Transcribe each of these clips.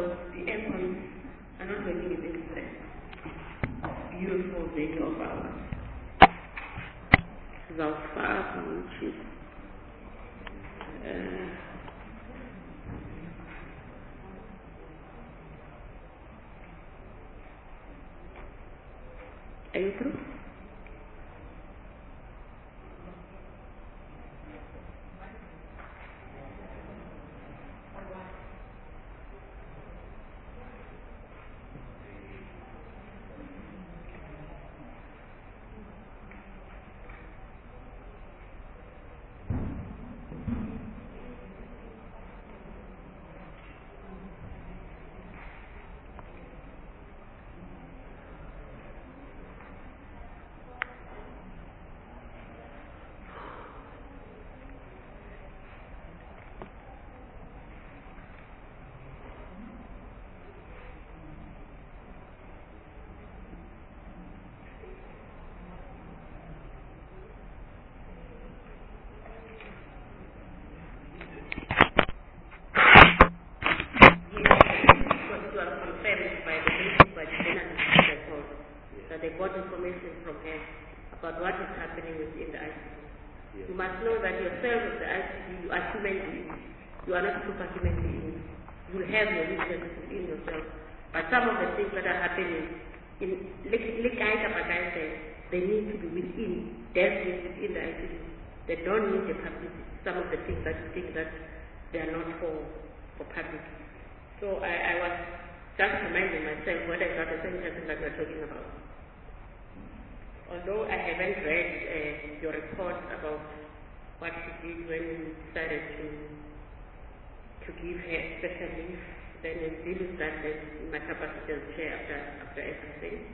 because the aircons are not working in this beautiful venue of ours. Zalfar, which is are you through? They got information from her about what is happening within the ICT. Yes. You must know that yourself as the ICT, you are human beings. You are not superhuman beings. You have your weaknesses within yourself. But some of the things that are happening, they need to be dealt with within the ICT. They don't need the publicity. Some of the things that you think that they are not for public. So I was just reminding myself what I got the same person that we're talking about. Although I haven't read your report about what she did when you decided to give her special leave, then it really started in my capacity as chair after everything.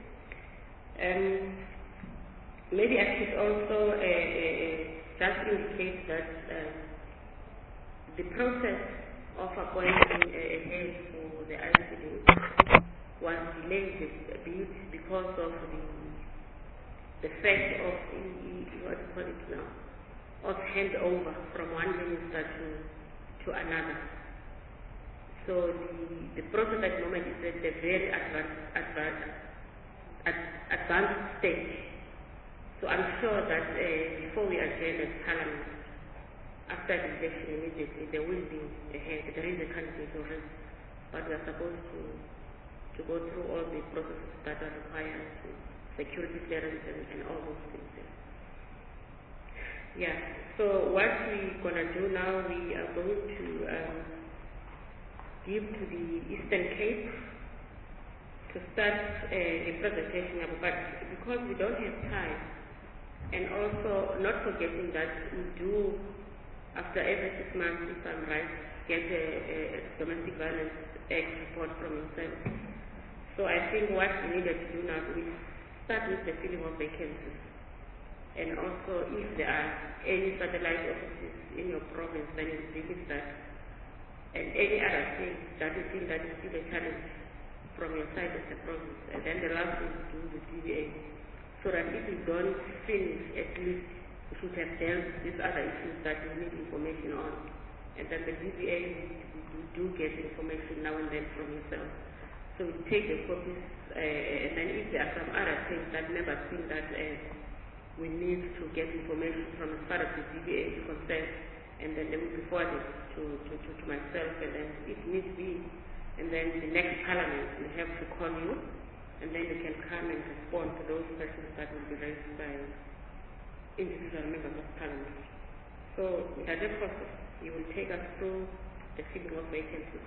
Maybe I should also just indicate that the process of appointing a head for the ICD was delayed a bit because of the fact of what do you call it now, of handover from one minister to another. So the process at the moment is at a very advanced stage. So I'm sure that before we adjourn as Parliament, after the election immediately, there will be there is a candidate already, but we are supposed to go through all the processes that are required to security clearance and all those things. Yeah. So what we're gonna do now, we are going to give to the Eastern Cape to start a presentation about, because we don't have time, and also not forgetting that we do, after every 6 months, if I'm right, get a domestic violence act report from yourself. So I think what we needed to do now is start with the filling of vacancies, and also if there are any satellite offices in your province, then you visit that, and any other thing that you think that is still a challenge from your side of the province. And then the last thing to do is the DVA, so that if you don't finish, at least you should have dealt with these other issues that you need information on, and then the DVA, you do get information now and then from yourself. So we take the copies, and then if there are some other things that never seen that we need to get information from as far as the DVA is concerned, and then they will be forwarded to myself, and then if needs be, and then the next Parliament will have to call you, and then you can come and respond to those questions that will be raised by individual members of Parliament. So in that process, you will take us through the filling of vacancies.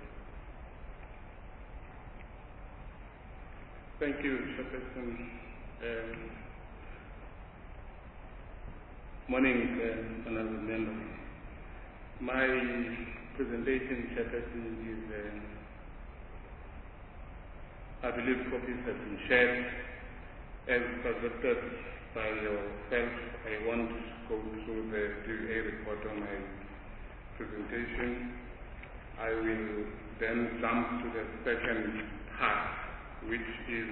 Thank you, Chairperson. Morning, honorable members. My presentation, Chairperson, is, I believe copies have been shared. As suggested by yourself, I won't go through the DVA report on my presentation. I will then jump to the second part, which is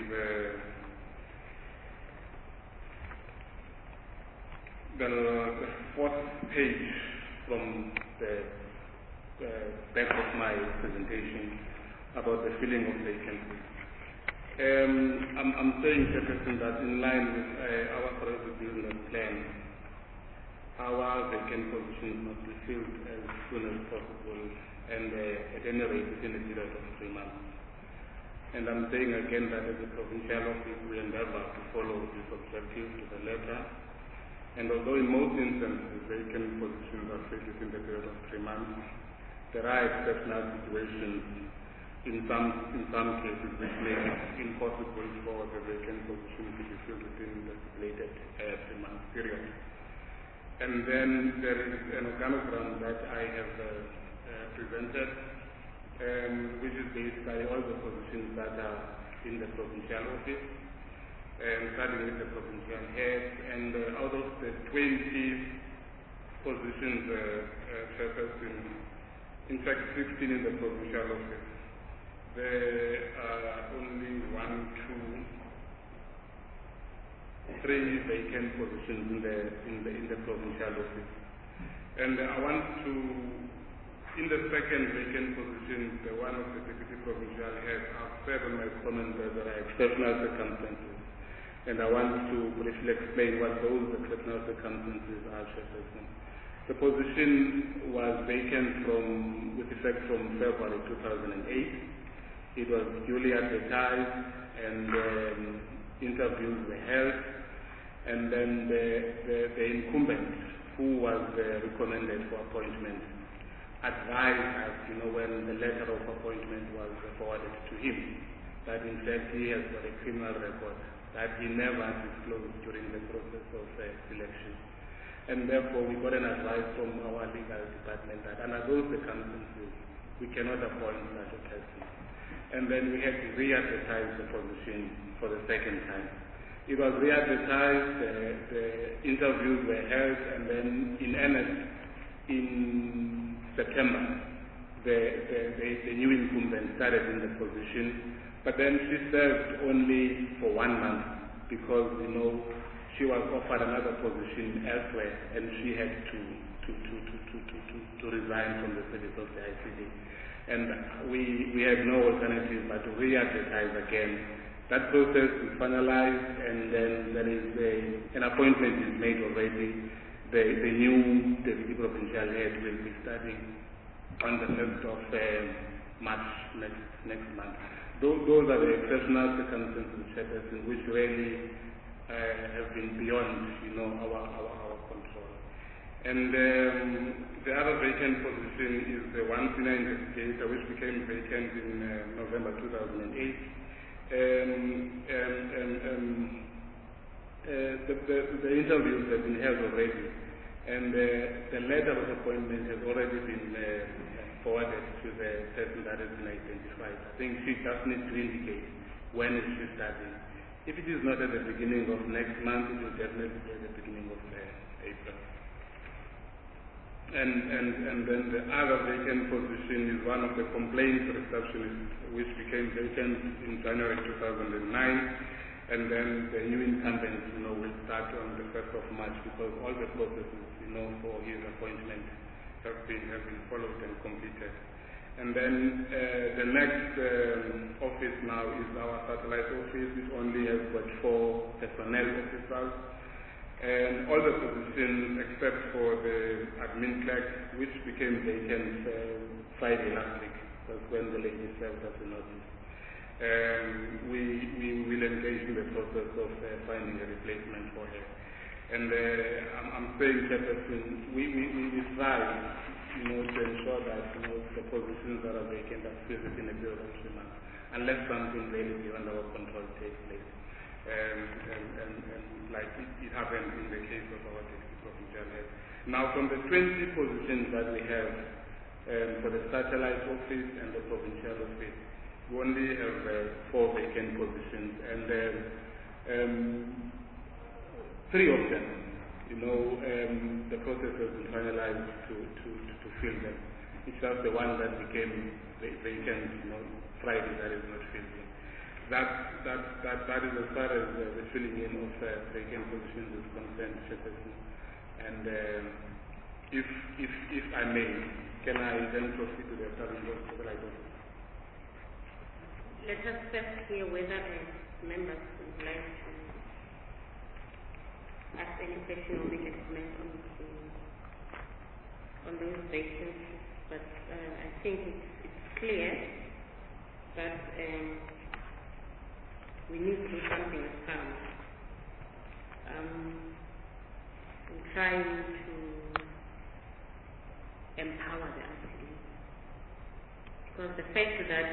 the fourth page from the back of my presentation, about the filling of vacancies. I'm saying, Chairperson, that in line with our corrective business plan, our vacant positions must be filled as soon as possible and at any rate within a period of 3 months. And I'm saying again that as a provincial office, we endeavor to follow this objective to the letter. And although in most instances vacant positions are filled within the period of 3 months, there are exceptional situations in some cases which make it impossible for the vacant position to be filled within the stipulated 3-month period. And then there is an organogram that I have presented, which is based by all the positions that are in the provincial office, starting with the provincial head. And out of the 20 positions, in fact 16 in the provincial office, there are only 1, 2, 3 vacant positions in the provincial office. And I want to, in the second vacant position, the one of the deputy provincial head, I've said in my comment that there are exceptional circumstances. And I want to briefly explain what those exceptional circumstances are, Chairperson. The position was vacant with effect from February 2008. It was duly advertised and interviews were held, and then the incumbent who was recommended for appointment advised us, when the letter of appointment was forwarded to him, that in fact he has got a criminal record that he never disclosed during the process of selection. And therefore we got an advice from our legal department that under those circumstances we cannot appoint such a person. And then we had to re-advertise the position for the second time. It was re-advertised, the interviews were held, and then in earnest, in September, the new incumbent started in the position, but then she served only for 1 month because, she was offered another position elsewhere, and she had to resign from the service of the ICD. And we had no alternative but to re-advertise again. That process is finalized, and then there is an appointment is made already. The new deputy provincial head will be starting on the 1st of March next month. Those are the exceptional circumstances, Chairperson, which really have been beyond, our control. And the other vacant position is the one senior investigator, which became vacant in November 2008. The interviews have been held already, and the letter of appointment has already been forwarded to the person that has been identified. I think she just needs to indicate when is she starting. If it is not at the beginning of next month, it will definitely be at the beginning of April. And then the other vacant position is one of the complaints receptionists, which became vacant in January 2009. And then the new incumbent, will start on the 1st of March because all the processes, for his appointment have been followed and completed. And then the next office now is our satellite office, which only has got 4 personnel officers. And all the positions except for the admin clerk, which became vacant Friday last week, that's when the lady served as a notice. We will engage in the process of finding a replacement for her. And I'm saying, Chairperson, we strive, to ensure that the positions that are vacant are filled within a period of 3 months, unless something really beyond our control takes place. And like it happened in the case of our deputy provincial head. Now, from the 20 positions that we have for the satellite office and the provincial office, we only have 4 vacant positions, and 3 of them, the process has been finalized to fill them. It's just the one that became vacant, Friday, that is not filled in. That is as far as the filling in of vacant positions is concerned, Chairperson. And if I may, can I then proceed to the establishment of the right office? Let us first hear whether members would like to ask any question or make a comment on those vacancies. But I think it's clear that we need to do something as firms. We're trying to empower the ICD. Because the fact that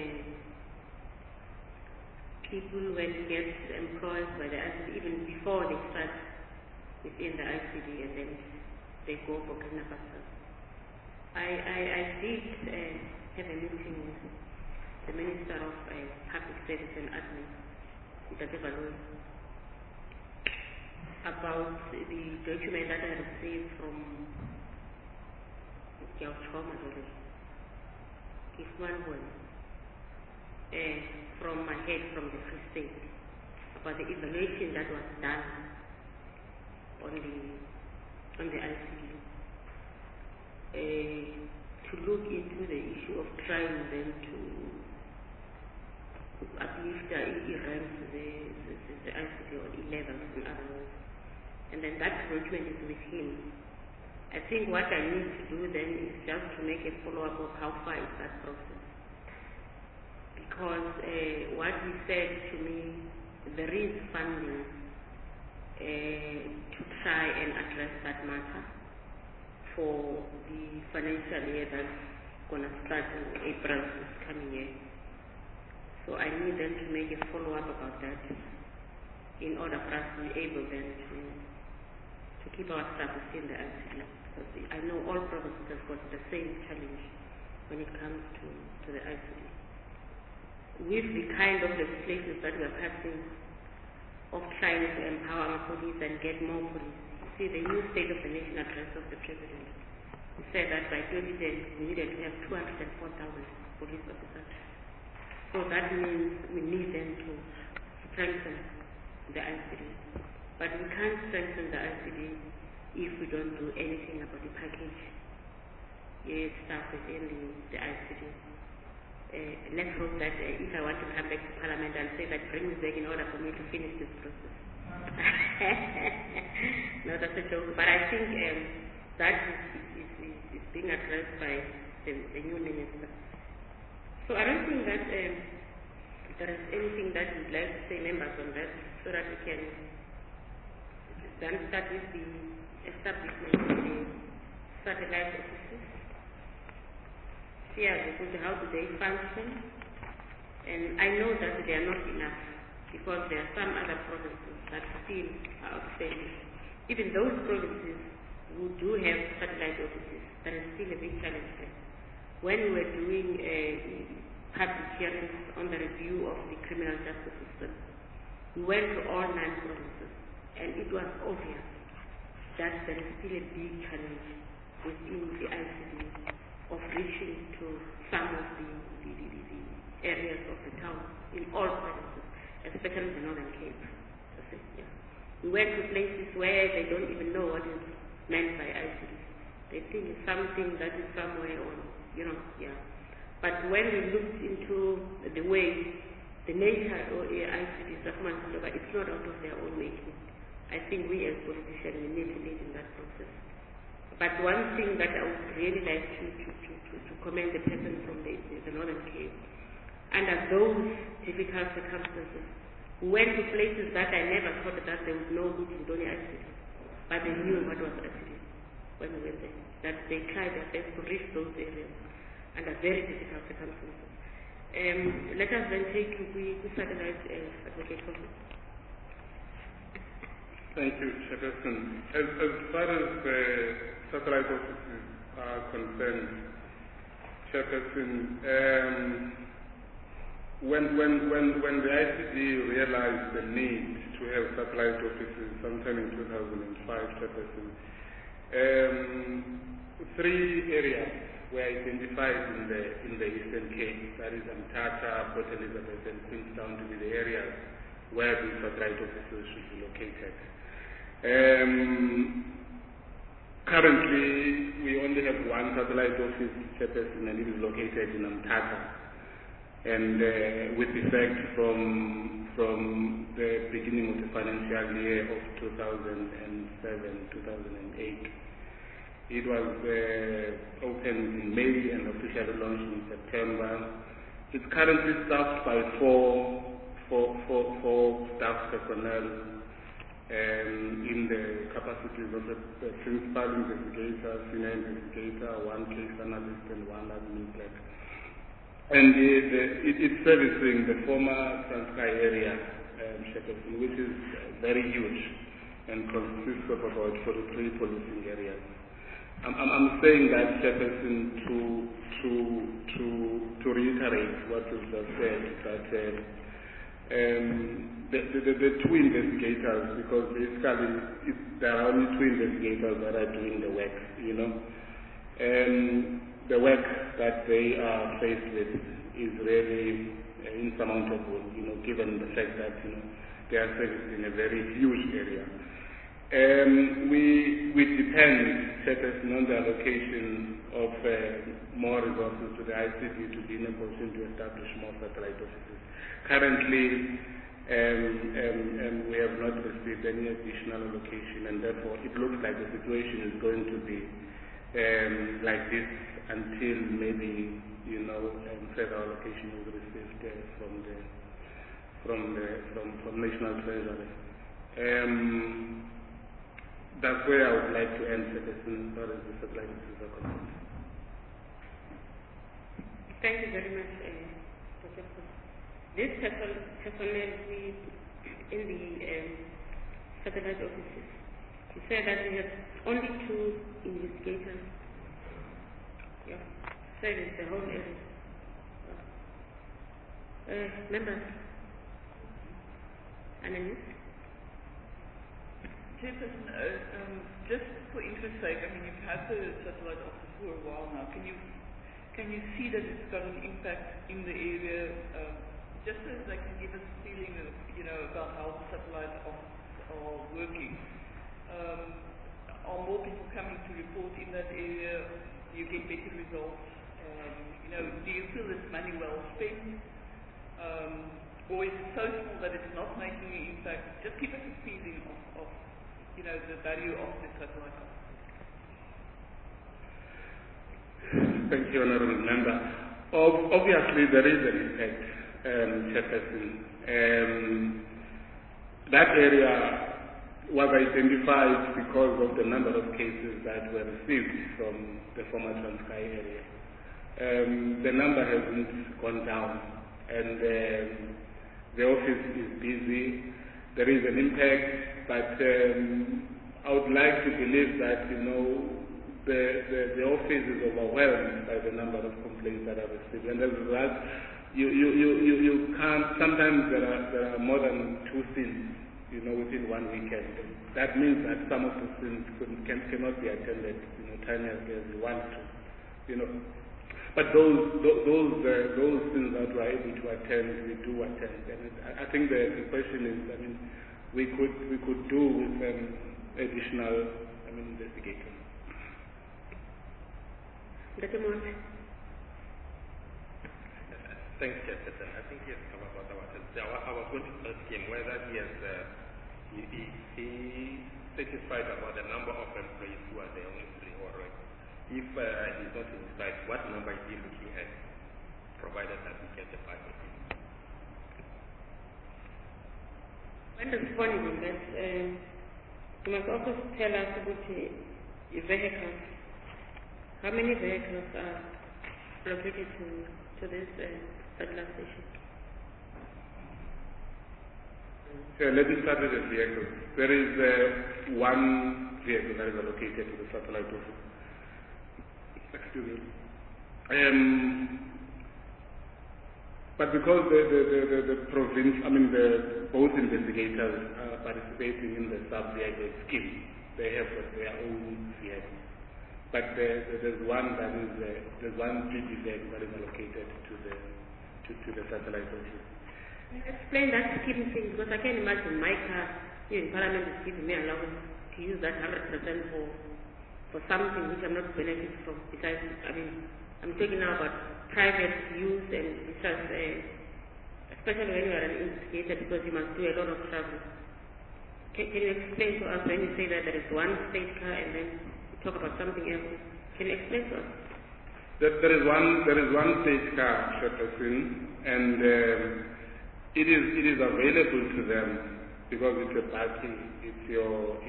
people, when they get employed by the ICD, even before they start within the ICD, and then they go for cleaner pastures. I did have a meeting with the Minister of Public Service and Admin, Mr. Baloi, about the document that I received from from my head from the Free State about the evaluation that was done on the ICD to look into the issue of trying them to uplift the ICD or E-levels in other words. And then that document is with him. I think what I need to do then is just to make a follow-up of how far is that process. Because what he said to me, there is funding to try and address that matter for the financial year that's going to start in April this coming year. So I need them to make a follow-up about that in order for us to be able then to keep our staff within the ICD. Because I know all provinces have got the same challenge when it comes to the ICD. With the kind of legislation that we are passing of trying to empower our police and get more police. See, the new State of the Nation address of the President said that by 2010 we needed to have 204,000 police officers. So that means we need them to strengthen the ICD. But we can't strengthen the ICD if we don't do anything about the package staff within the ICD. Let's hope that if I want to come back to Parliament, I'll say that bring me back in order for me to finish this process. No, that's a joke. But I think that is being addressed by the new minister. So I don't think that there is anything that you'd like to say, members, on that, so that we can then start with the establishment of the satellite offices. How do they function? And I know that they are not enough because there are some other provinces that still are outstanding. Even those provinces who do have satellite offices, there is still a big challenge there. When we were doing public hearings on the review of the criminal justice system, we went to all 9 provinces, and it was obvious that there is still a big challenge within the ICD of reaching to some of the areas of the town in all provinces, especially the Northern Cape. Yeah. We went to places where they don't even know what is meant by ICD. They think it's something that is somewhere on, yeah. But when we looked into the way, the nature of ICD is it's not out of their own making. I think we as politicians, we need to lead in that process. But one thing that I would really like to commend the person from the Northern Cape, under those difficult circumstances, we went to places that I never thought that they would know good Sidonia ICD, but they knew what was ICD when we went there, that they tried their best to reach those areas under very difficult circumstances. Let us then take the satellite advocate comment. Thank you, Chairperson. As far as the satellite offices are concerned, Chairperson, when the ICD realized the need to have satellite offices sometime in 2005, Chairperson, 3 areas were identified in the Eastern Cape, that is Mthatha, Port Elizabeth, and Queenstown, to be the areas where the satellite offices should be located. Currently, we only have 1 satellite office, Chairperson, and it is located in Mthatha. and with effect from the beginning of the financial year of 2007-2008. It was opened in May and officially launched in September. It's currently staffed by four staff personnel in the capacities of the principal investigator, senior investigator, one case analyst, and one admin clerk. And it's servicing the former Transkei area, Shepherdston, which is very huge and consists of about 43 policing areas. I'm saying that, Shepherdston, to reiterate what you've just said, that the two investigators, because basically there are only two investigators that are doing the work, the work that they are faced with is really insurmountable, given the fact that, they are servicing a very huge area. We depend, Shepherdston, on the allocation of more resources to the ICT to be in a position to establish more satellite offices. Currently, we have not received any additional allocation, and therefore it looks like the situation is going to be like this until maybe, further allocation is received from National Treasury. That's where I would like to end, Shepherdston, as far as the satellite offices are concerned. Thank you very much, Dr. Paul. This personnel in the satellite offices, you said that we have only two investigators. Yeah, service the whole area. Members, analysts. Chairperson, just for interest sake, you've had the satellite office for a while now. Can you see that it's got an impact in the area, just so they can give us a feeling of, about how the satellite offices are working? Are more people coming to report in that area? Do you get better results? Do you feel it's money well spent? Or is it so small that it's not making an impact? Just give us a feeling of the value of the satellite office. Thank you, Honourable Member. Obviously, there is an impact, Chairperson. That area was identified because of the number of cases that were received from the former Transkei area. The number hasn't gone down, and the office is busy. There is an impact, but I would like to believe that, the office is overwhelmed by the number of complaints that are received. And as a result, you can't, sometimes there are more than two scenes, within one weekend. That means that some of the scenes cannot be attended, time as you want to, But those scenes that we are able to attend, we do attend. And I think the question is, we could do with additional, investigators. Dr. Moore. Thanks, Chairperson. I think he has covered what I wanted to say. I was going to ask him whether he has satisfied about the number of employees who are there honestly, or if he's not satisfied, what number is he looking at, provided that we get the 5 of it. When responding on that, you must also tell us about the vehicles. How many vehicles are located to this satellite station? Let me start with the vehicles. There is one vehicle that is allocated to the satellite office. Excuse me. But because the province, both investigators are participating in the sub-vehicle scheme, they have their own vehicle. But there's one duty vehicle that is allocated to the satellite office. Explain that scheme thing, because I can imagine my car here in Parliament is giving me allowance to use that 100% for something which I'm not benefiting from. Because I'm talking now about private use and because, especially when you are an investigator, because you must do a lot of travel. Can you explain to us when you say that there is one state car and then you talk about something else? Can you explain to us? There is one state car, Chairperson, and it is available to them because it's a party. It's your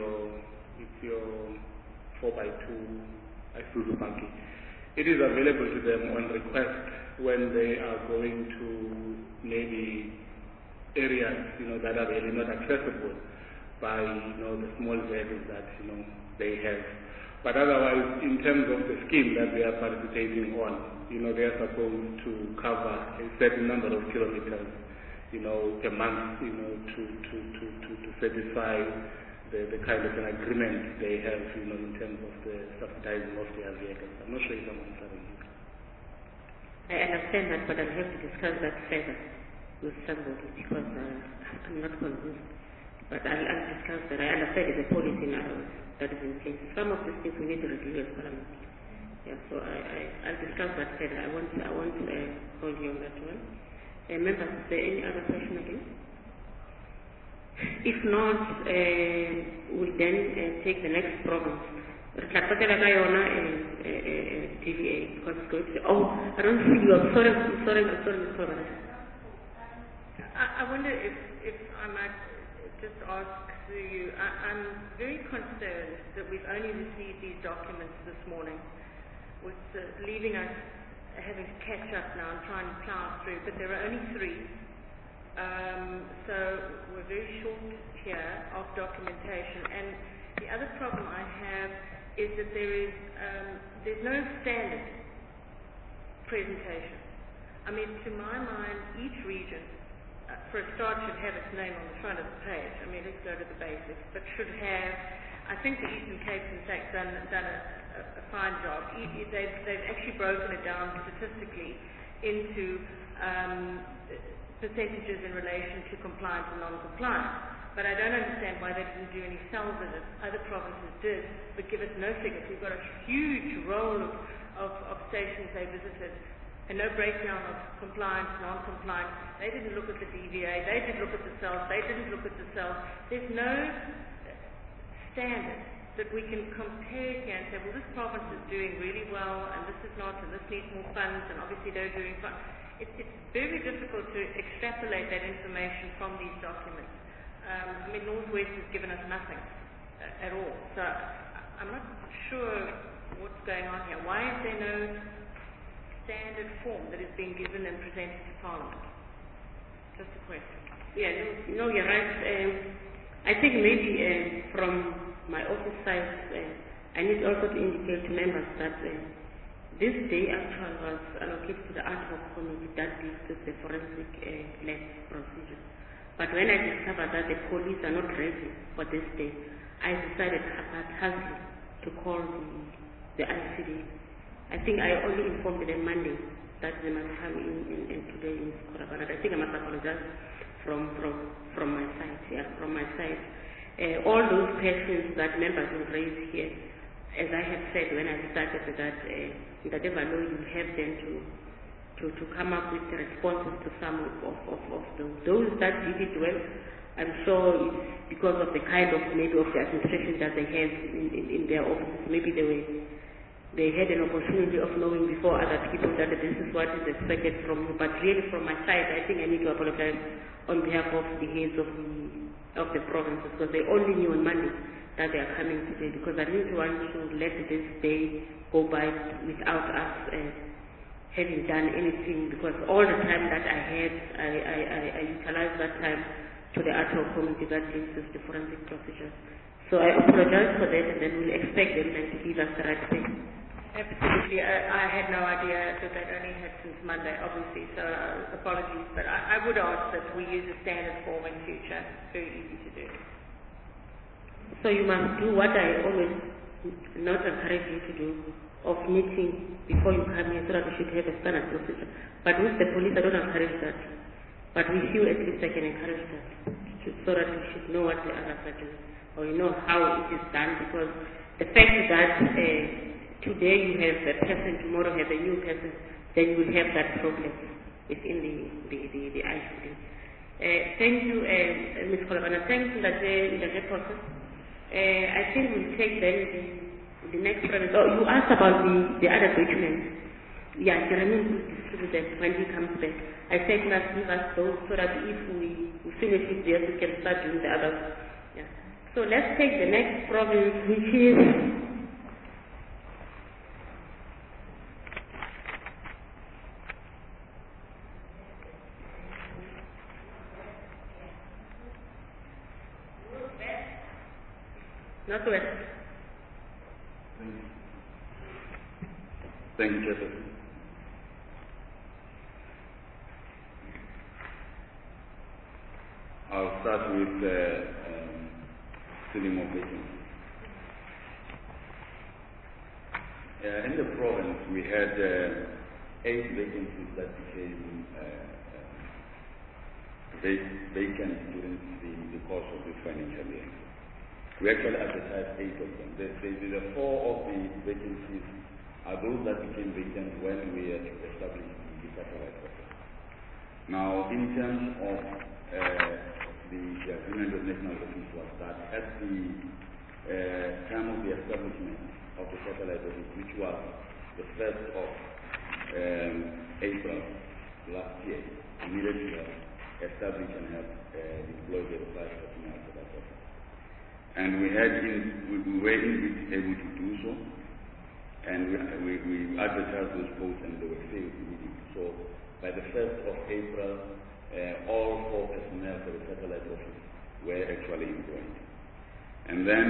4x2 Isuzu party. It is available to them on request when they are going to maybe areas that are really not accessible by the small vehicles that they have. But otherwise, in terms of the scheme that they are participating on, they are supposed to cover a certain number of kilometers, per month, to satisfy the kind of an agreement they have, in terms of the subsidizing of their vehicles. I'm not sure if I'm answering you. I understand that, but I'll have to discuss that further with somebody because I'm not convinced. But I'll discuss that. I understand it's a policy now that is in place. Some of these things we need to review as Parliament. Yeah, so I'll discuss that further. I want to hold you on that one. Members, is there any other question again? If not, we'll then take the next province. DVA, because it's going to I don't see you. I'm sorry. I wonder if I might just ask you, I'm very concerned that we've only received these documents this morning, with leaving us having to catch up now and try and plow through, but there are only 3. So we're very short here of documentation. And the other problem I have is that there's no standard presentation. I mean, to my mind, each region, for a start, should have its name on the front of the page. I mean, let's go to the basics, but should have, I think the Eastern Cape's in fact done a fine job. They've actually broken it down statistically into percentages in relation to compliance and non-compliance. But I don't understand why they didn't do any cell visits. Other provinces did, but give us no figures. We've got a huge roll of stations they visited, and no breakdown of compliance, non-compliance. They didn't look at the DVA. They didn't look at the cells. They didn't look at the cells. There's no standard that we can compare here and say, well, this province is doing really well, and this is not, and this needs more funds, and obviously they're doing fine. It's very difficult to extrapolate that information from these documents. I mean, Northwest has given us nothing at all. So I'm not sure what's going on here. Why is there no standard form that is being given and presented to Parliament? Just a question. Yeah, no, you're right. I think maybe from my office side, I need also to indicate to members that this day actually was allocated to the ad hoc committee that deals with the forensic lab procedure. But when I discovered that the police are not ready for this day, I decided haphazardly to call the ICD. I think I only informed them Monday that they must come in today in Skora. But I think I must apologize from my side. Yeah, from my side. All those questions that members will raise here, as I have said when I started that, whatever law you have then to come up with the responses to some of those that did it well. I'm sure it's because of the kind of maybe of the administration that they have in their offices. Maybe they had an opportunity of knowing before other people that this is what is expected from you. But really from my side, I think I need to apologize on behalf of the heads of the provinces, because they only knew on Monday that they are coming today, because I didn't want to let this day go by without us having done anything, because all the time that I had, I utilized that time to the ad hoc committee that deals with the forensic procedures. So I apologize for that, and then we'll expect them then to give us the right thing. Absolutely. I had no idea that they'd only had since Monday, obviously, so apologies. But I would ask that we use a standard form in future. It's very easy to do. So you must do what I always not encourage you to do, of meeting before you come here, so that we should have a standard procedure. But with the police, I don't encourage that. But with you, at least I can encourage that, so that you should know what the others are doing, or you know how it is done, because the fact that today you have a person, tomorrow you have a new person, then you will have that problem within the ICD. Thank you, Ms. Kolabana. Thank you, Ndate Process. I think we'll take then the next province. Oh, you asked about the other documents. Yeah, Jeremy will distribute them when he comes back. I said, let's give us those so that if we finish it there, we can start doing the others. Yeah. So let's take the next province, which is Northwest. Thank you, Chairperson. I'll start with filling of vacancies. In the province, we had 8 vacancies that became vacant during the course of this financial year. We actually advertised 8 of them. The 4 of the vacancies are those that became vacant when we established the satellite office. Now, in terms of the agreement with National Office was that at the time of the establishment of the satellite office, which was the 1st of April last year, we needed to have established and have deployed the required personnel for that office. And we were indeed able to do so, and we advertised those posts and they were filled immediately. So by the 1st of April, all 4 personnel for the satellite office were actually employed. And then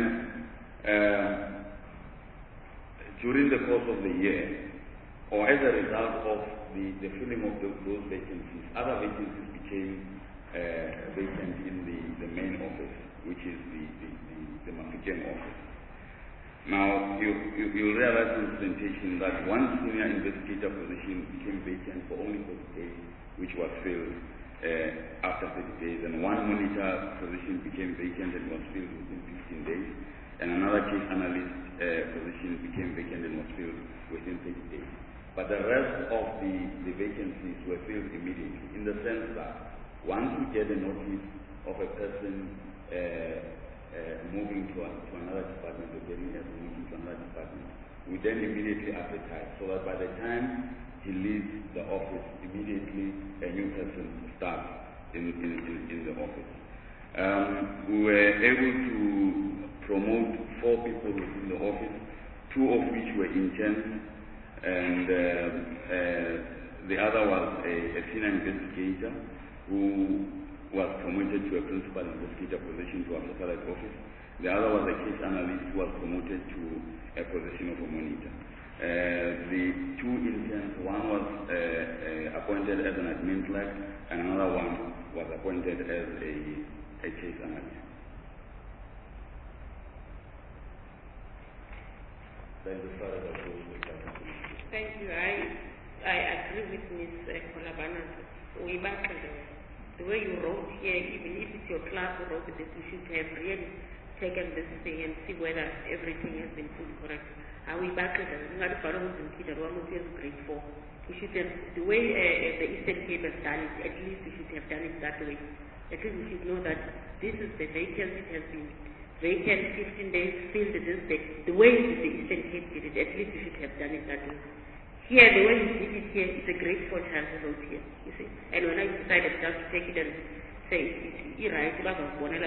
during the course of the year, or as a result of the filling of those vacancies, other vacancies became vacant in the main office, which is the Mafeking office. Now, you'll realize from the presentation that one senior investigator position became vacant for only 30 days, which was filled after 30 days, and one monitor position became vacant and was filled within 15 days, and another case analyst position became vacant and was filled within 30 days. But the rest of the vacancies were filled immediately, in the sense that once we get a notice of a person moving to another department or getting a promotion to another department, we then immediately advertise, so that by the time he leaves the office, immediately a new person starts in the office. We were able to promote 4 people within the office, 2 of which were interns, and the other was a senior investigator who was promoted to a principal investigator position to our satellite office. The other was a case analyst who was promoted to a position of a monitor. The 2 interns, one was appointed as an admin clerk, and another one was appointed as a case analyst. Thank you. I agree with Ms. Kolabana. We back the way you wrote here, even if it's your class who wrote this, you should have really taken this thing and see whether everything has been put correct. Are we back at grade 4? We should have, the way the Eastern Cape has done it, at least we should have done it that way. At least we should know that this is the vacancy, it has been vacant 15 days, filled this day. The way the Eastern Cape did it, at least we should have done it that way. Here, the way you did it here, it's a great fault chance wrote here, you see. And when I decided just to take it and say, you can't do that.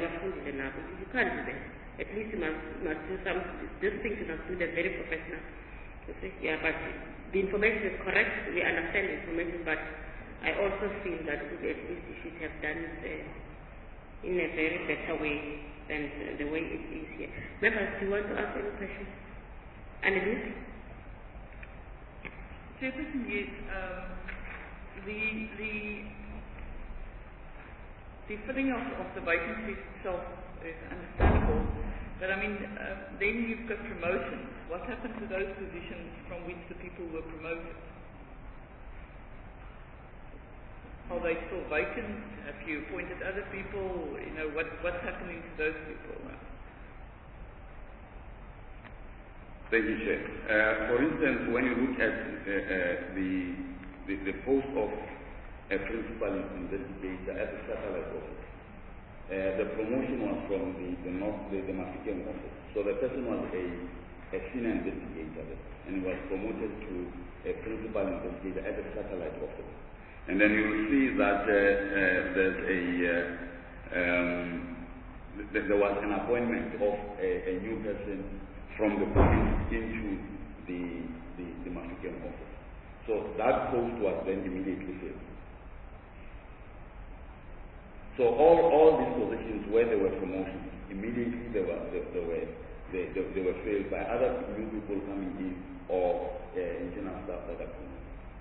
At least you must do some, this thing you must do that very professional. You see, yeah, but the information is correct, we understand the information, but I also feel that at least you should have done it in a very better way than the way it is here. Members, do you want to ask any questions? Annelies? Chairperson, yes. The filling of the vacancies itself is understandable, but I mean, then you've got promotions. What happened to those positions from which the people were promoted? Are they still vacant? Have you appointed other people? You know, what's happening to those people now? Thank you, Chair. For instance, when you look at the the post of a principal investigator at the satellite office. The promotion was from the Mafikeng office. So the person was a senior investigator and was promoted to a principal investigator at the satellite office. And then you will see that there was an appointment of a new person from the police into the Mafikeng office. So that post was then immediately filled. So all these positions where there were promotions, immediately they were filled by other new people coming in or internal staff that are promoted.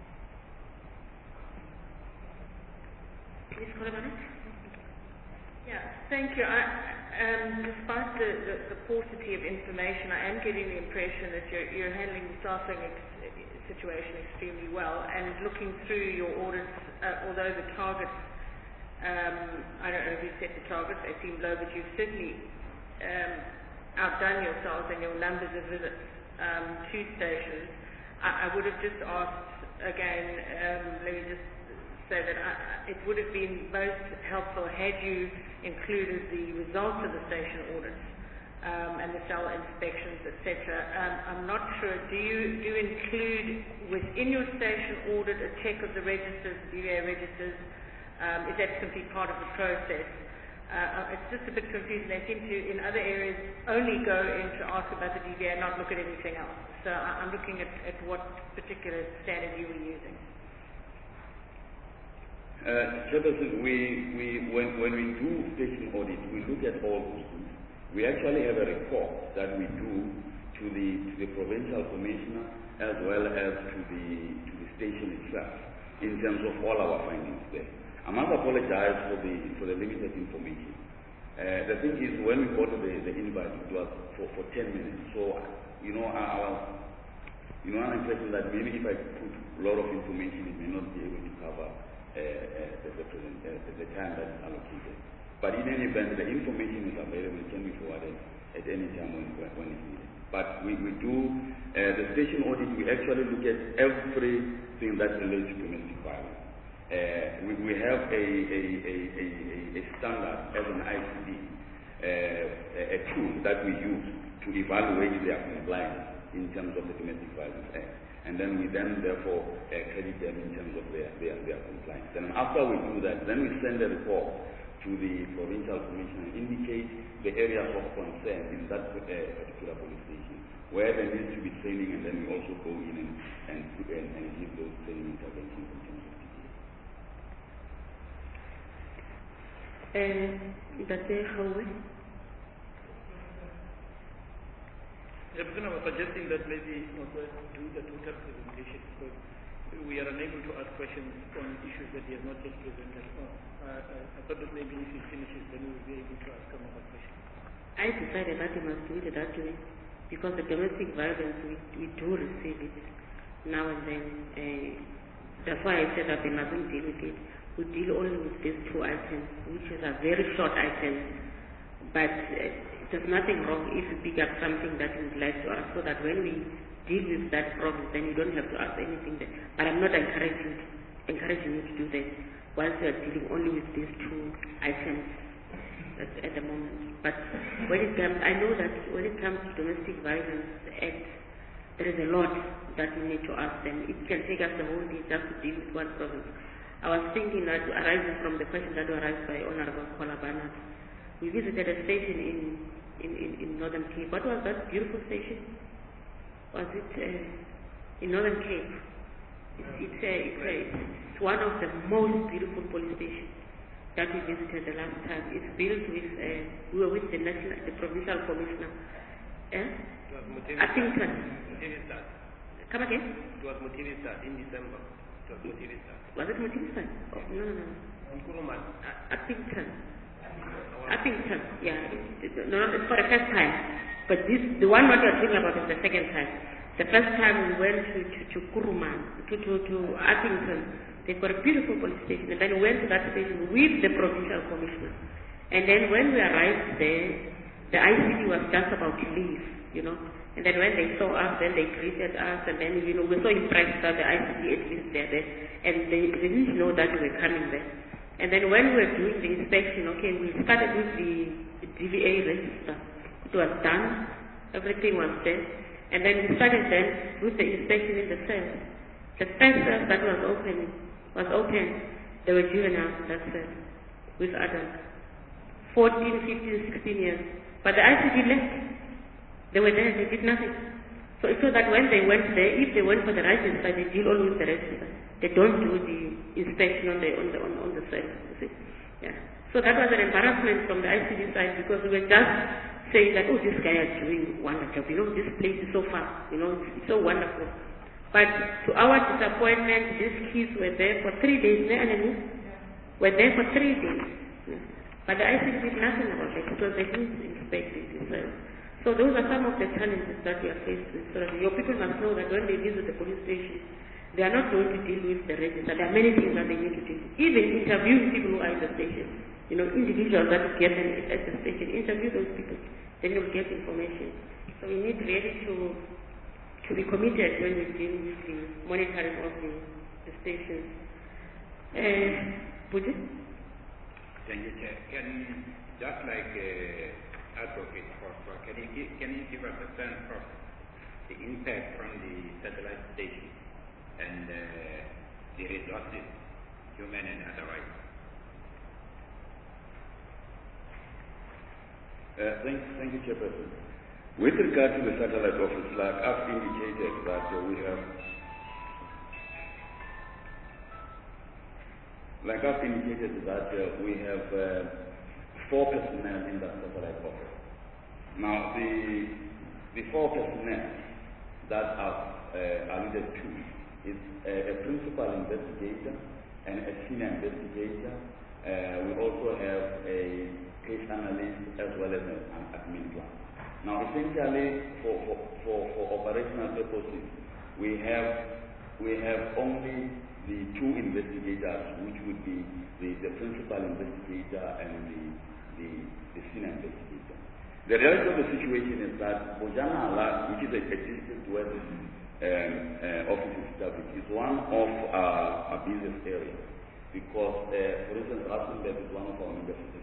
Please, Kolabana. Yeah, thank you. Despite the paucity of information, I am getting the impression that you're handling the staffing situation extremely well. And looking through your audits, although the targets, I don't know if you set the targets, they seem low, but you've certainly outdone yourselves in your numbers of visits to stations. I would have just asked again, let me just say that it would have been most helpful had you included the results of the station audits and the cell inspections, etc. I'm not sure, do you include within your station audit a check of the registers, the DVA registers? Is that simply part of the process? It's just a bit confusing. They seem to, in other areas, only go in to ask about the DVA and not look at anything else. So I'm looking at what particular standard you were using. Chairperson, when we do station audit, we look at all those things. We actually have a report that we do to the provincial commissioner as well as to the station itself in terms of all our findings there. I must apologize for the limited information. The thing is, when we got the invite, it was for 10 minutes. So, I was, under impression that maybe if I put a lot of information, it may not be able to cover the time that's allocated. But in any event, the information is available. It can be forwarded at any time when it's needed. But we do the station audit. We actually look at everything that relates to domestic violence. We have a standard as an ICD, a tool that we use to evaluate their compliance in terms of the Domestic Violence Act. And then we therefore credit them in terms of their compliance. And after we do that, then we send a report to the provincial commissioner and indicate the areas of concern in that particular police station where there needs to be training, and then we also go in and give those training interventions in terms of that's how we. I was suggesting that maybe not do the total presentation because we are unable to ask questions on issues that he has not yet presented. I thought that maybe if he finishes, then we will be able to ask some other questions. I decided that he must do it that way because the domestic violence, we do receive it now and then. That's why I said that we mustn't deal with it. We deal only with these two items, which is a very short items, but there's nothing wrong if you pick up something that you would like to ask, so that when we deal with that problem, then you don't have to ask anything there. But I'm not encouraging you to do that whilst you are dealing only with these two items at the moment. But when it comes, I know that when it comes to Domestic Violence Act, there is a lot that we need to ask them. It can take us the whole day just to deal with one problem. I was thinking that arising from the question that was raised by Honorable Kolabana, we visited a station in Northern Cape. What was that beautiful station? Was it in Northern Cape? It's one of the most beautiful police stations that we visited the last time. It's built with, we were with the provincial commissioner. Attington. Come again? It was Mutiristat in December. It was Mutiristat. Was it Mutiristat? Oh, no. Nkuruman. Attington, yeah. No, it's for the first time. But the one what you're talking about is the second time. The first time we went to Kuruman, to Attington. They've got a beautiful police station. And then we went to that station with the provincial commissioner. And then when we arrived there, the ICD was just about to leave, And then when they saw us, then they greeted us, and then, you know, we're so impressed that the ICT at least they're there. And they didn't know that we were coming there. And then when we were doing the inspection, okay, we started with the DVA register. It was done, everything was there. And then we started then with the inspection in the cells. The first cell that was open, they were juveniles, that's it, with adults. 14, 15, 16 years. But the ICT left. They were there, they did nothing. So it's so that when they went there, if they went for the register, they deal only with the register. They don't do the inspection on the cell, you see. Yeah. So that was an embarrassment from the ICT side because we were just saying that, oh, this guy is doing a wonderful job. You know, this place is so far. You know, it's so wonderful. But to our disappointment, these kids were there for 3 days. Were there for 3 days. Yeah. But the ICT did nothing about it because they didn't inspect it themselves. So those are some of the challenges that we are faced with. So that your people must know that when they visit the police station, they are not going to deal with the register. There are many things that they need to do. Even interviewing people who are in the station. You know, individuals that get them at the station, interview those people. Then you'll get information. So we need really to be committed when we deal with the monitoring of the stations. Would you? Thank you, Chair. Can, just like advocate for, can you give us a sense of the impact from the satellite station and the resources, human and otherwise? Thank you, Chairperson. With regard to the satellite office, like I've indicated that we have four personnel in that satellite office. Now, the four personnel that I've alluded to is a principal investigator and a senior investigator. We also have a case analyst as well as an admin clerk. Now, essentially, for operational purposes, we have only the two investigators, which would be the principal investigator and the senior investigator. The reality of the situation is that Bojana Ala, which is a district where this office is established, is one of our business areas because, for instance, Rustenburg is one of our member cities.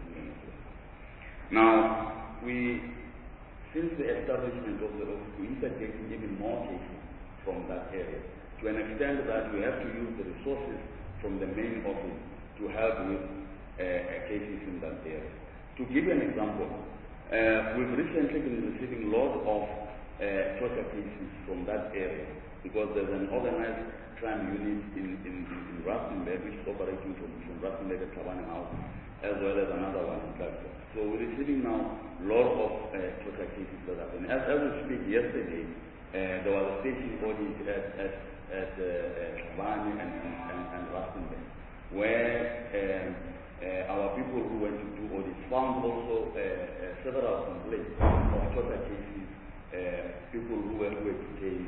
Now, since the establishment of the office, we started getting even more cases from that area, to an extent that we have to use the resources from the main office to help with cases in that area. To give you an example, we've recently been receiving lots of torture cases from that area because there's an organized crime unit in Rustenburg which is operating from Rustenburg at Tawane House, as well as another one in Kalka. So we're receiving now a lot of torture cases that happen. As we speak, yesterday, there was a station audit at Tawane and Rustenburg, where our people who went to do audits found also several complaints of torture cases, people who were detained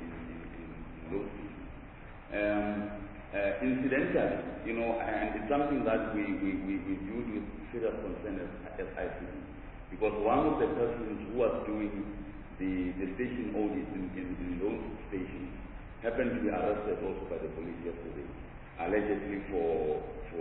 in those cases. Incidentally, you know, and it's something that we viewed with serious concern as ICT, because one of the persons who was doing the station audits in those stations happened to be arrested also by the police yesterday, allegedly for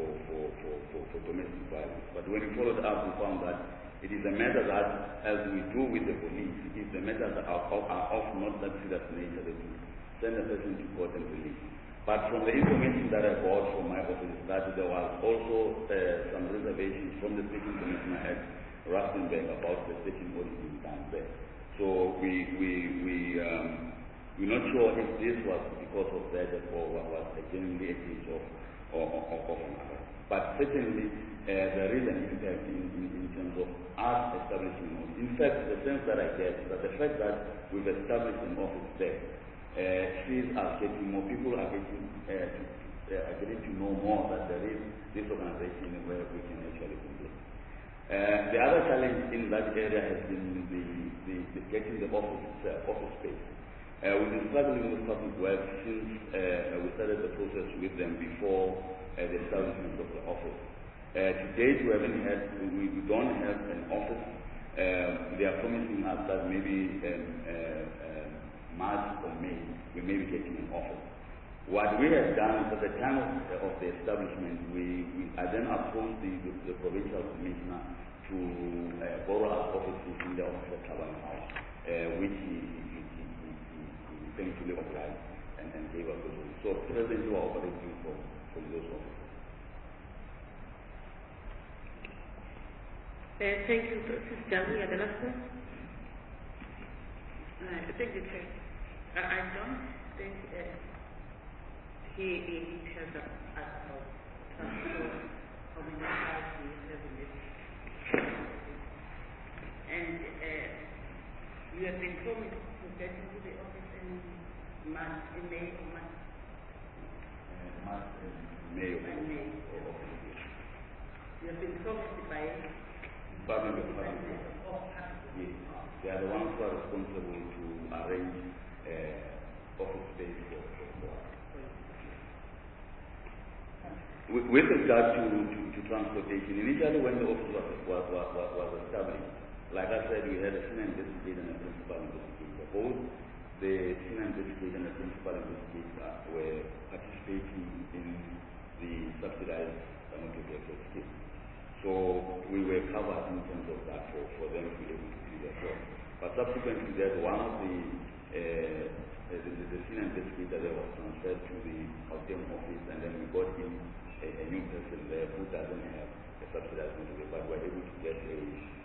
domestic violence. But when we followed up, we found that it is a matter that, as we do with the police, it is a matter that are of not that serious nature that we send a person to court and release. But from the information that I got from my office, that there was also some reservations from the Station Commissioner at Rustenburg about the station audit being done there. So we're not sure if this was because of that or was genuinely a case of another. But certainly there is an impact in terms of us establishing an office. In fact, the sense that I get is that the fact that we've established an office there, cities are getting more, people are getting to know more that there is this organization where we can actually complete. The other challenge in that area has been the getting the office space. We've been struggling with public work since we started the process with them before the establishment of the office. To date, we don't have an office They are promising us that maybe March or May, we may be getting an office. What we have done at the time of the establishment, I then approached the provincial commissioner to borrow our offices in the office of Tabang House, which he thankfully obliged and gave us those. So presently we are operating from those offices. Thank you, Sister Jami. The last one? Thank you, Chair. I don't think he tells us about how many cars we have in it. And you have been promised to get into the office in May or March? March and May. You have been promised by Department of Public. Yes. They are the ones who are responsible to arrange office space for us. With regard to transportation, initially when the office was established, like I said, we had a senior investigator and a principal investigator. Both the senior investigator and the principal investigator were participating in the subsidized motor vehicle scheme. So we were covered in terms of that for them to be able to do their job. But subsequent to that, one of the senior investigator there was transferred to the Gauteng office, and then we got in a new person there who doesn't have a subsidized motor vehicle, but we were able to get a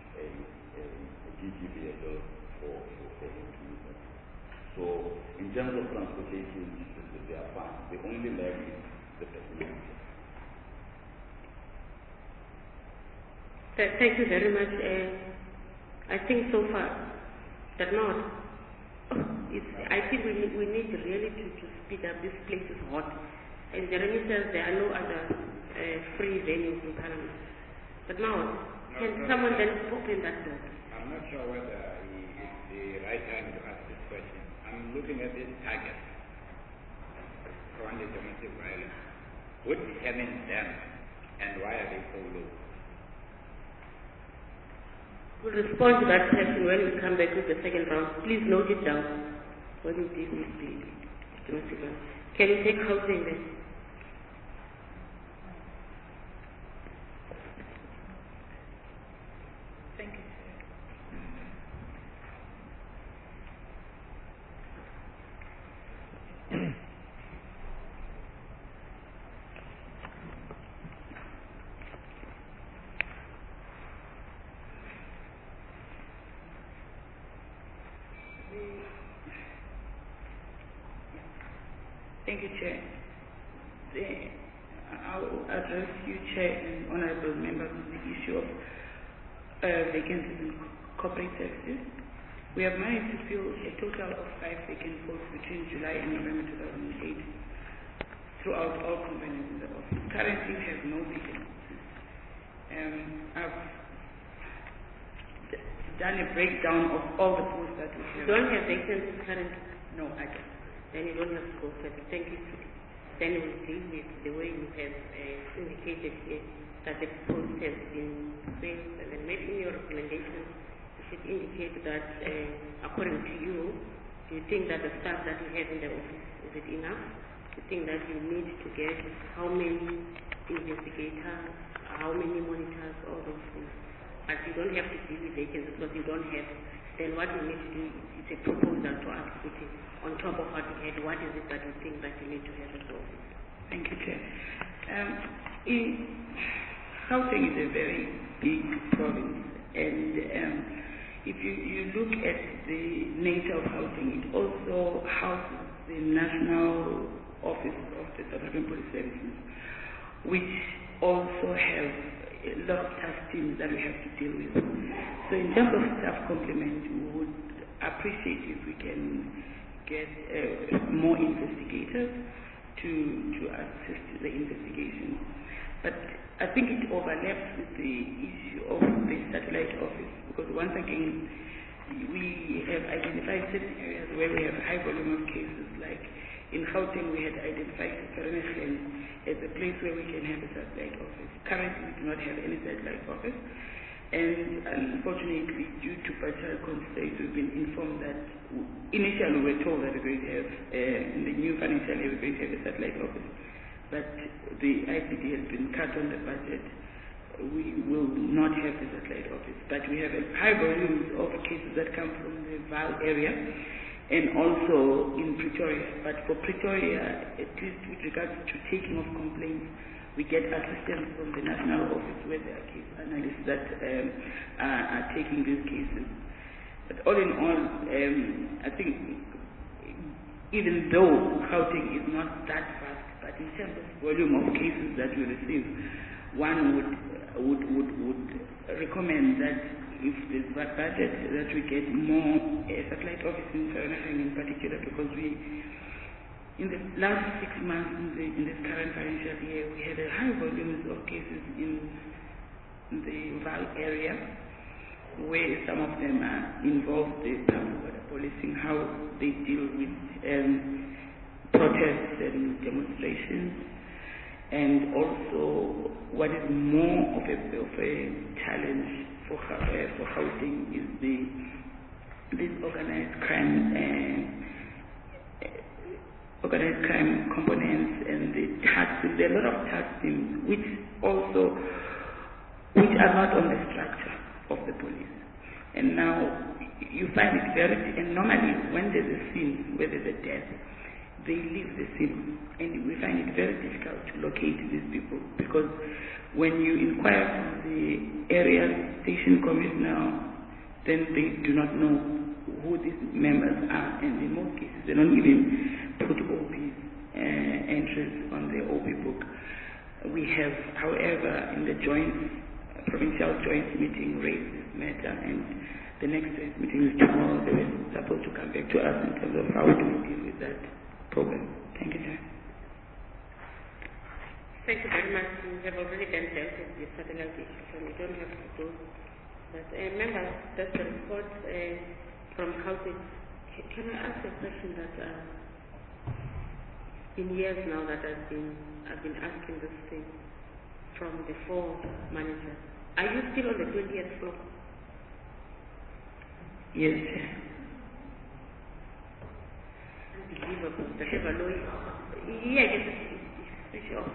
GG vehicle for him to use it. So in terms of transportation, they are fine. The only lag is the personnel. Thank you very much. I think so far that not. I think we need really to speed up. This place is hot. And Jeremy says there are no other free venues in Parliament. But now, can someone then open that door? I'm not sure whether it's the right time to ask this question. I'm looking at this target on the domestic violence. What determines them and why are they so low? We'll respond to that question when we come back with the second round. Please note it down when we deal with the domestic violence. Can you take housing then? Thank you, Chair. Thank you, Chair. I'll address you, Chair, and honorable members on the issue of vacancies in corporate services. We have managed to fill a total of 5 vacant posts between July and November 2008 throughout all components in the office. Currently, we have no vacancies. I've done a breakdown of all the posts that we have. You don't have vacancies currently? No, I don't. Then you don't have to go further. Thank you. Then we'll deal with the way you have indicated here that the post has been filled, and then maybe in your recommendation you should indicate that according to you, do you think that the staff that you have in the office, is it enough? Do you think that you need to get how many investigators, how many monitors, all those things? But you don't have to deal with vacancies because you don't have. Then what you need to do is a proposal to us, which is on top of what you had. What is it that you think that you need to have as well? Thank you, Chair. Gauteng is a very big province, and if you look at the nature of Gauteng, it also houses the National Office of the South African Police Services, which also have a lot of task teams that we have to deal with. So in terms of staff complement, we would appreciate if we can get more investigators to assist the investigation. But I think it overlaps with the issue of the satellite office, because once again, we have identified certain areas where we have high volume of cases, like in Gauteng we had identified Vereeniging as a place where we can have a satellite office. Currently we do not have any satellite office. And unfortunately, due to budgetary constraints, we've been informed that initially we were told that we're going to have, in the new financial year, we're going to have a satellite office. But the ICT has been cut on the budget. We will not have the satellite office. But we have a high volume of cases that come from the Vaal area and also in Pretoria. But for Pretoria, at least with regards to taking of complaints, we get assistance from the national office where there are case analysts that are taking these cases. But all in all, I think even though Gauteng is not that fast, but in terms of volume of cases that we receive, one would recommend that if there's budget that we get more satellite office in Vereeniging in particular, because we in the last 6 months in this current financial year, we had a high volume of cases in the Vaal area, where some of them are involved in border policing, how they deal with protests and demonstrations, and also what is more of a challenge for Gauteng is this organized crime components and the tax. There are a lot of tax teams which are not on the structure of the police. And now you find it and normally when there's a scene where there's a death, they leave the scene, and we find it very difficult to locate these people, because when you inquire from the area station commissioner, then they do not know who these members are, and in most cases they don't even put OP's entries on the OP book. We have, however, in the provincial joint meeting raised this matter, and the next meeting is tomorrow. They were supposed to come back to us in terms of how to deal with that problem. Thank you, Chair. Thank you very much. We have already dealt with the satellite issue, so we don't have to go. But members, that's the report from Gauteng. Can I ask a question that in years now that I've been asking this thing from the 4 managers. Are you still on the 20th floor? Yes, Chair. Unbelievable. Yeah, switch off.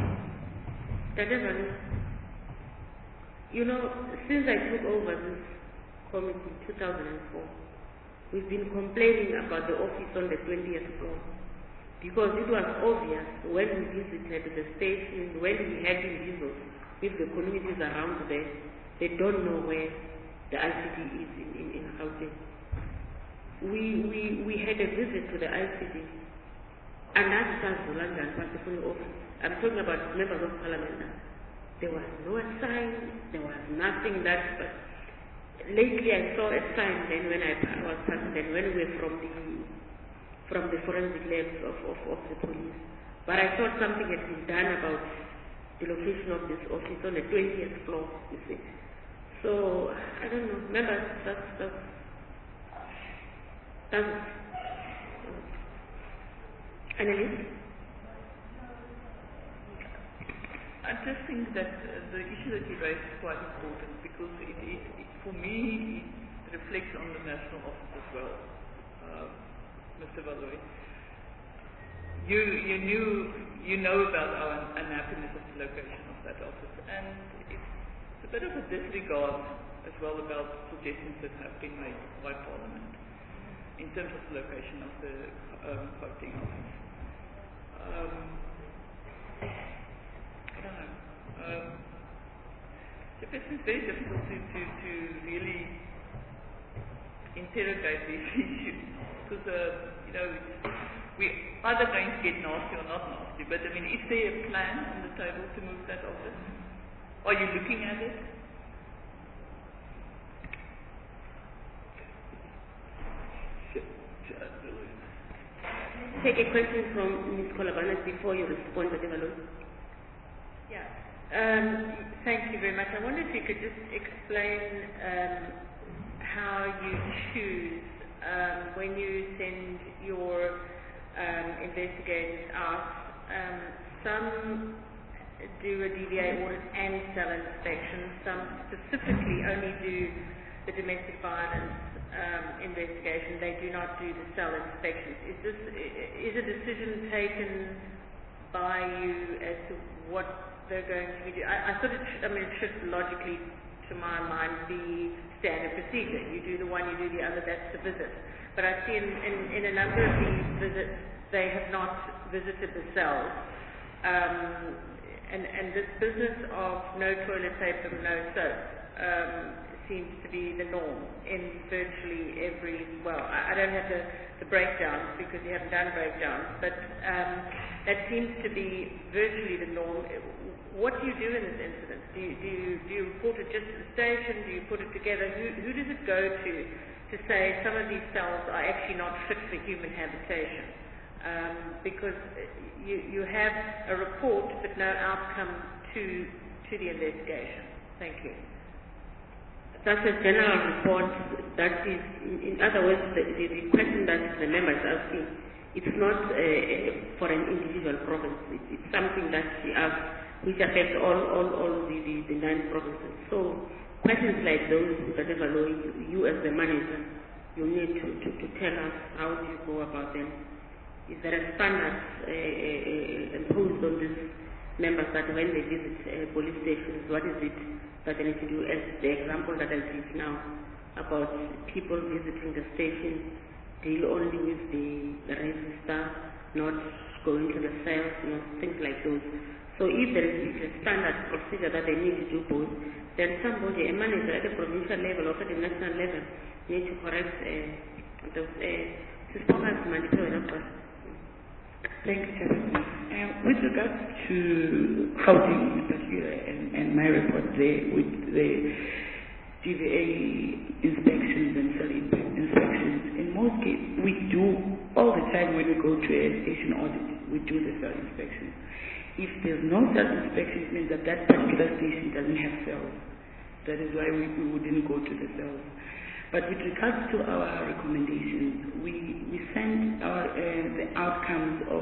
You know, since I took over this committee in 2004, we've been complaining about the office on the 20th floor, because it was obvious when we visited the station, when we had visits with the communities around there, they don't know where the ICD is in Gauteng. We had a visit to the ICD, and that was London, particularly office. I'm talking about members of parliament now. There was no sign, there was nothing that, but lately I saw a sign then when I was passing, then when we were from the forensic labs of the police. But I thought something had been done about the location of this office on the 20th floor, you see. So, I don't know, members, that's Annelies? I just think that the issue that you raised is quite important, because it for me, it reflects on the national office as well. Mr. Valoy, you know about our unhappiness of the location of that office, and it's a bit of a disregard as well about suggestions that have been made by Parliament in terms of the location of the Gauteng office. I don't know. It's very difficult to really interrogate these issues, because we either going to get nasty or not nasty. But I mean, is there a plan on the table to move that office? Are you looking at it? Take a question from Ms. Kolabanas before you respond to the Yeah. Thank you very much. I wonder if you could just explain how you choose when you send your investigators out. Some do a DVA audit and cell inspections. Some specifically only do the domestic violence investigation. They do not do the cell inspections. Is a decision taken by you as to what they're going to be doing? I thought it should logically, to my mind, be standard procedure. You do the one, you do the other, that's the visit. But I see in a number of these visits, they have not visited the cells. And this business of no toilet paper, no soap, seems to be the norm in virtually every, well, I don't have the breakdowns because you haven't done breakdowns, but that seems to be virtually the norm. What do you do in this incident? Do you report it just to the station? Do you put it together? Who does it go to say some of these cells are actually not fit for human habitation? Because you have a report but no outcome to the investigation. Thank you. That's a general report that is, in other words, the question that the member is asking, it's not for an individual province. It's something that she asks, which affects all the 9 provinces. So questions like those, whatever law, you as the manager, you need to tell us how do you go about them. Is there a standard imposed on these members that when they visit police stations, what is it that they need to do? As the example that I give now about people visiting the station, deal only with the register, not going to the cells, things like those. So if there is a standard procedure that they need to do both, then somebody, a manager at the provincial level or at the national level, need to correct those. Thank you, Chairman. With regards to housing in particular and my report there with the DVA inspections and cell inspections, in most cases we do all the time when we go to a station audit, we do the cell inspections. If there's no cell inspection, it means that particular station doesn't have cells. That is why we wouldn't go to the cells. But with regards to our recommendations, we send the outcomes of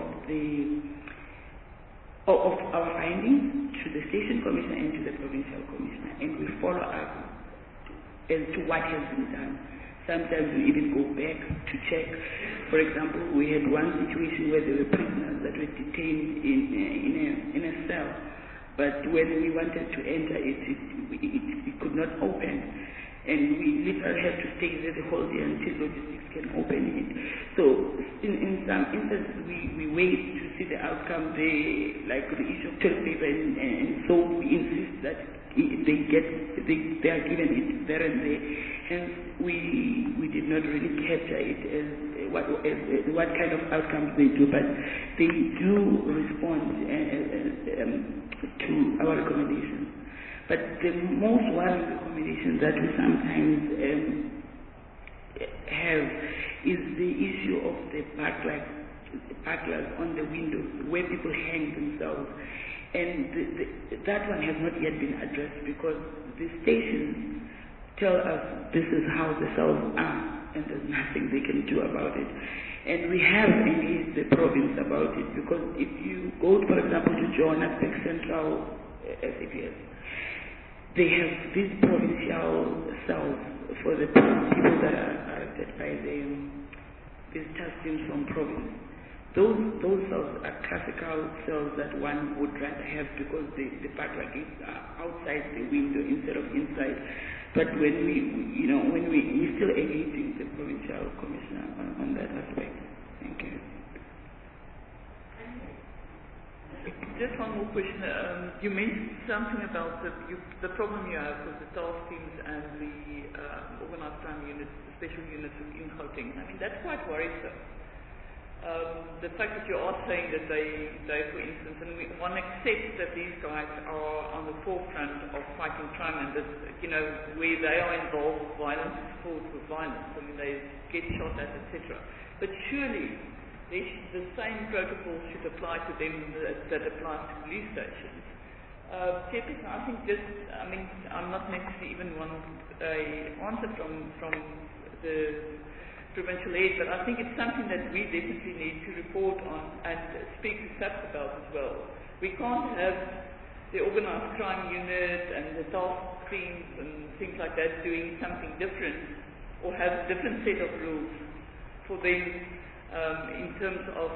our findings to the station commissioner and to the provincial commissioner, and we follow up as to what has been done. Sometimes we even go back to check. For example, we had one situation where there were prisoners that were detained in a cell, but when we wanted to enter it could not open. And we literally had to stay there the whole day until logistics can open it. So in some instances we wait to see the outcome. Like the issue of toilet paper, and so we insist that they are given it there and there. Hence we did not really capture it as what kind of outcomes they do, but they do respond to our recommendations. But the most worrying recommendation that we sometimes have is the issue of the bucklers on the windows where people hang themselves. And that one has not yet been addressed because the stations tell us this is how the cells are and there's nothing they can do about it. And we have engaged the province about it because if you go, for example, to Johannesburg Central SAPS, they have these provincial cells for the people that are arrested by these task teams from province. Those cells are classical cells that one would rather have because the butler gates are outside the window instead of inside. But when we're still engaging the provincial commissioner on that aspect. Thank you. Just one more question. You mentioned something about the problem you have with the task teams and the organized crime units, the special units in Gauteng. I mean, that's quite worrisome. The fact that you are saying that they for instance, and one accepts that these guys are on the forefront of fighting crime and that, where they are involved with violence, it's fought with violence. I mean, they get shot at, etc. But surely, the same protocol should apply to them that applies to police stations. Chairperson, I think I'm not necessarily even wanting an answer from the provincial aid, but I think it's something that we definitely need to report on and speak to SAPS about as well. We can't have the organized crime unit and the task teams and things like that doing something different or have a different set of rules for them in terms of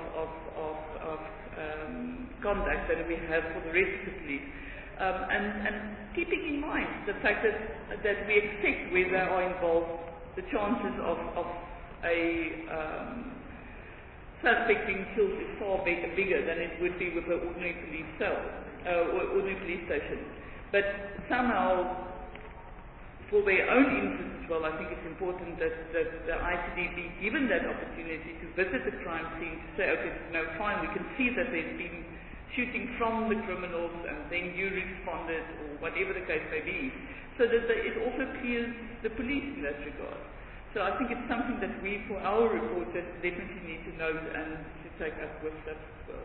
conduct that we have for the rest of the police. And keeping in mind the fact that we expect where they are involved, the chances of a suspect being killed is far bigger than it would be with an ordinary police cell or ordinary police station. But somehow, for their own interest as well, I think it's important that the ICD be given that opportunity to visit the crime scene to say, okay, no, fine, we can see that there's been shooting from the criminals and then you responded or whatever the case may be, so that it also clears the police in that regard. So I think it's something that we, for our report, definitely need to note and to take up with us as well.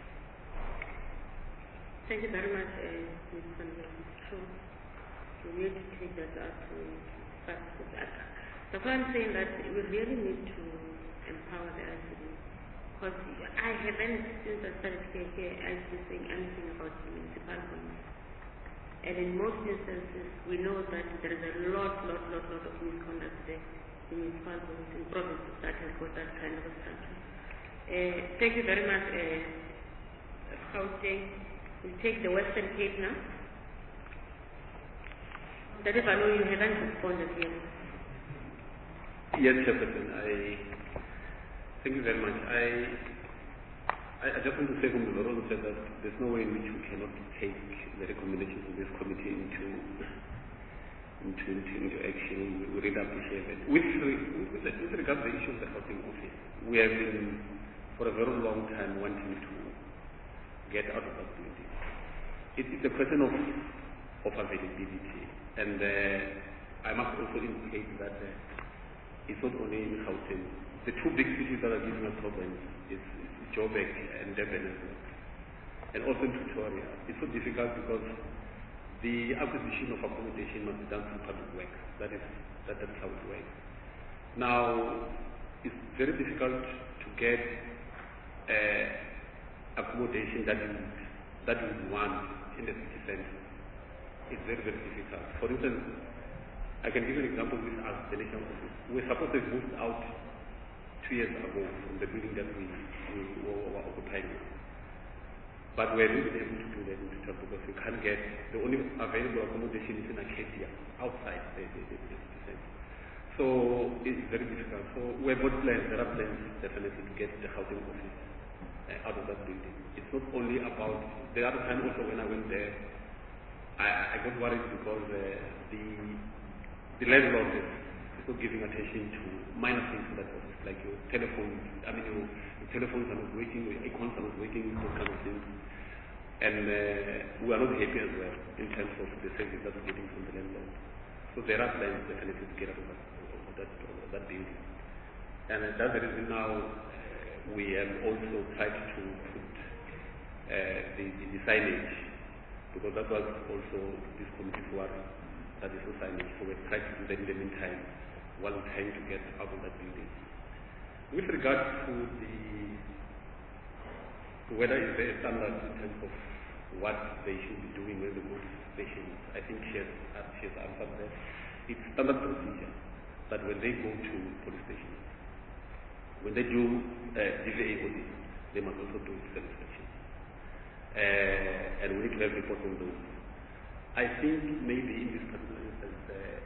Thank you very much, Ms. Van der Stroom. We need to take that out to start with that. That's why I'm saying that we really need to empower the ICD. Because I haven't, since I started KK, actually saying anything about the municipal police. And in most instances, we know that there is a lot of misconduct there in municipal police, in provinces that have got that kind of a structure. Thank you very much, Gauteng. We'll take the Western Cape now. That is, I know you haven't responded yet. Yes, Chairperson. Thank you very much. I just want to say from the Lord said that there's no way in which we cannot take the recommendations of this committee into action. We really appreciate it. With regard to the issue of the housing office, we have been for a very long time wanting to get out of that building. It's a question of availability, and I must also indicate that it's not only in Gauteng. The two big cities that are giving us problems is Joburg and Durban as well, and also in Pretoria. It's so difficult because the acquisition of accommodation must be done through public works. That's how it works. Now, it's very difficult to get accommodation that you want in the city center. It's very difficult. For instance, I can give you an example with us, the National Office. We're supposed to have moved out 2 years ago from the building that we were occupying. But we're not able to do that in Pretoria because we can't get, the only available accommodation is in Acacia, outside the city center. So it's very difficult. So we've got plans, there are plans definitely to get the housing office out of that building. It's not only about, the other time also when I went there, I got worried because the landlord is not giving attention to minor things in that office, like your telephones, your telephones are not working, your icons are not working, those kind of things. And we are not happy as well in terms of the service that we're getting from the landlord. So there are plans definitely to get out of that building. And that's the reason now we have also tried to put the signage, because that was also this committee's work, that is no signage. So we're trying to do that in the meantime while we're trying to get out of that building. With regard to whether is there a standard in terms of what they should be doing when they go to stations, I think she has answered that. It's standard procedure that when they go to police stations, when they do DVA audits, they must also do cell inspections. And we need to have reports on those. I think maybe in this particular instance,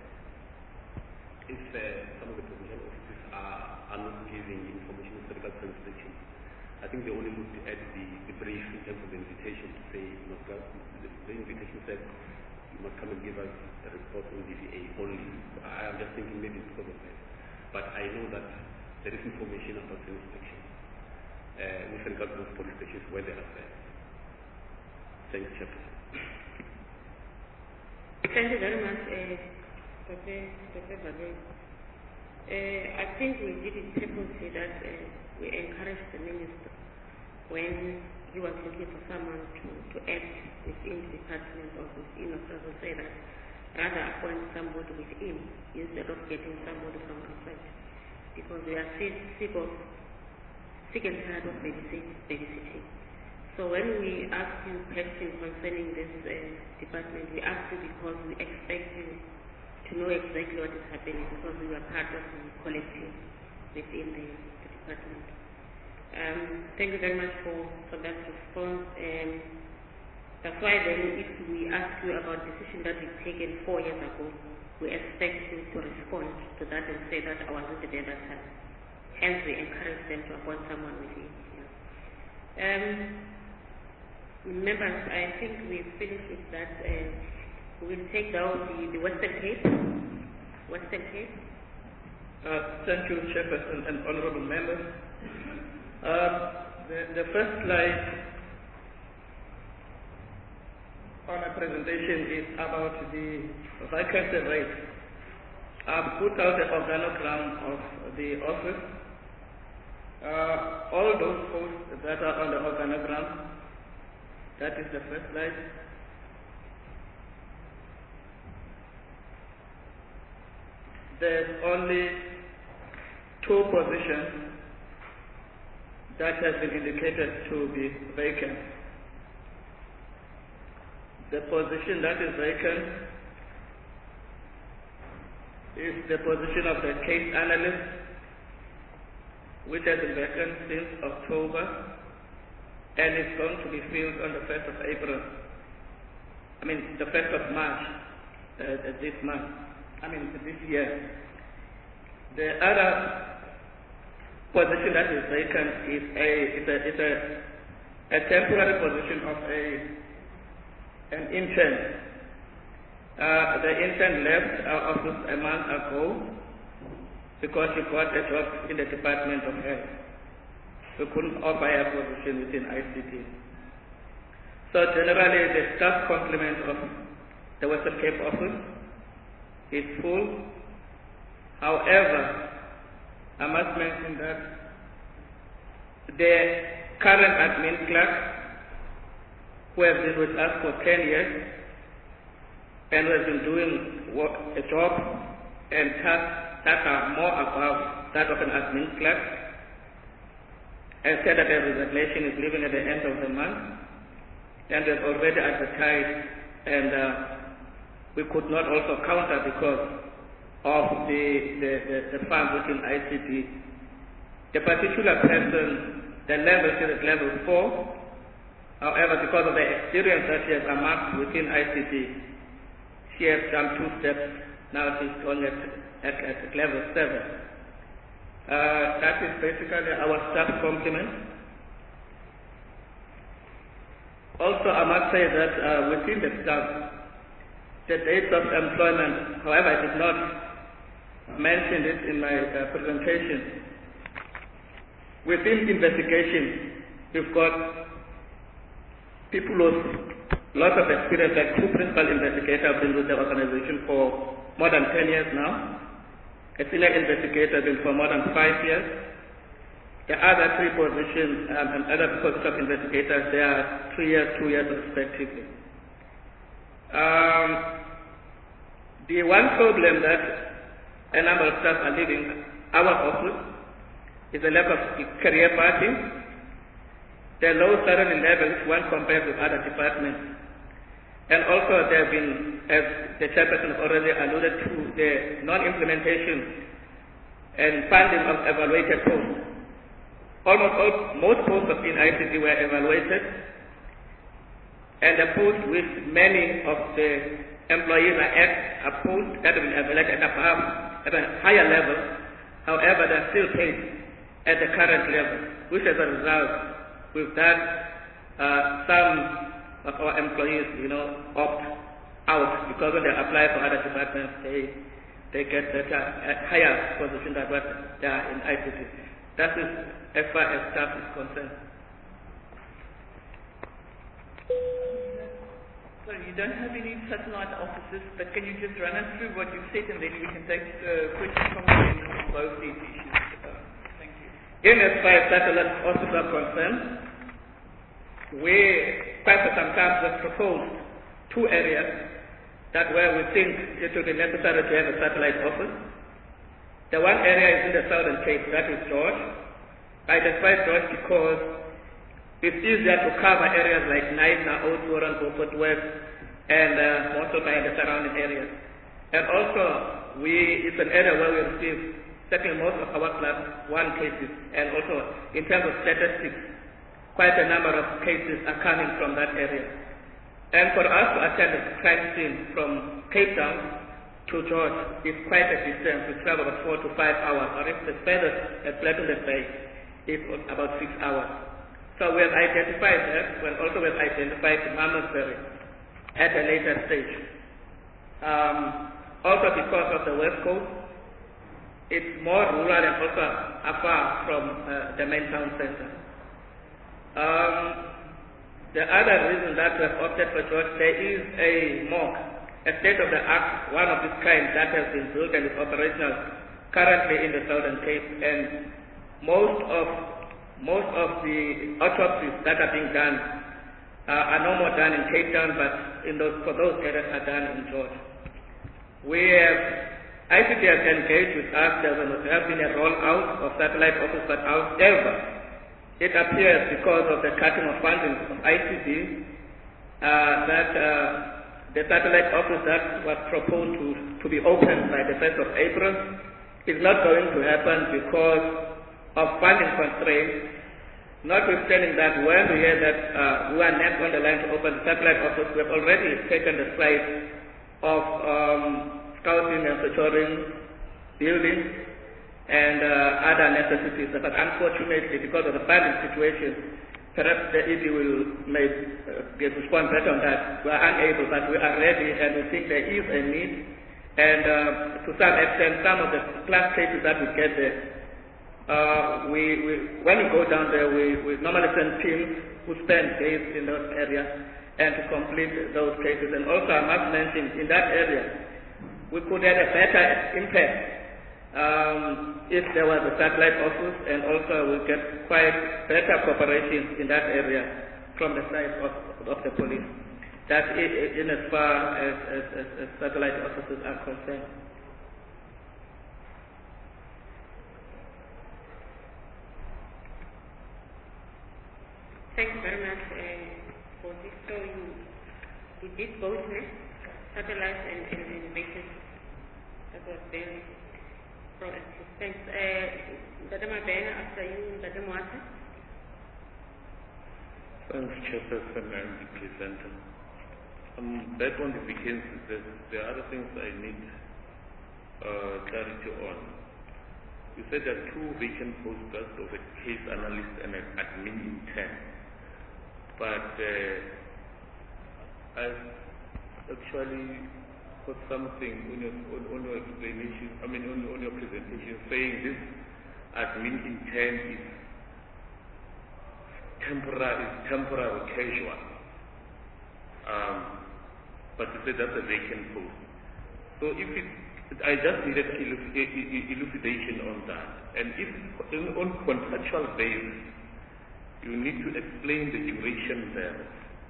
if some of the provincial offices are not giving information on medical inspection, I think they only looked at the brief in terms of the invitation to say, the invitation said, you must come and give us a report on DVA only. I am just thinking maybe it's because of that. But I know that there is information about the inspection with regard to those police stations where they are there. Thank you, Chairperson. Thank you very much, Dr. Bagay. I think we did intentionally that we encouraged the minister when he was looking for someone to act within the department or within us, to say that rather appoint somebody within instead of getting somebody from outside, because we are sick and tired of babysitting. So when we ask you questions concerning this department, we ask you because we expect you to know exactly what is happening because we are part of the collective within the department. Thank you very much for that response. That's why then if we ask you about decision that we've taken 4 years ago, we expect you to respond to that and say that I wasn't there that time. Hence we encourage them to appoint someone with you. Members, I think we've finished with that. We'll take down the Western Cape. Western Cape. Thank you, Chairperson and honorable members. The first slide on my presentation is about the vacancy rate. I've put out the organogram of the office. All those posts that are on the organogram, that is the first slide. There's only 2 positions that has been indicated to be vacant. The position that is vacant is the position of the case analyst, which has been vacant since October and is going to be filled on the 1st of April. The 1st of March this month. This year. The other position that is vacant is a temporary position of an intern. The intern left our office a month ago because she got a job in the Department of Health. We couldn't offer a position within ICT. So generally the staff complement of the Western Cape office is full. However, I must mention that the current admin clerk, who has been with us for 10 years and who has been doing a job and tasks that are more above that of an admin clerk, and said that the resignation is leaving at the end of the month, and was already advertised, and we could not also counter because of the funds within ICT. The particular person, the level is level 4. However, because of the experience that she has amassed within ICT, she has jumped 2 steps. Now she's only at level 7. That is basically our staff complement. Also, I must say that within the staff, the dates of employment, however, I did not mention it in my presentation. Within investigation, we've got people with lots of experience, like 2 principal investigators have been with the organization for more than 10 years now. A senior investigator has been for more than 5 years. The other 3 positions and other positions of investigators, they are 3 years, 2 years respectively. The one problem that a number of staff are leaving our office is the lack of career pathing, the low salary levels when compared with other departments. And also there have been, as the chairperson already alluded to, the non-implementation and funding of evaluated posts. Most posts in ICT were evaluated, and the posts with many of the employees are posts that have been evaluated at a higher level. However, they're still paid at the current level, which as a result, with that, some of our employees, opt out because when they apply for other departments, they get a higher position than what they are in ICT. That is as far as staff is concerned. Sorry, you don't have any satellite offices, but can you just run us through what you've said and then we can take questions from both these issues? Thank you. In as far as satellite offices are concerned, we quite for some time have proposed 2 areas that where we think it will be necessary to have a satellite office. The one area is in the Southern Cape, that is George. I identified George because it's easier to cover areas like Naina, Oudtshoorn, Beaufort West, and Montreal and the surrounding areas. And also, it's an area where we receive certainly most of our class 1 cases, and also in terms of statistics, quite a number of cases are coming from that area. And for us to attend a crime scene from Cape Town to George is quite a distance. We travel about 4 to 5 hours, or if the furthest at Platinum Bay is about 6 hours. So we have identified that, and also we have identified Malmesbury at a later stage. Also because of the West Coast, it's more rural and also afar from the main town center. The other reason that we have opted for George, there is a morgue, a state-of-the-art, one of its kind that has been built and is operational currently in the Southern Cape, and most of the autopsies that are being done are no more done in Cape Town, but for those areas are done in George. ICT has engaged with us. There has been a rollout of satellite office, but however, it appears because of the cutting of funding of ICT that the satellite office that was proposed to be opened by the 1st of April is not going to happen because of funding constraints. Notwithstanding that, when we hear that we are next on the line to open the satellite office, we have already taken the site of scouting and securing buildings and other necessities. But unfortunately, because of the funding situation, perhaps the ED may respond better on that. We are unable, but we are ready, and we think there is a need. And to some extent, some of the class cases that we get there, when we go down there, we normally send teams who spend days in those areas and to complete those cases. And also, I must mention, in that area, we could have a better impact if there was a satellite office, and also we get quite better cooperation in that area from the side of the police. That is in as far as satellite offices are concerned. Thanks very much for this. So you did both, satellite and innovation. That was very proactive. Thanks. Dr. Mabena, after you, Dr. Mwata. Thanks, Chairperson and the presenter. Back on the vacancies, there are other things I need clarity on. You said there are 2 vacant posts of a case analyst and an admin intern. But I've actually put something on your explanation, on your presentation, saying this admin intern is temporary, casual. But you said that's a vacant post. So I just needed elucidation on that. And if on contractual basis, you need to explain the duration there.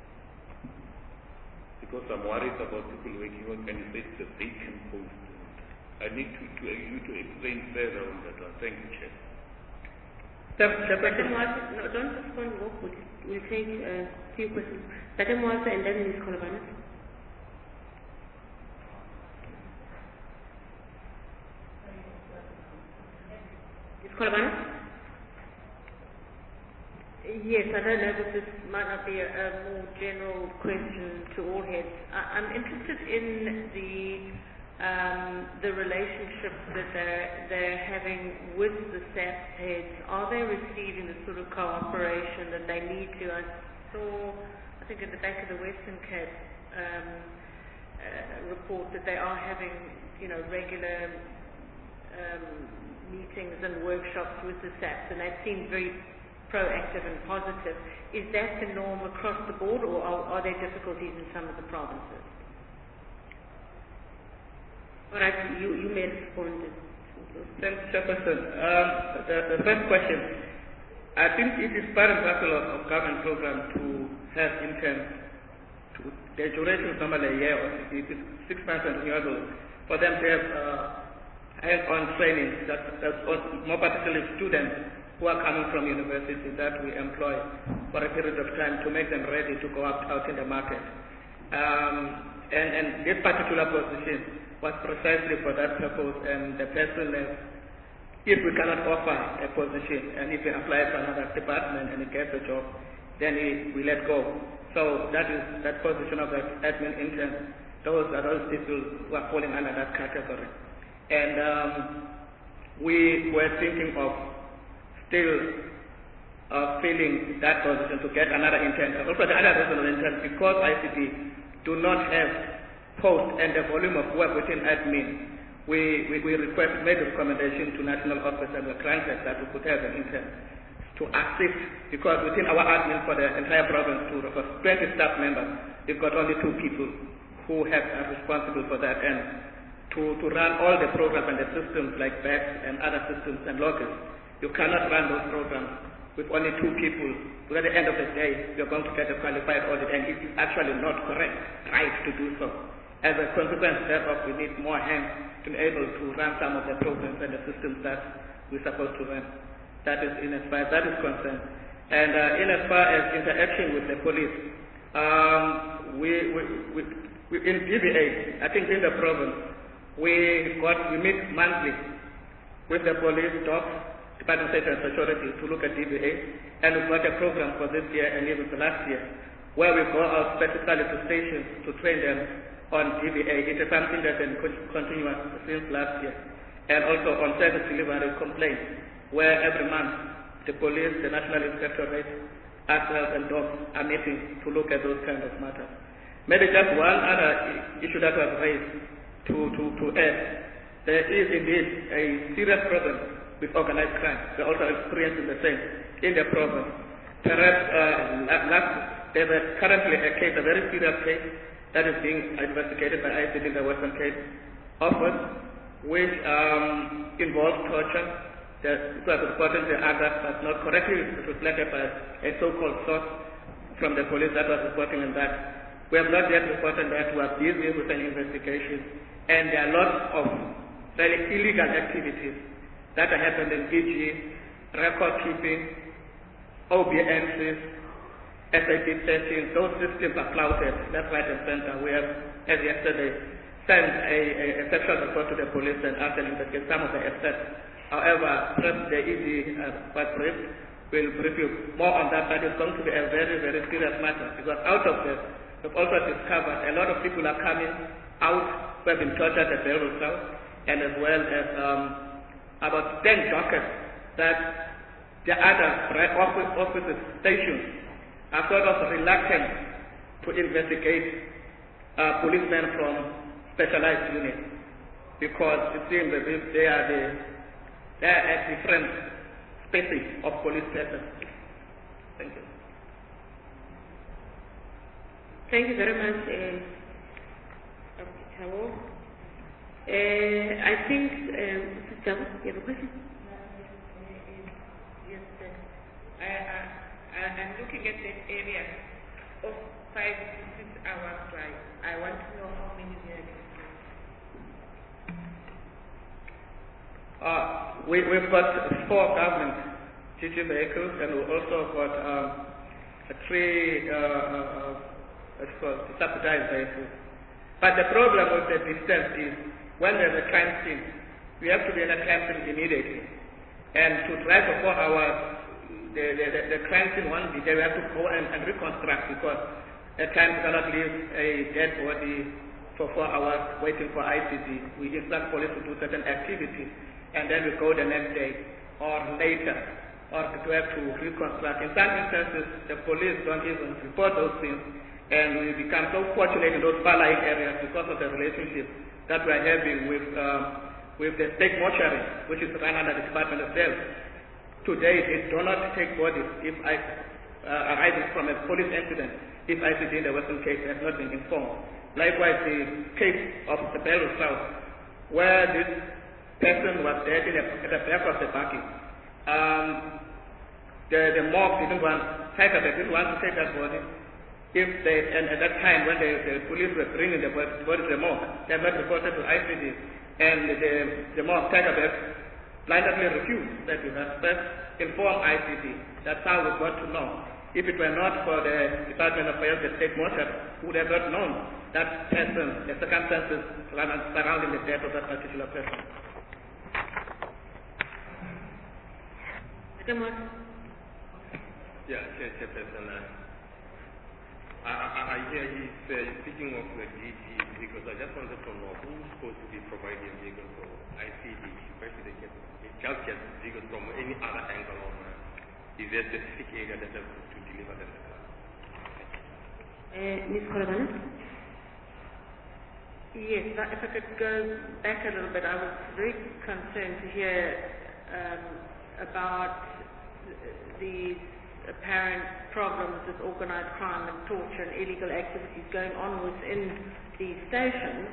Because I'm worried about people working on, and you say it's a vacant post. I need you to explain further on that one. Thank you, Chair. Dr. Mwasa, no, don't respond. We'll take a few questions. Dr. Mwasa and then Ms. Kolobanis. Ms. Kolobanis? Yes, I don't know if this might not be a more general question to all heads. I'm interested in the relationship that they're having with the SAP heads. Are they receiving the sort of cooperation that they need to? I saw, I think at the back of the Western Cape report that they are having, regular meetings and workshops with the SAPs, and they seem very proactive and positive. Is that the norm across the board, or are there difficulties in some of the provinces? All right, you may respond. Thanks, Chairperson. The first question, I think it is part and parcel of government program to have interns. The duration is normally a year, or it is 6 months and renewable, for them to have hands-on training, that's more particularly students who are coming from universities that we employ. for a period of time to make them ready to go out in the market. And this particular position was precisely for that purpose, and the person, if we cannot offer a position, and if he applies for another department and he gets a job, then we let go. So that is that position of the admin intern. Those people who are falling under that category. And we were thinking of still filling that position to get another intern. Also the other reason of intern, because ICT do not have post and the volume of work within admin, we made a recommendation to national office and the granted that we could have an intern to assist, because within our admin for the entire province, to 20 staff members, we've got only 2 people who are responsible for that, and to run all the programs and the systems like BEX and other systems and loggers. You cannot run those programs with only 2 people, because at the end of the day, you're going to get a qualified audit, and it is actually not right to do so. As a consequence thereof, we need more hands to be able to run some of the programs and the systems that we're supposed to run. That is in as far as that is concerned. And in as far as interaction with the police, we in DBA, I think in the province, we meet monthly with the police, Department of State and Security, to look at DBA, and we've got a program for this year and even for last year, where we go out specifically to stations to train them on DBA. It is something that's been continuous since last year. And also on service delivery complaints, where every month the police, the National Inspectorate, ourselves and dogs are meeting to look at those kind of matters. Maybe just one other issue that was raised to add. There is indeed a serious problem with organized crime. We're also experiencing the same in the province. Perhaps there's currently a case, a very serious case, that is being investigated by ICT in the Western Cape office, which involves torture. It was reported in the August, but not correctly reflected by a so-called source from the police that was reporting on that. We have not yet reported that. We are busy with an investigation, and there are lots of very illegal activities that are happening, e.g. record keeping, OBNCs, SID searching. Those systems are clouded, left, right, and center. We have, as yesterday, sent a sexual report to the police and asked them to investigate some of the assets. However, the ED will brief you more on that. That is going to be a very, very serious matter, because out of this, we've also discovered a lot of people are coming out who have been tortured at Belleville South, and as well as about 10 dockets that the other offices, stations, are sort of reluctant to investigate policemen from specialized units, because it seems as if they are a different species of police persons. Thank you. Thank you very much, Dr. Chawo. I think, Mrs. Chawo, you have a question? Yes, sir. I'm looking at the area of 5 to 6 hours drive. I want to know how many there are. We've got 4 government GT vehicles, and we also got 3 subsidized vehicles. But the problem with the distance is, when there's a crime scene, we have to be in a crime scene immediately. And to drive for 4 hours, the crime scene won't be there. We have to go and reconstruct, because at times we cannot leave a dead body for 4 hours waiting for ICT. We instruct police to do certain activities, and then we go the next day or later, or to have to reconstruct. In some instances, the police don't even report those things, and we become so fortunate in those far-lying areas because of the relationship that we are having with the state mortuary, which is run under the Department of Health. Today, they do not take bodies if arising from a police incident if ICT in the Western Cape has not been informed. Likewise, the case of the Belleville South, where this person was dead at the back of the buggy. The morgue didn't want to take that body. And at that time, when the police were bringing the body to the morgue, they had not reported to ICT, and the morgue Tigerbeth blindly refused that we must first inform ICT. That's how we got to know. If it were not for the Department of Health, the state mortuary, would have not known that person, the circumstances surrounding the death of that particular person. Yeah, Chairperson. I hear he's speaking of the DG because I just wanted to know who's supposed to be providing vehicles for ICD, especially they just get vehicles from any other angle or is there a specific area that has to deliver them? Ms. Korobana? Yes, if I could go back a little bit, I was very concerned to hear about these apparent problems with organized crime and torture and illegal activities going on within these stations.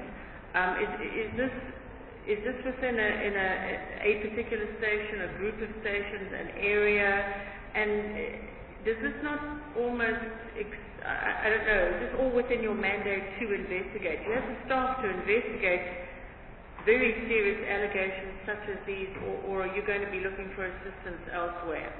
Is this within a particular station, a group of stations, an area, and does this not almost, I don't know, is this all within your mandate to investigate? Do you have the staff to investigate very serious allegations such as these, or are you going to be looking for assistance elsewhere?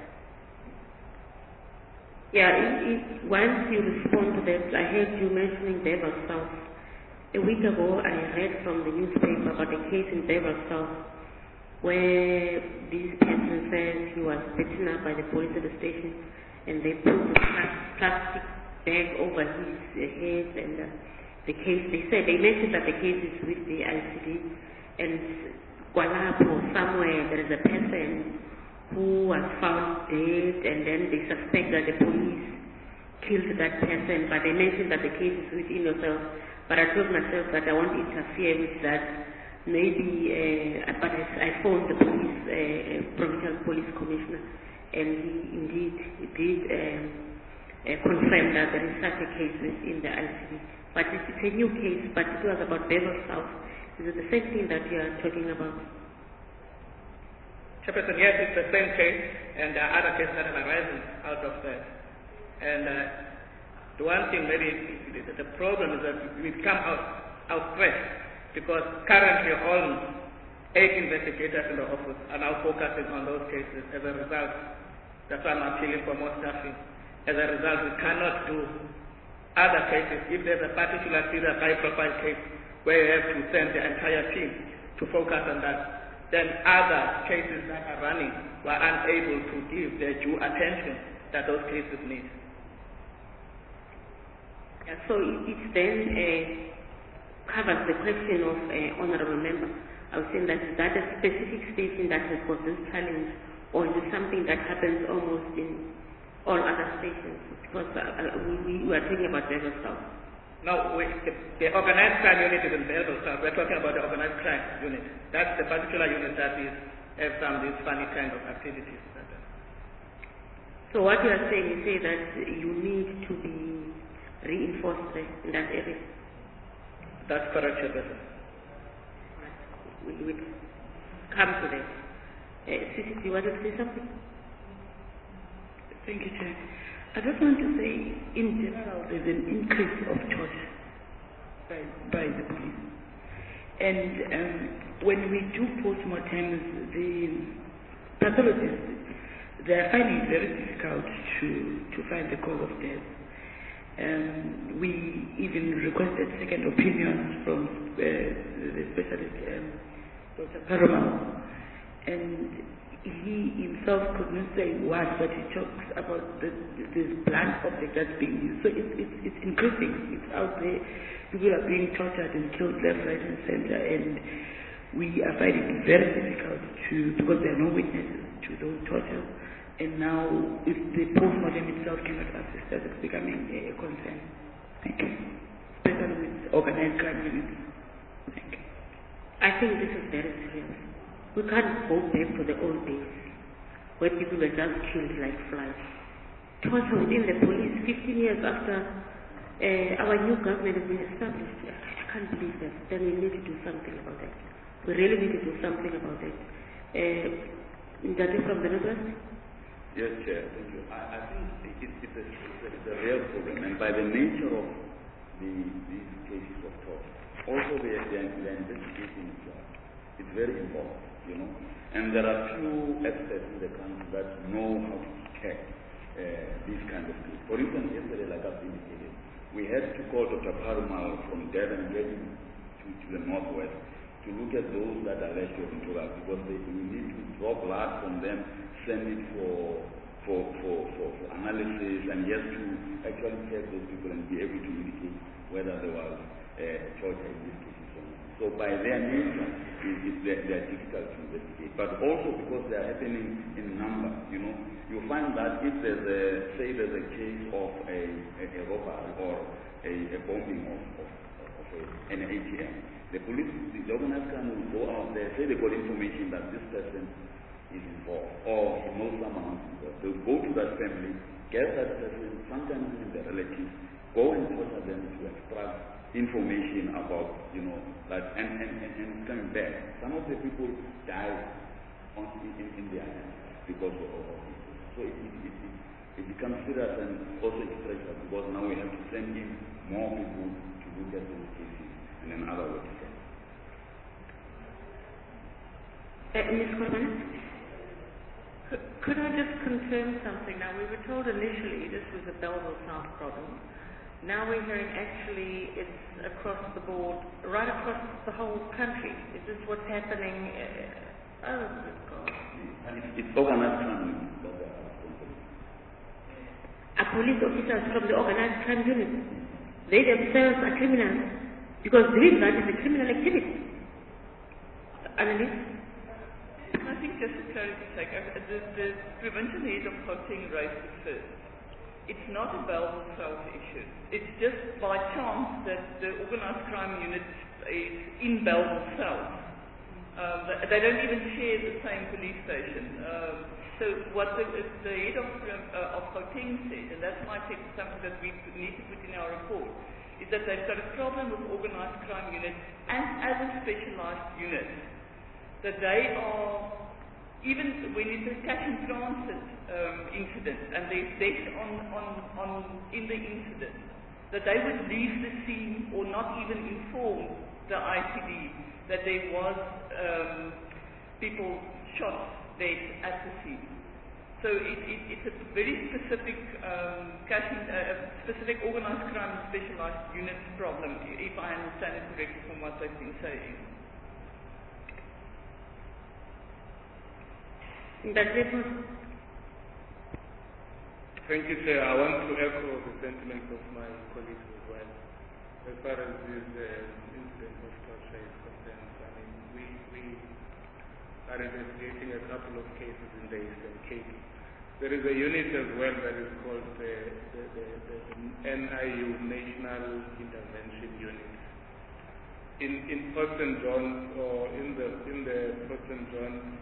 Yeah, once you respond to that, I heard you mentioning Bever South. A week ago, I read from the newspaper about a case in Bever South where this person says he was beaten up by the police at the station and they put a plastic bag over his head, and the case, they mentioned that the case is with the ICD, and Kualapo, somewhere there is a person who was found dead, and then they suspect that the police killed that person, but they mentioned that the case is within yourself. But I told myself that I won't interfere with that. Maybe, but I phoned the police, provincial police commissioner, and he indeed did confirm that there is such a case within the ICD. But it's a new case, but it was about Bever South. Is it the same thing that you are talking about? Chairperson, yes, it's the same case, and there are other cases that have arisen out of that. And the one thing maybe the problem is that we've come out fresh, because currently all 8 investigators in the office are now focusing on those cases. As a result, that's why I'm appealing for more staffing. As a result, we cannot do other cases. If there's a particular serious high-profile case where you have to send the entire team to focus on that, then other cases that are running were unable to give the due attention that those cases need. Yeah, so it then covers the question of honorable member. I was saying that is that a specific station that has got this challenge, or is it something that happens almost in all other stations? Because we were talking about Bever South. No, the organized crime unit is in Bever South. We're talking about the organized crime unit. That's the particular unit that has some of these funny kind of activities. So what you are saying, you say that you need to be reinforced in that area? That's correct, Chairperson. We will come to that. Sisi, do you want to say something? Thank you, Chair. I just want to say, in general, there's an increase of torture by the police. And when we do postmortems, the pathologists, they are finding it very difficult to find the cause of death. We even requested second opinions from the specialist, Dr. Paramount, and he himself could not say what, but he talks about this blunt object that's being used. So it's increasing. It's out there. People are being tortured and killed left, right, and center, and we are finding it very difficult because there are no witnesses to those tortures. And now, if the postmortem itself cannot assist us, it's becoming a concern. Thank you. Especially with organized crime units. Thank you. I think this is very serious. We can't go back to the old days where people were just killed like flies. Torture within the police 15 years after our new government has been established. I can't believe that. Then we need to do something about that. We really need to do something about that. That is from the Northwest? Yes, Chair. Thank you. I think it's a real problem, and by the nature of these cases of torture, also the investigation itself, it's very important, you know. And there are few experts in the country that know how to check these kind of things. For instance, yesterday, like I've indicated, we had to call Dr. Parumal from Durban, get him to the northwest to look at those that are left of drugs, because we need to draw blood from them, send it for analysis, and just to actually test those people and be able to indicate whether there was torture in this case. So by their nature, they are difficult to investigate. But also because they are happening in number, you find that if there's a case of a robbery or a bombing of an ATM, the police, the organized crime will go out there, say they got information that this person is involved, or he knows someone who's involved. They'll go to that family, get that person, sometimes even their relatives, go and torture them to extract information about, that, and coming back. Some of the people die in their hands because of this. So it becomes serious and also stressful, because now we have to send in more people to look at those cases and then other way to go. Ms. Corbin? Could I just confirm something? Now, we were told initially this was a Belleville South problem. Now we're hearing actually it's across the board, right across the whole country. Is this what's happening? Oh, good God. It's organized crime. Are police officers from the organized crime unit? They themselves are criminals, because doing that is a criminal activity. Annalise? I think just for clarity's sake, the prevention aid of Gauteng raised it first. It's not a Belleville South issue. It's just by chance that the organised crime unit is in Belleville South. They don't even share the same police station. So what the head of Gauteng said, and that's why I said something that we need to put in our report, is that they've got a problem with organised crime units and as a specialised unit. That they are, even when it's a cash and transit incident and there's death in the incident, that they would leave the scene or not even inform the ICD that there was people shot dead at the scene. So it's a very specific specific organised crime specialised unit problem, if I understand it correctly from what they've been saying. Thank you, Chair. I want to echo the sentiments of my colleagues as well. As far as this incident of torture is concerned, I mean, we are investigating a couple of cases in the Eastern Cape. There is a unit as well that is called the NIU, National Intervention Unit. In Port St. John's, or in the Port St. John's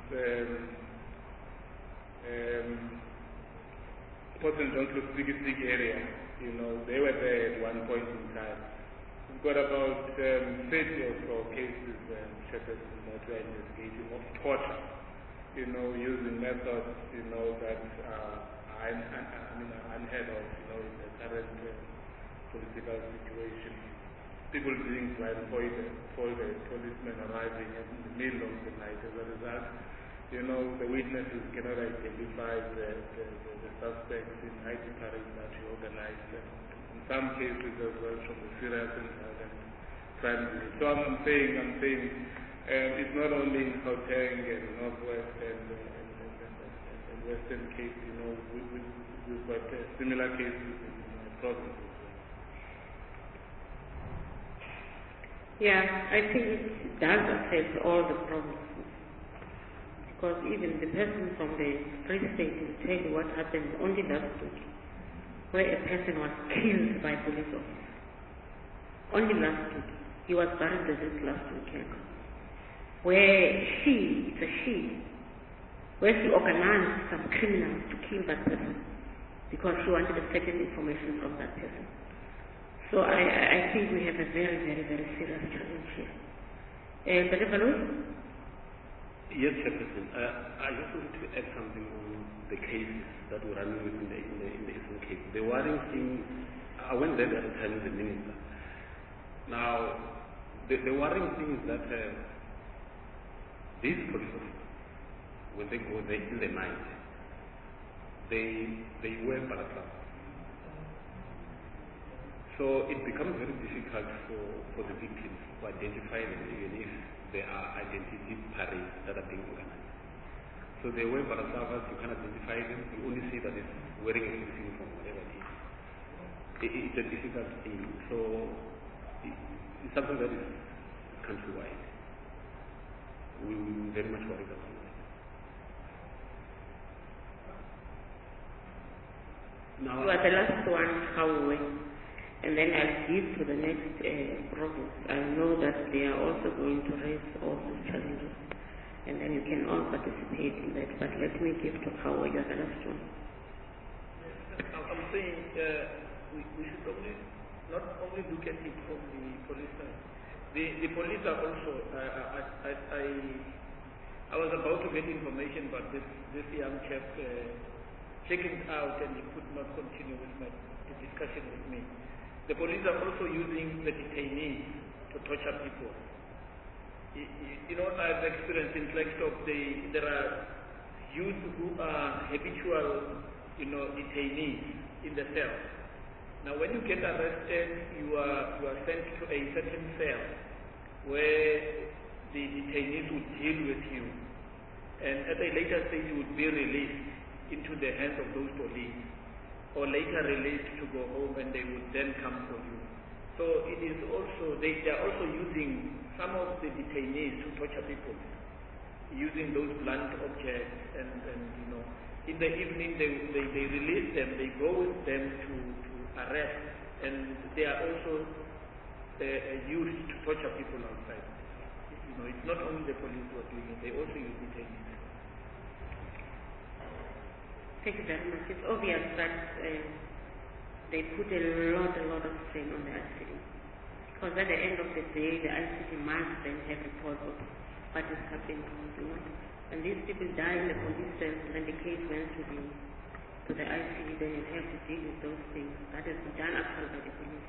Port St. John's Lustig area, they were there at one point in time. We've got about 30 or so cases, shepherds that we are investigating of torture, using methods, that are unheard of, in the current political situation. People being blindfolded, policemen arriving in the middle of the night. As a result, the witnesses cannot identify the suspects in IT parades that we organized. In some cases as well from the serious and violent crime unit. So I'm saying it's not only in Gauteng and Northwest and Western Cape, we've got similar cases in provinces. Yeah, I think it does affect all the provinces. Because even the person from the Free State will tell you what happened only last week, where a person was killed by police officers. Only last week. He was buried this last weekend. Where she organized some criminals to kill that person because she wanted a certain information from that person. So I think we have a very, very, very serious challenge here. Dr. Yes, Chairperson. I just wanted to add something on the cases that were running within the Eastern Cape. The worrying thing, I went there at the time with the minister. Now, the worrying thing is that these police officers, when they go there in the night, they wear balaclava. So it becomes very difficult for the victims to identify them, even if there are identity parades that are being organized. So they wear balaclavas, you can't identify them, you only see that it's wearing a uniform, whatever it is. It's a difficult thing, so it's something that is countrywide. We very much worry about it. Now, you are the last one, Hawe, and then I'll give to the next province. I know that they are also going to raise all these challenges, and then you can all participate in that. But let me give to Hawe, you are the last one. I'm saying we should not only look at it from the police side. The police are also, I was about to get information, but this young chap checking out and he could not continue with the discussion with me. The police are also using the detainees to torture people. You know, I've experienced in Flagstop, there are youth who are habitual, detainees in the cell. Now, when you get arrested, you are sent to a certain cell where the detainees would deal with you, and at a later stage you would be released into the hands of those police, or later released to go home, and they would then come for you. So it is also, they are also using some of the detainees to torture people, using those blunt objects, and in the evening they release them, they go with them to arrest, and they are also used to torture people outside. It's not only the police who are doing it, they also use detainees. Thank you very much. It's obvious that they put a lot of strain on the ICD. Because at the end of the day, the ICD must then have reports of what is happening, And these people die in the police cells, and the case went to the ICD, then you have to deal with those things. That has been done actually by the police.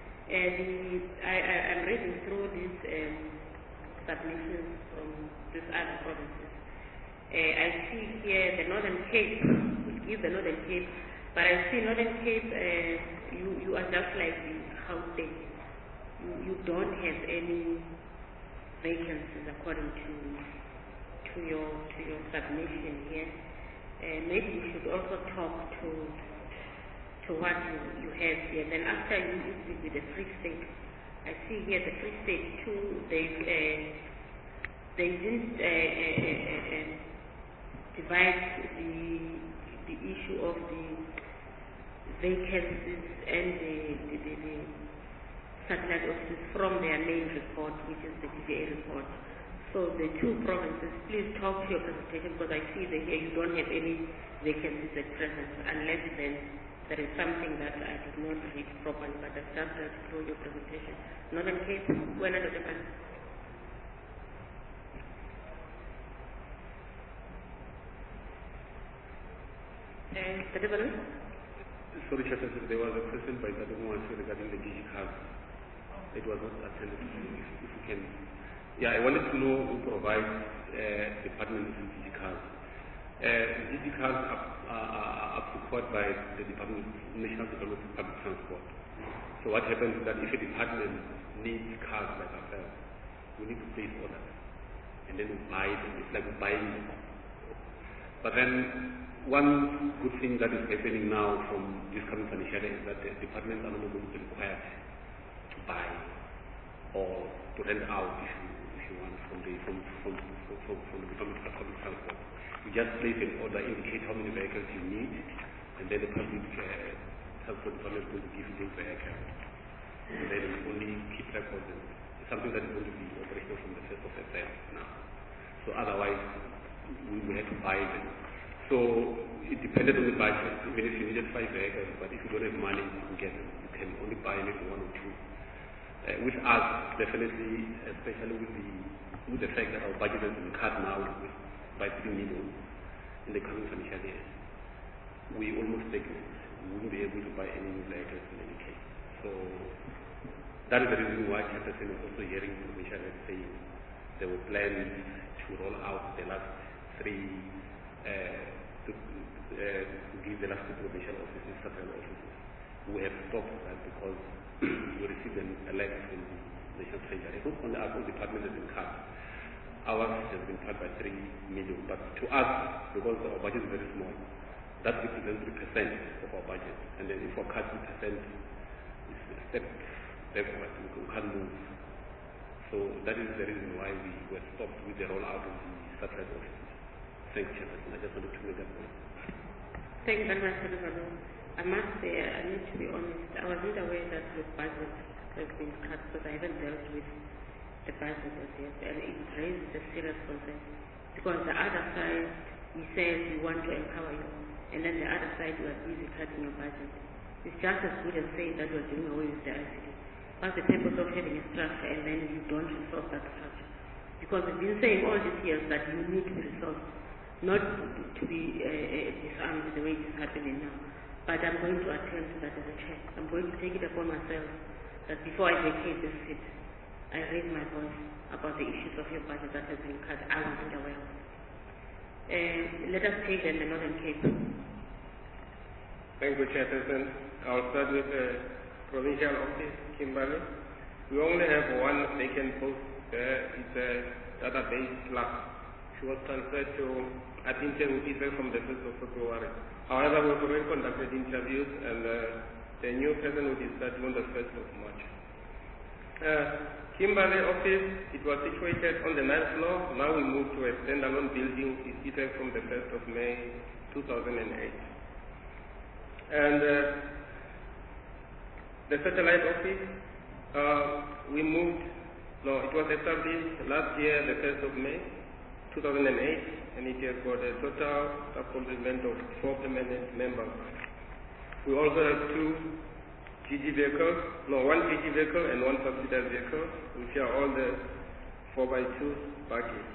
I'm reading through these submissions from these other provinces. I see here the Northern Cape, we'll give the Northern Cape, but I see Northern Cape, you are just like the Gauteng. You don't have any vacancies according to your submission here. Maybe you should also talk to what you have here. Then after you speak with the Free State, I see here the Free State too, they didn't divide the issue of the vacancies and the satellite offices from their main report, which is the DVA report. So the two provinces, please talk to your presentation, because I see that here you don't have any vacancies at present, unless then there is something that I did not read properly, but I started through your presentation. Northern Cape, when are the difference? Sorry, Chair, there was a question by the one regarding the DigiCard. It was not attended to. If you can. Yeah, I wanted to know who provides departments with DigiCards. DigiCards are secured by the National Department of Public Transport. So what happens is that if a department needs cars like ourselves, we need to place orders, and then we buy them. It's like buying them. But then one good thing that is happening now from this coming financial year is that the departments are no longer going to be required to buy or to rent out, if you want, from the Department of Public Transport. You just place an order, indicate how many vehicles you need, and then the public transport department is going to give you those vehicles. And then you only keep records. It's something that is going to be operational from the 1st of September now. So otherwise, we had to buy them. So it depended on the budget. Even if you needed 5 vehicles, but if you don't have money to get them, you can only buy maybe 1 or 2. With us, definitely, especially with the fact that our budget has been cut now by 3 million in the coming financial year, we almost take it. We wouldn't be able to buy any new vehicles in any case. So that is the reason why Chairperson is also hearing information and saying there were plans to roll out the last 3 give the last provincial offices, certain offices. We have stopped that because we received a letter from the National Treasury. Not only our own department has been cut. Ours has been cut by 3 million, but to us, because our budget is very small, that represents 3% of our budget. And then if we cut 3%, it's a step backward. We can't move. So that is the reason why we were stopped with the rollout of the satellite offices. Thank you, Chairperson. I just wanted to make that point. Thank you very much, Salvador. I must say, I need to be honest, I wasn't aware that the budget has been cut because I haven't dealt with the budget as yet, and it raises a serious concern. Because the other side, we say we want to empower you, and then the other side, we are busy cutting your budget. It's just as good as saying that we're doing away with the ICT. What's the purpose of having a structure and then you don't resolve that structure? Because we've been saying all these years that you need to be resolved, not to be disarmed the way it is happening now. But I'm going to attend to that as a chair. I'm going to take it upon myself that before I vacate this seat, I raise my voice about the issues of your budget that has been cut. I wasn't aware of it. Let us take then the Northern Cape. Thank you, Chairperson. I'll start with the provincial office, Kimberley. We only have one vacant post there. It's a database clerk. She was transferred to Atinten with effect from the 1st of February. However, we've already conducted interviews and the new person will be starting on the 1st of March. Kimberley office, it was situated on the 9th floor. Now we moved to a standalone building. It's effect from the 1st of May 2008. And the satellite office, it was established last year, the 1st of May 2008. And it has got a total complement of 4 permanent members. We also have 2 GG vehicles, one GG vehicle and 1 subsidized vehicle, which are all the 4x2 buggies.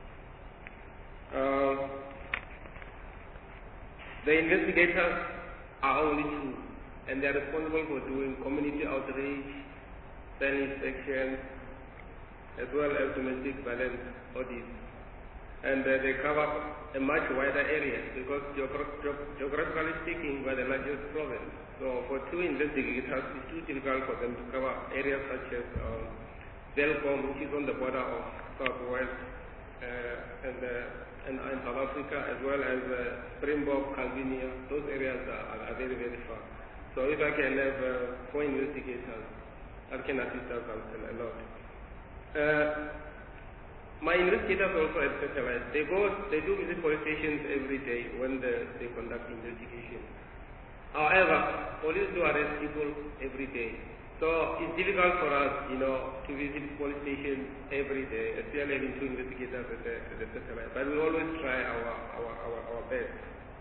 The investigators are only 2, and they are responsible for doing community outreach, cell inspections, as well as domestic violence audits. And they cover a much wider area because geographically speaking, we're the largest province. So for 2 investigators, it's too difficult for them to cover areas such as Belcom, which is on the border of Southwest and South Africa, as well as Springbok, Calvinia. Those areas are very, very far. So if I can have 4 investigators, that can assist us a lot. My investigators also have satellite. They do visit police stations every day when they conduct investigations. However, police do arrest people every day. So it's difficult for us, to visit police stations every day, especially having 2 investigators at the satellite. But we always try our best.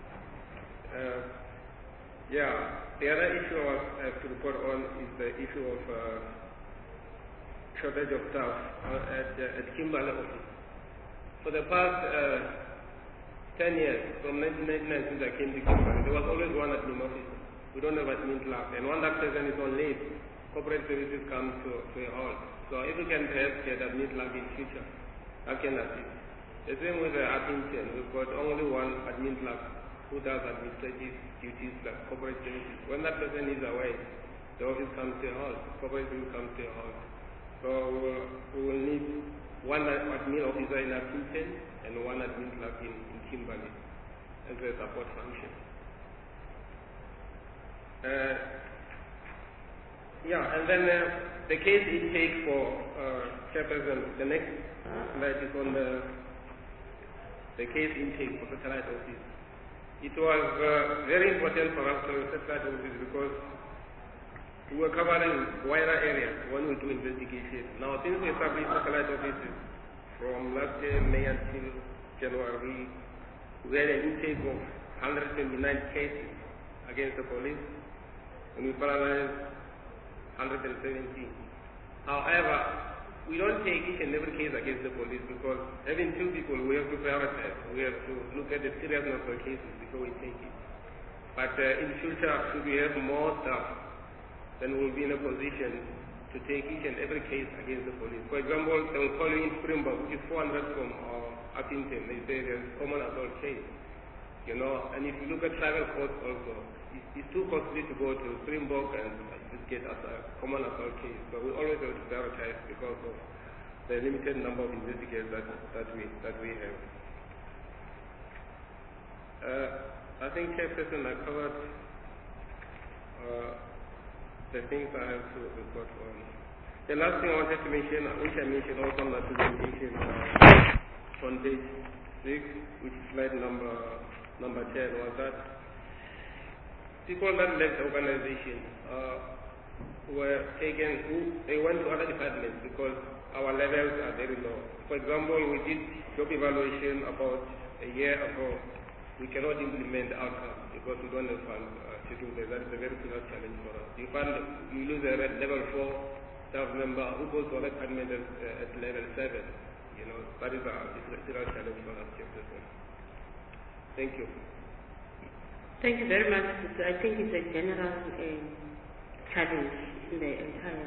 The other issue I have to report on is the issue of shortage of staff at Kimberley office. For the past 10 years, from 1999 since I came to Kimberley, there was always one admin officer. We don't have admin clerk. And when that person is on leave, corporate services come to a halt. So if we can perhaps get admin clerk in future, that can assist. The same with the Atinten. We've got only one admin clerk who does administrative duties like corporate services. When that person is away, the office comes to a halt, corporate services comes to a halt. So we will need 1 admin officer in Atinten and 1 admin clerk in Kimberley as a support function. And then the case intake for Chairperson. The next slide is on the case intake for satellite office. It was very important for us to have satellite office because we were covering wider areas when we do investigations. Now, since we established satellite offices from last year, May until January, we had an intake of 129 cases against the police, and we paralyzed 117. However, we don't take each and every case against the police because having 2 people, we have to prioritize. We have to look at the seriousness of the cases before we take it. But in future, should we have more staff, then we'll be in a position to take each and every case against the police. For example, they will call you in Springbok, which is 400 from Atinten. They say there's common assault case. You know, and if you look at travel costs also, it's too costly to go to Springbok and get as a common assault case. So we always have to prioritize because of the limited number of investigators that we have. I think Chairperson, I covered the things I have to report on. The last thing I wanted to mention, which I mentioned also on my presentation on page 6, which is slide number 10, was that people that left the organization were taken, they went to other departments because our levels are very low. For example, we did job evaluation about a year ago. We cannot implement outcomes because we don't have funds to do that. That is a very serious challenge for us. You lose a level 4 staff member who goes to other department at level 7. You know, that is a serious challenge for us. Thank you. Thank you very much. I think it's a general challenge in the entire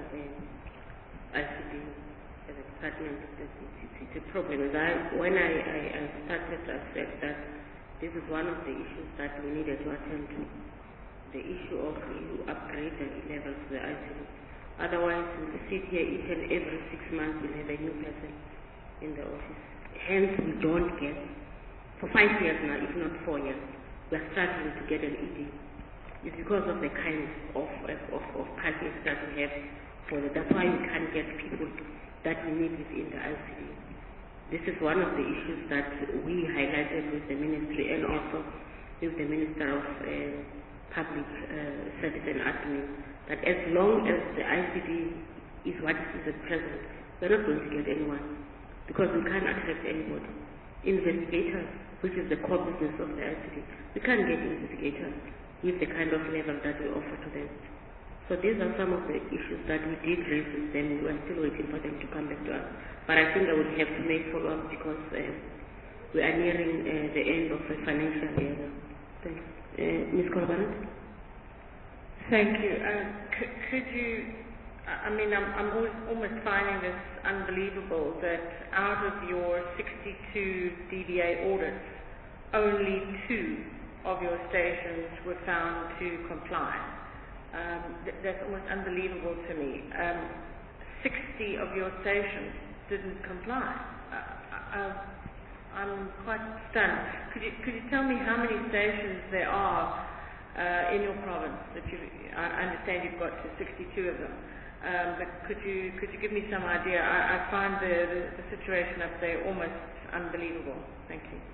ICD as a department. It's a problem. When I started, I said that this is one of the issues that we needed to attend to. The issue of you upgrade the levels to the ICD. Otherwise, we sit here each and every 6 months we'll have a new person in the office. Hence, we don't get, for 5 years now, if not 4 years, we are struggling to get an ED. It's because of the kind of package that we have for it. That's why we can't get people that we need within the ICD. This is one of the issues that we highlighted with the ministry and also with the Minister of Public Service and Admin, that as long as the ICD is what it is at present, we're not going to get anyone because we can't attract anybody. Investigators, which is the core business of the ICD, we can't get investigators with the kind of level that we offer to them. So these are some of the issues that we did raise with them. We are still waiting for them to come back to us. But I think I would have to make follow-up because we are nearing the end of the financial year now. Thanks. Ms. Korban? Thank you. Could you, I'm almost finding this unbelievable that out of your 62 DVA audits, only 2 of your stations were found to comply. That's almost unbelievable to me. 60 of your stations didn't comply. I'm quite stunned. Could you tell me how many stations there are in your province? I understand you've got 62 of them, but could you give me some idea? I find the situation up there almost unbelievable. Thank you.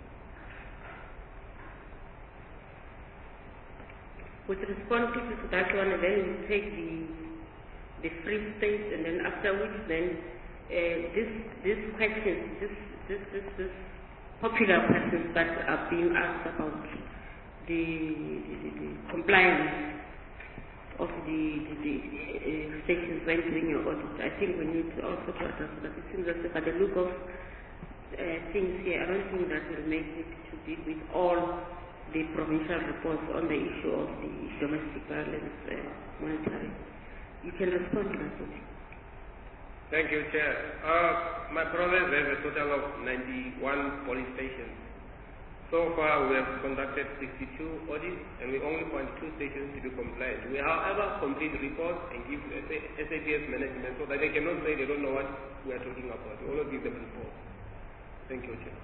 With response to that one, and then we take the Free State, and then after which then this question, this popular questions that are being asked about the compliance of the stations when doing your audit. I think we need to also to address that. It seems as if at the look of things here, I don't think that will make it to deal with all the provincial reports on the issue of the domestic violence monitoring. You can respond to that. Thank you, Chair. My province has a total of 91 police stations. So far, we have conducted 62 audits, and we only find 2 stations to be compliant. We, however, complete reports and give SAPS management so that they cannot say they don't know what we are talking about. We only give them reports. Thank you, Chair.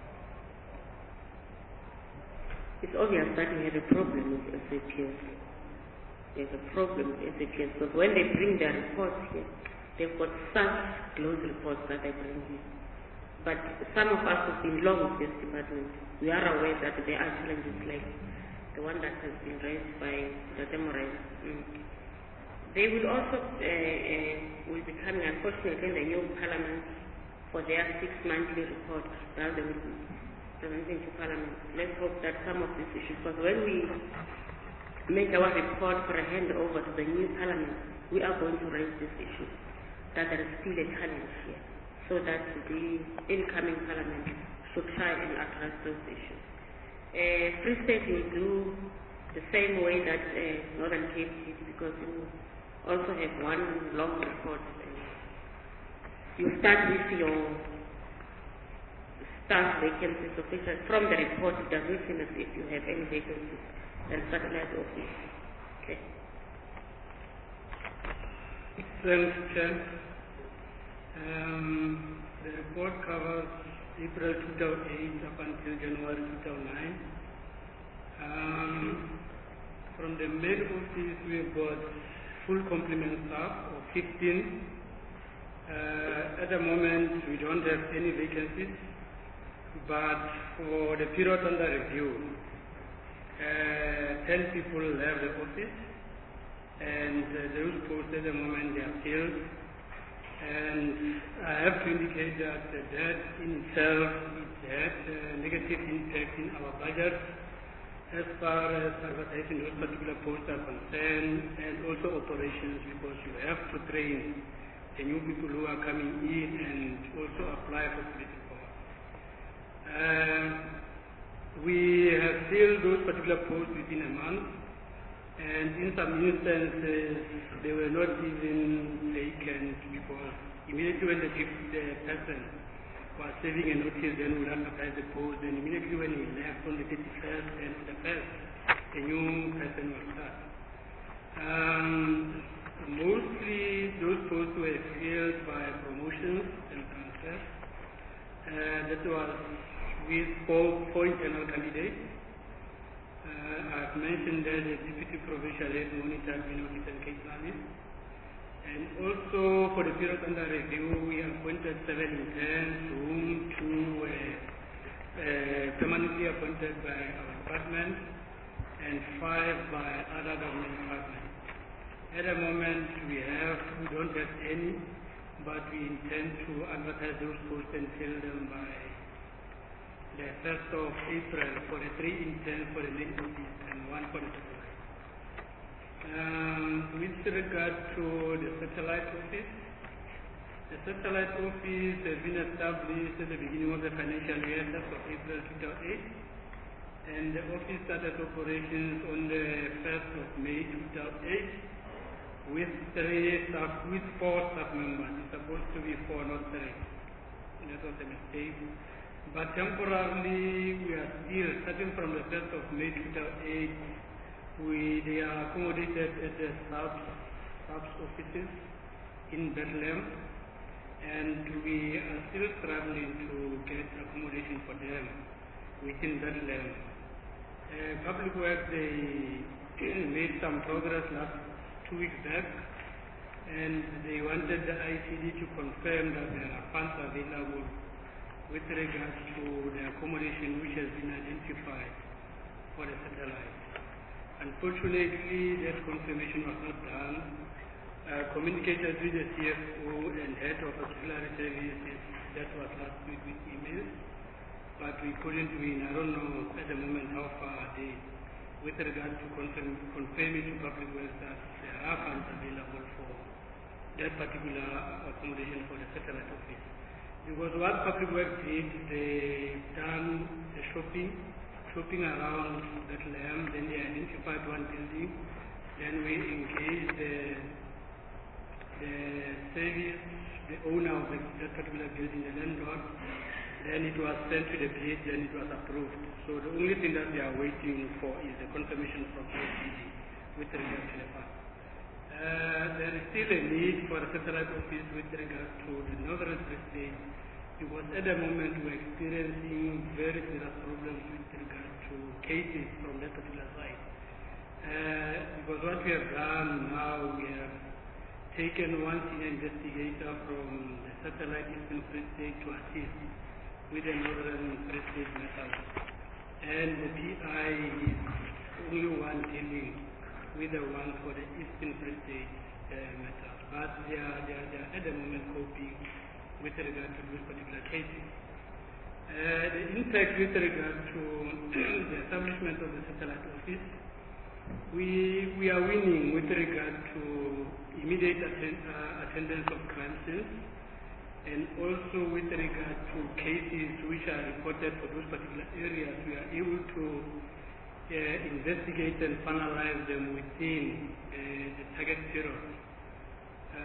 It's obvious that we have a problem with SAPS. There's a problem with SAPS because when they bring their reports here, they've got such close reports that they bring here. But some of us have been long with this department. We are aware that there are challenges like the one that has been raised by Dr. Morais. They will also will be coming, unfortunately, in the new parliament for their 6-monthly report. Now they will be presenting to parliament. Let's hope that some of these issues, because when we make our report for a handover to the new parliament, we are going to raise this issue, that there is still a challenge here, so that the incoming parliament should try and address those issues. Free State will do the same way that Northern Cape did, because you also have one long report. You start with your staff vacancies officials. From the report, it doesn't seem as if you have any vacancies in satellite office. Okay. Thanks, Chair. The report covers April 2008 up until January 2009. From the main office, we've got full complement staff of 15. At the moment, we don't have any vacancies, but for the period under review, 10 people left the office, and those posts at the moment they are filled. And I have to indicate that that in itself it had a negative impact in our budget as far as advertising those particular posts are concerned, and also operations, because you have to train the new people who are coming in and also apply for political power. We have filled those particular posts within a month, and in some instances they were not even vacant, because immediately when the person was serving a notice, then we advertise the post, and immediately when he left on the 31st and on the 1st, a new person was start. Mostly those posts were filled by promotions and transfers. That was with four internal candidates. I've mentioned that the Deputy Provincial Head Monitor, Minoti and case analyst. And also for the period under review, we appointed 7 interns, whom 2 were permanently appointed by our department and 5 by other government departments. At the moment, we don't have any, but we intend to advertise those posts and fill them by the 1st of April for the 3 interns for the main office and 1 for the satellite. With regard to the satellite office has been established at the beginning of the financial year, that's of April 2008, and the office started operations on the 1st of May 2008 with 4 staff members. It's supposed to be 4, not 3. That was a mistake. But temporarily, we are still, starting from the 1st of May 2008, they are accommodated at the subs offices in Bethlehem, and we are still struggling to get accommodation for them within Bethlehem. Public Works, they made some progress last 2 weeks back, and they wanted the ICD to confirm that there are funds available with regards to the accommodation which has been identified for the satellite. Unfortunately, that confirmation was not done. Communicated with the CFO and head of auxiliary services, that was last week with emails, but we couldn't win. I don't know at the moment how far are they with regard to confirming to Public Works that there are funds available for that particular accommodation for the satellite office. Because what Public Works did, they done the shopping around Bethlehem, then they identified one building, then we engaged the service, the owner of that particular building, the landlord, then it was sent to the bid, then it was approved. So the only thing that they are waiting for is the confirmation from the SCD with regard to the fund. There is still a need for a satellite office with regard to the Northern Free State, because at the moment we're experiencing very serious problems with regard to cases from that particular site. Because what we have done now, we have taken one senior investigator from the satellite Eastern Free State to assist with the Northern Free State matters. And the PI is only one dealing with the one for the Eastern Free State matters. But they are at the moment coping with regard to those particular cases. The impact with regard to the establishment of the satellite office, we are winning with regard to immediate attendance of crime scenes, and also with regard to cases which are reported for those particular areas. We are able to investigate and finalize them within the target period.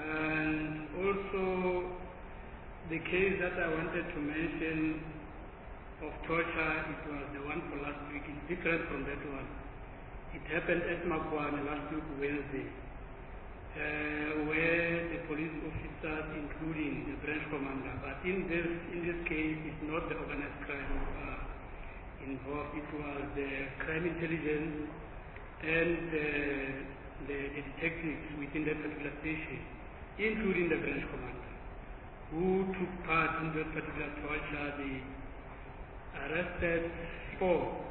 And also, the case that I wanted to mention of torture, it was the one for last week. It's different from that one. It happened at Makwane last week, Wednesday, where the police officers, including the branch commander, but in this case, it's not the organized crime involved. It was the crime intelligence and the detectives within that particular station, including the branch commander, who took part in that particular torture. They arrested four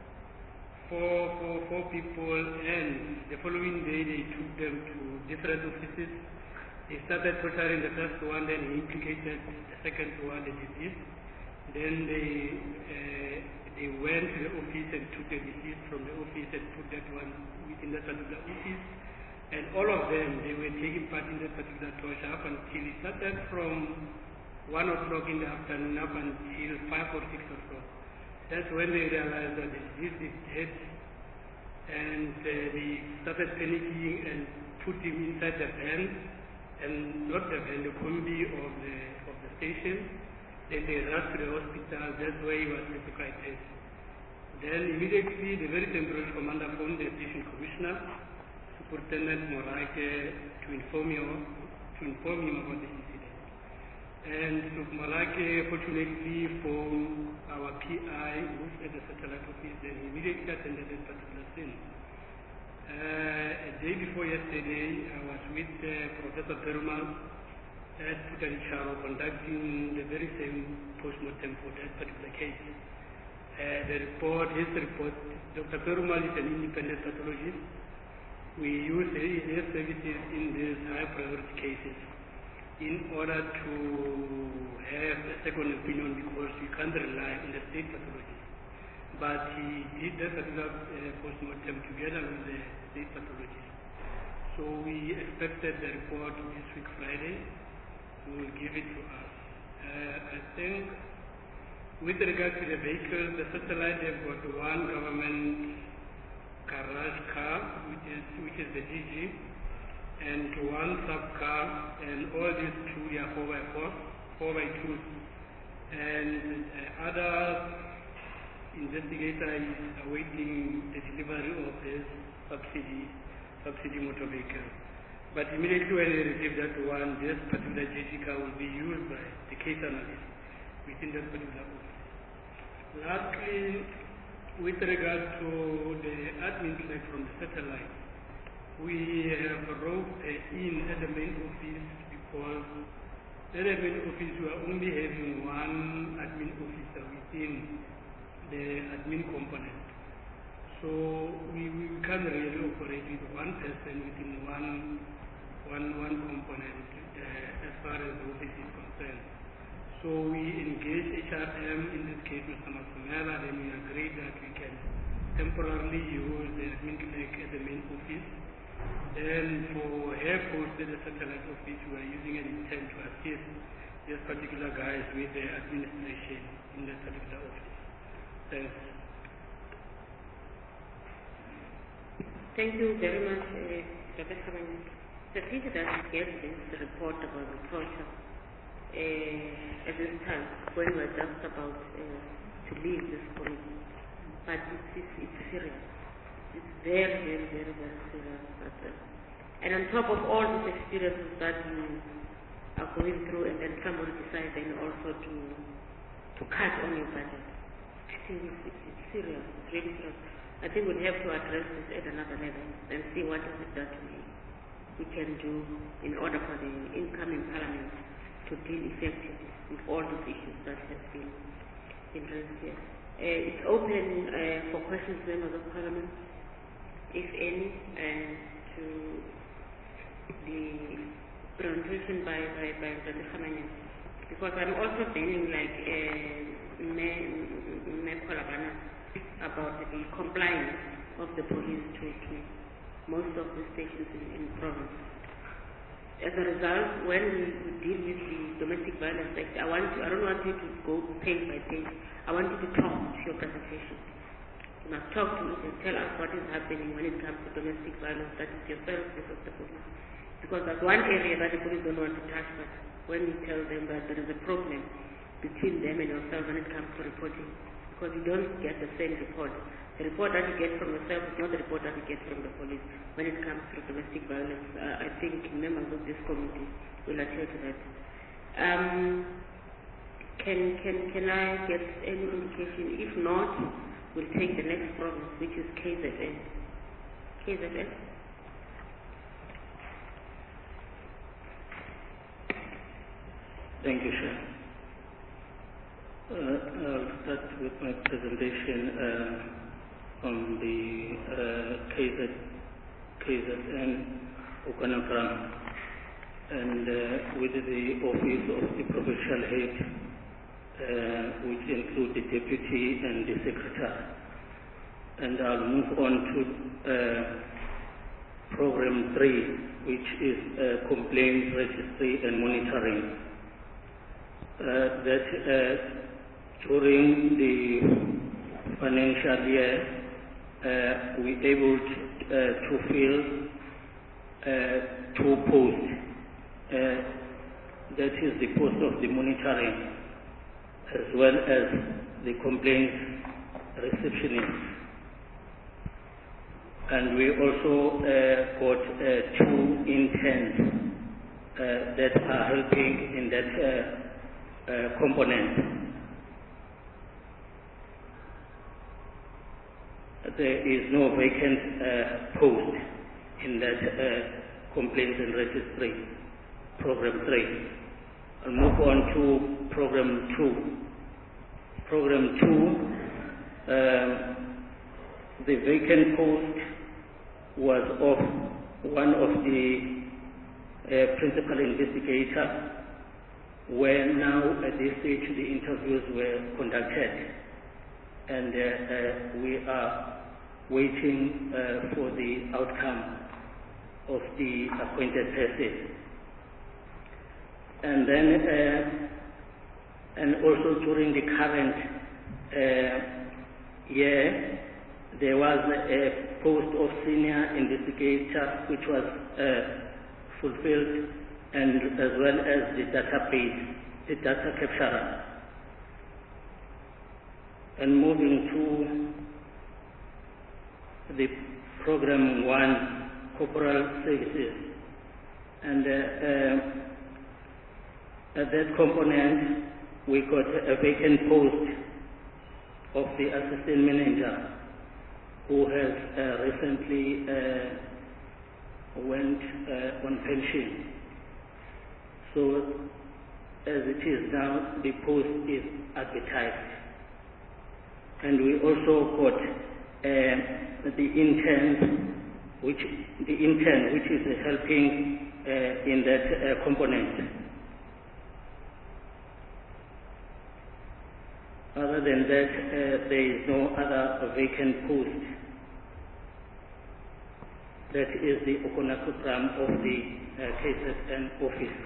people, and the following day they took them to different offices. They started torturing the first one, then he implicated the second one, the deceased. Then they went to the office and took the deceased from the office and put that one within that particular office. And all of them, they were taking part in that particular torture up until it started from 1 o'clock in the afternoon up until 5 or 6 o'clock. That's when they realized that the deceased is dead, and they started panicking and put him inside the van, and not the van, the combi of the station. Then they rushed to the hospital. That's where he was resuscitated. Then immediately the very same branch commander phoned the station commissioner, Superintendent Morake, to inform him about the incident. And Morake fortunately phoned our PI, who's at the satellite office, and he immediately attended that particular scene. A day before yesterday, I was with Professor Perumal at Putaricharo conducting the very same post-mortem for that particular case. His report, Dr. Perumal is an independent pathologist. We use his services in these high priority cases in order to have a second opinion, because we can't rely on the state pathologist. But he did that particular post-mortem together with the state pathologist. So we expected the report this week Friday. He will give it to us. I think with regard to the vehicles, the satellite, they've got one government garage car, which is the DG, and one sub car, and all these two are 4x2s. And other investigator is awaiting the delivery of this subsidy motor vehicle. But immediately when they receive that one, this particular JG car will be used by the case analyst within that particular office. Lastly, with regard to the admin track from the satellite, we have roped in at the main office, because at the main office we are only having one admin officer within the admin component. So we can't really operate with one person within one component as far as the office is concerned. So we engage HRM, in this case Mr. Masumela, then we agreed that we can temporarily use the admin clerk at the main office. Then for her post at the satellite office, we are using an intent to assist these particular guys with the administration in that particular office. Thanks. Thank you very much, Professor Manik. The president gave this report about the torture at this time when we were just about to leave this committee. But it's serious. It's very, very, very, very serious. And on top of all these experiences that you are going through, and then somebody decides then also to cut on your budget. I think it's serious. It's really serious. I think we'll have to address this at another level and see what is it that we can do in order for the incoming parliament to deal effectively with all these issues that have been raised here. It's open for questions, members of parliament, if any, to the presentation by Dr. Khamanya, because I'm also feeling like about the compliance of the police to most of the stations in the province. As a result, when we deal with the Domestic Violence Act, I don't want you to go page by page. I want you to talk to your presentation. You must talk to it and tell us what is happening when it comes to domestic violence. That is your services of the police. Because that's one area that the police don't want to touch, but when we tell them that there is a problem, between them and yourself when it comes to reporting, because you don't get the same report. The report that you get from yourself is not the report that you get from the police when it comes to domestic violence. I think members of this committee will adhere to that. Can I get any indication? If not, we'll take the next province, which is KZN. KZN. Thank you, Chair. I'll start with my presentation on the KZN Okanakram and with the Office of the Provincial Head, which include the Deputy and the Secretary. And I'll move on to Program 3, which is Complaint Registry and Monitoring. That during the financial year, we able to fill 2 posts. That is the post of the monitoring as well as the complaints receptionist. And we also got 2 interns that are helping in that component. There is no vacant post in that complaints and registry, Program 3. I'll move on to Program 2. Program 2, the vacant post was of one of the principal investigator, where now at this stage the interviews were conducted, and we are waiting for the outcome of the appointed person. And then, and also during the current year, there was a post of senior investigator which was fulfilled, and as well as the database, the data capturer. And moving to the Program 1, Corporal Services, and at that component, we got a vacant post of the assistant manager, who has recently went on pension. So, as it is now, the post is advertised. And we also got the intern, which is helping in that component. Other than that, there is no other vacant post. That is the Okanakram of the KZN office.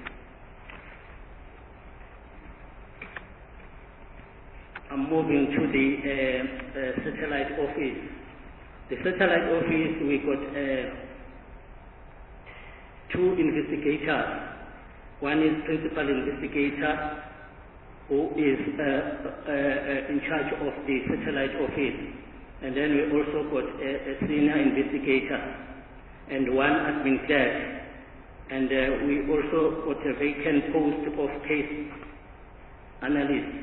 I'm moving to the satellite office. The satellite office, we got 2 investigators. One is principal investigator, who is in charge of the satellite office. And then we also got a senior investigator and 1 admin clerk. And we also got a vacant post of case analyst,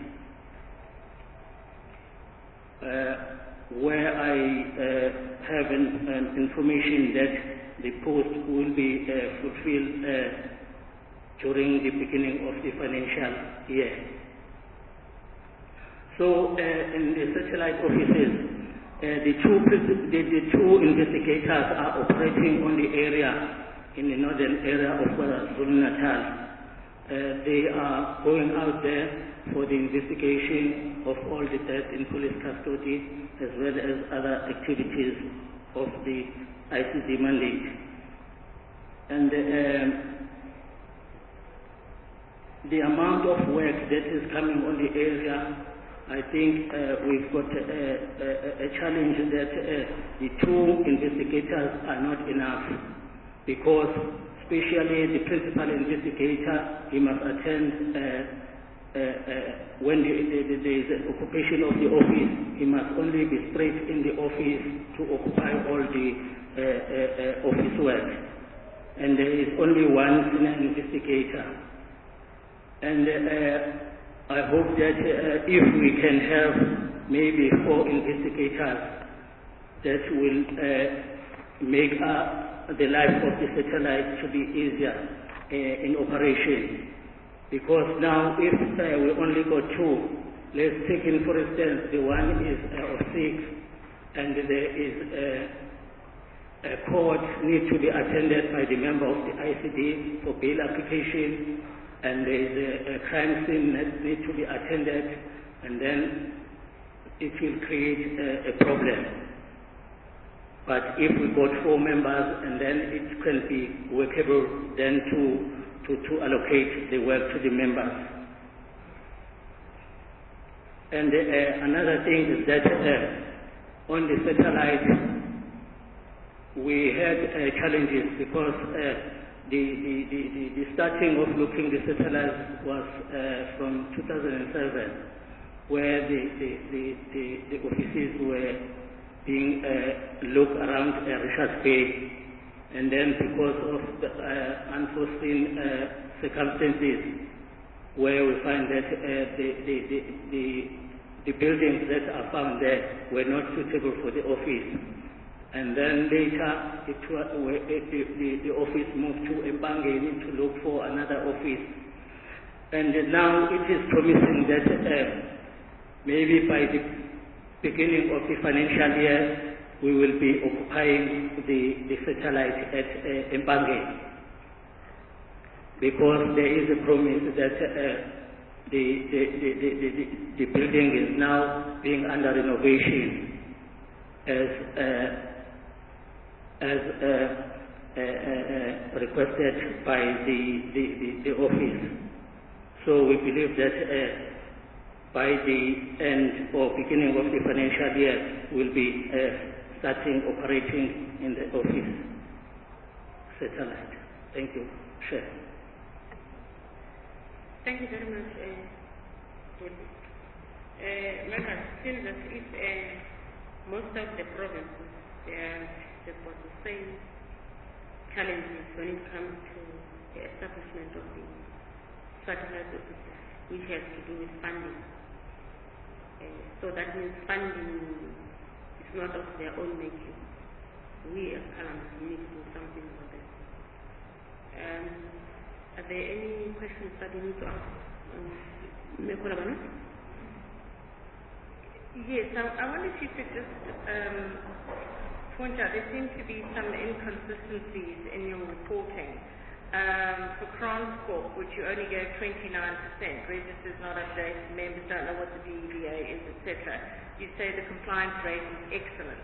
where I have an information that the post will be fulfilled during the beginning of the financial year. So in the satellite offices, the two investigators are operating on the area, in the northern area of KwaZulu-Natal. They are going out there for the investigation of all the deaths in police custody, as well as other activities of the ICD mandate. And the amount of work that is coming on the area, I think we've got a challenge that the 2 investigators are not enough, because especially the principal investigator, he must attend when there is an occupation of the office, he must only be straight in the office to occupy all the office work. And there is only one senior investigator. And I hope that if we can have maybe 4 investigators, that will make the life of the satellite to be easier in operation. Because now if we only got 2, let's take in for instance the one is of 6, and there is a court need to be attended by the member of the ICD for bail application, and there is a crime scene that need to be attended, and then it will create a problem. But if we got 4 members, and then it can be workable then to allocate the work to the members. And another thing is that on the satellite, we had challenges because the starting of looking the satellites was from 2007, where the offices were being looked around Richards Bay, and then because of the unforeseen circumstances, where we find that the buildings that are found there were not suitable for the office. And then later, the office moved to Mbange. We need to look for another office. And now it is promising that maybe by the beginning of the financial year, we will be occupying the satellite at Mbange. Because there is a promise that the building is now being under renovation as requested by the office. So we believe that by the end or beginning of the financial year, we'll be starting operating in the office satellite. Thank you. Sure. Thank you very much, members. Since that if most of the provinces they've got the same challenges when it comes to the establishment of the satellite offices, which has to do with funding. So that means funding is not of their own making. We as Parliament need to do something about it. Are there any questions that we need to ask? Yes, I wonder if you could just point out, there seem to be some inconsistencies in your reporting. For Transcorp, which you only gave 29%, registers not updated, members don't know what the DEBA is, etc. You say the compliance rate is excellent.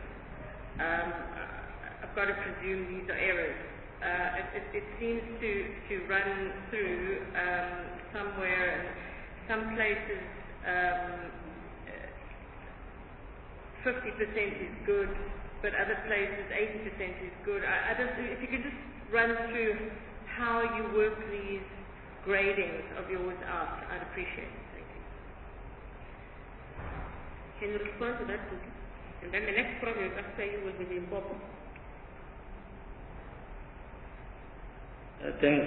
I've got to presume these are errors. It seems to run through somewhere, some places 50% is good, but other places 80% is good. If you could just run through how you work these gradings of yours out, I'd appreciate it. Thank you. Can you respond to that, please? And then the next province after you will be the Limpopo. Thanks.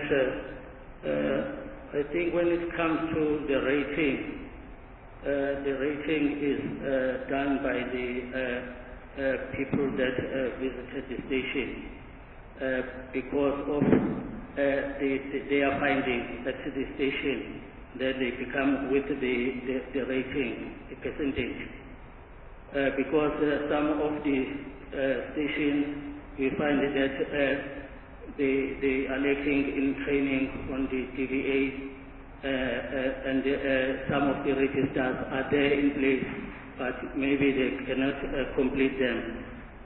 I think when it comes to the rating is done by the people that visited the station because of their findings at the station, that they become with the rating, the percentage. Because some of the stations, we find that they are lacking in training on the DVA, and some of the registers are there in place, but maybe they cannot complete them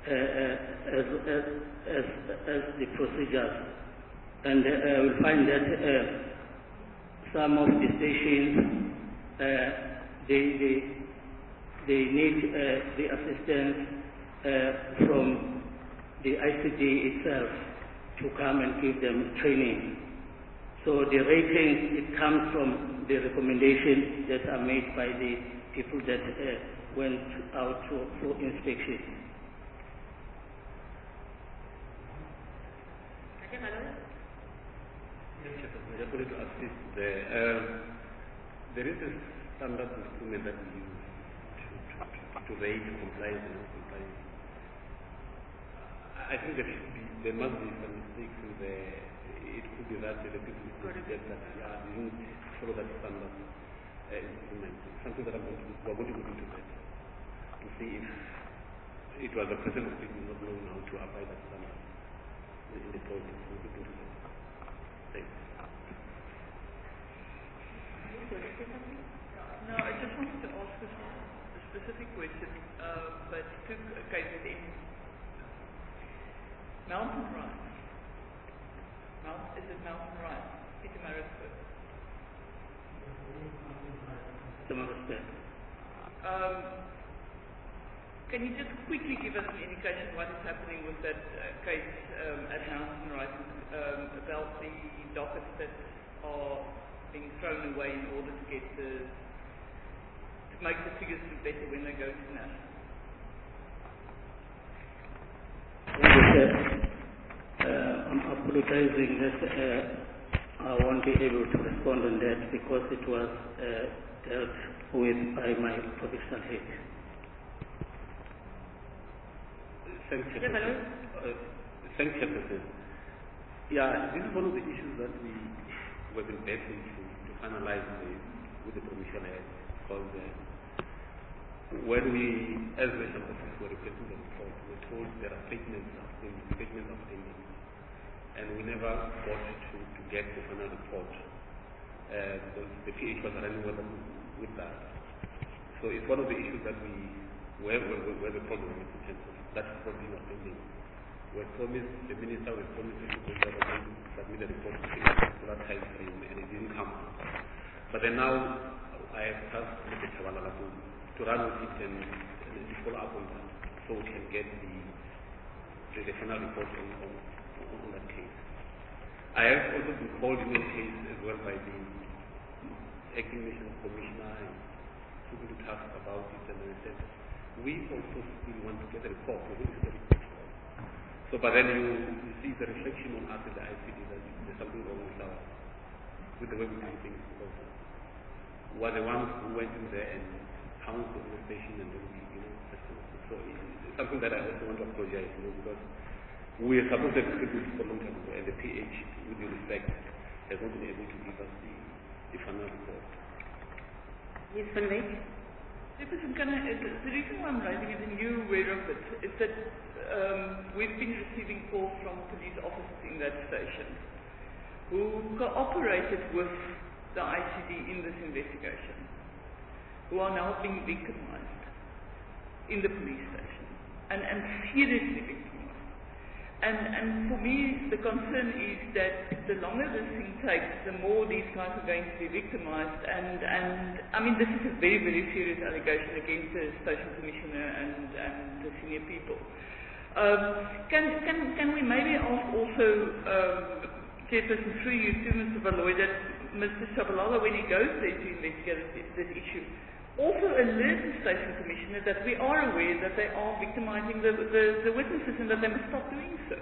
as the procedures. And we'll find that some of the stations, they need the assistance from the ICD itself to come and give them training. So the rating, it comes from the recommendations that are made by the people that went out for inspection. Yes, I just wanted to assist there. There is a standard instrument that we use to rate compliance and non-compliance. I think there must be some mistakes in there. It could be that the people who get that didn't follow that standard instrument. Something that we're going to go into that to see if it was the person who did not know how to apply that standard in the process. We'll look into that. Thanks. No, I just wanted to ask a specific question, but to KZN. Mountain Rise. Is it Mountain Rise? Pietermaritzburg. Pietermaritzburg. Can you just quickly give us an indication what is happening with that case at Mountain Rise about the dockets that are being thrown away in order to get to make the figures look better when they go to national? I'm apologizing that I won't be able to respond on that because it was dealt with by my provincial head. Thank you, President. Yeah, this is one of the issues that we've been battling to finalize with the provincial head, because when we, as the health office, were requesting the report, we were told there are statements outstanding, and we never got to get the final report. The PH was running with that. So it's one of the issues that we have a problem with in terms of that report being outstanding. We promised, the minister was promised that we would submit the report within a particular time frame, and it didn't come. But then now I have tasked Mr. Chabalala to run with it and follow up on that, so we can get the final report on that case. I have also been called in a case as well by the acting national commissioner and took me to task about it, and I said, we also still want to get a report. We want to get a report. So, but then you see the reflection on us in the ICD that there's something wrong with the way we do things, because we're the ones who went in there and pounced on the station, and then so it's something that I also want to apologize, because we are supposed to have scheduled for a long time ago, and the PH, with due respect, has not been able to give us the final report. Ms. Van Wyk? The reason why I'm raising it, and you're aware of it, is that we've been receiving calls from police officers in that station who cooperated with the ICD in this investigation, who are now being victimized in the police station, and seriously victimized. And for me, the concern is that the longer this thing takes, the more these guys are going to be victimized. And I mean, this is a very, very serious allegation against the station commissioner and the senior people. Can we maybe ask also, Chairperson, through you to Mr. Baloy, that Mr. Shabalala, when he goes there to investigate this issue, also alert the station commissioner that we are aware that they are victimizing the witnesses and that they must stop doing so.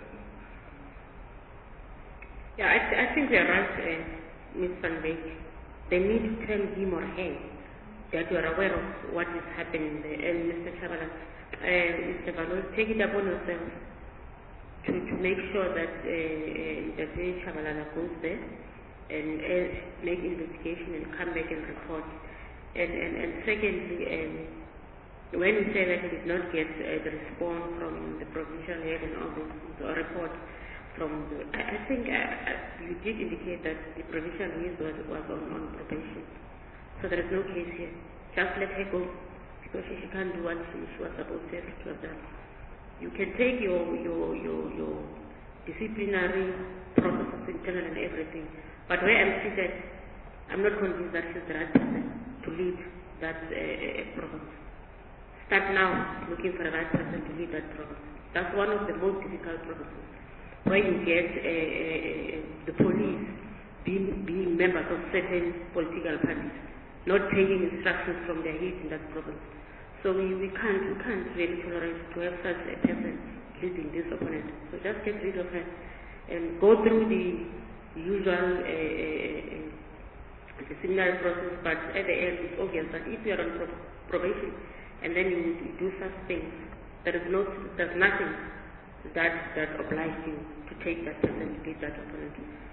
Yeah, I think you're right, Ms. Van Wyk. They need to tell him or her that you are aware of what is happening there. And Mr. Chabalala, Mr. Baloy, take it upon yourself to make sure that Mr. Chabalala goes there and make investigation and come back and report. And secondly, when we say that we did not get the response from the provincial head and all this, or report from I think you did indicate that the provincial head was on probation. So there is no case here. Just let her go, because she can't do what she was supposed to have done. You can take your disciplinary processes, internal and everything, but where I'm seated, I'm not convinced that she's the right person to lead that province. Start now looking for the right person to lead that province. That's one of the most difficult provinces, where you get the police being members of certain political parties, not taking instructions from their heads in that province. So we can't really tolerate to have such a person leading this opponent. So just get rid of her and go through the usual disciplinary process, but at the end it's obvious that if you are on probation and then you do such things, there's nothing that obliges you to take that person to lead that opponent.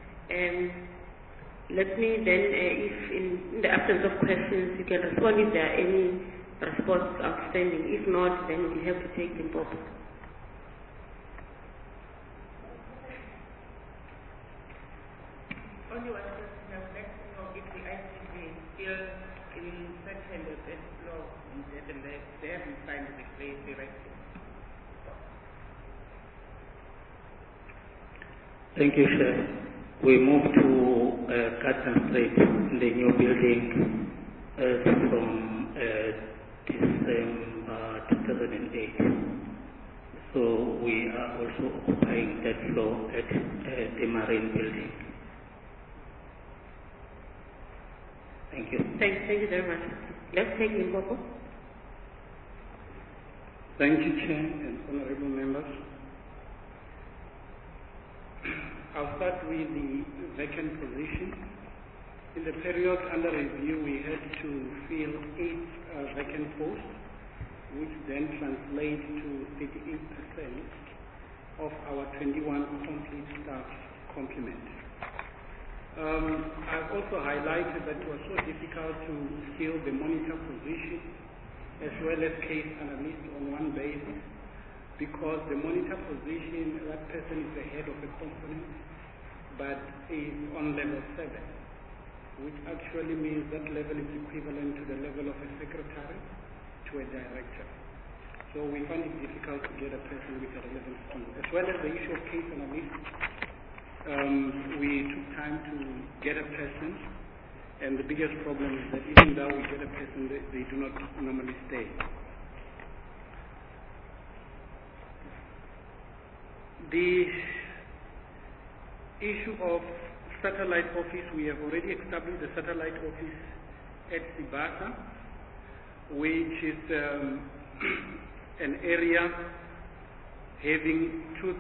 Let me then, if in the absence of questions, you can respond if there are any responses outstanding. If not, then we have to take them both. Only one question I would like to know if the ICJ is still in September that law in Netherlands, they haven't signed the Clay Directive. Thank you, Chair. We move to Carter Street in the new building from December 2008. So we are also occupying that floor at the Marine Building. Thank you. Thank you very much. Let's take Limpopo. Thank you, Chair and honorable members. I'll start with the vacant position. In the period under review, we had to fill 8 vacant posts, which then translate to 38% of our 21 complete staff complement. I've also highlighted that it was so difficult to fill the monitor position as well as case analyst on one basis, because the monitor position, that person is the head of the component, but is on level 7, which actually means that level is equivalent to the level of a secretary to a director. So we find it difficult to get a person with a relevant skill. As well as the issue of case analyst, we took time to get a person, and the biggest problem is that even though we get a person, they do not normally stay. The issue of satellite office, we have already established the satellite office at Sibata, which is an area having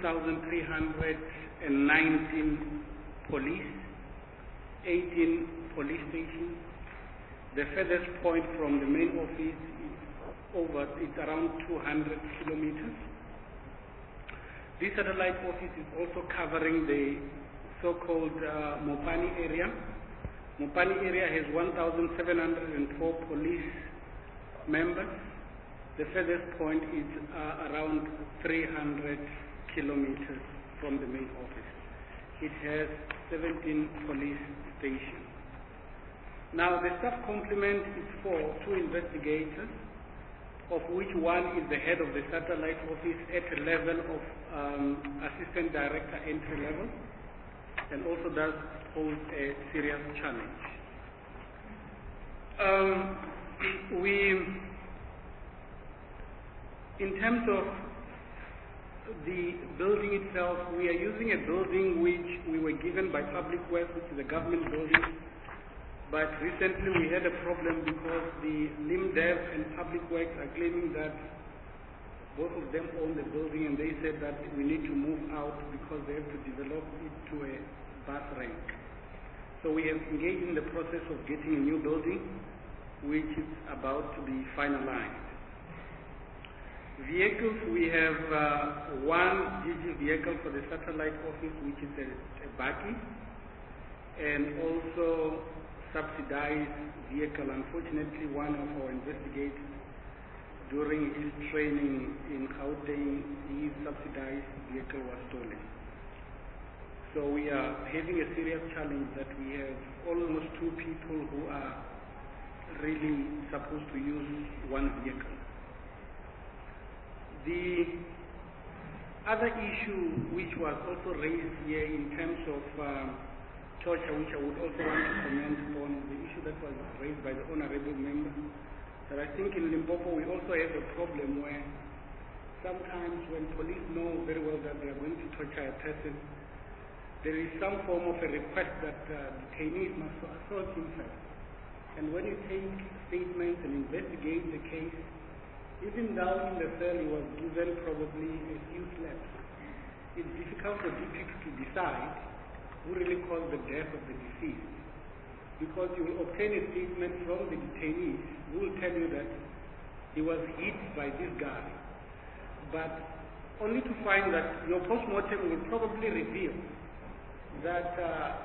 2,319 police, 18 police stations. The furthest point from the main office is around 200 kilometers. This satellite office is also covering the so-called Mopani area. Mopani area has 1,704 police members. The furthest point is around 300 kilometers from the main office. It has 17 police stations. Now, the staff complement is for 2 investigators, of which one is the head of the satellite office at a level of assistant director entry level, and also does pose a serious challenge. In terms of the building itself, we are using a building which we were given by Public Works, which is a government building. But recently we had a problem because the LIMDEV and Public Works are claiming that both of them own the building, and they said that we need to move out because they have to develop it to a bus rank. So we have engaged in the process of getting a new building, which is about to be finalized. Vehicles, we have one DG vehicle for the satellite office, which is a Baki, and also subsidized vehicle. Unfortunately, one of our investigators, during his training in Gauteng, his subsidized vehicle was stolen. So we are having a serious challenge that we have almost 2 people who are really supposed to use one vehicle. The other issue which was also raised here in terms of torture, which I would also want to comment on, the issue that was raised by the honorable member, that I think in Limpopo we also have a problem where sometimes when police know very well that they are going to torture a person, there is some form of a request that detainees must assert himself. And when you take statements and investigate the case, even down in the cell he was given probably a few slaps. It's difficult for DPP to decide who really caused the death of the deceased, because you will obtain a statement from the detainees who will tell you that he was hit by this guy, but only to find that your post-mortem will probably reveal that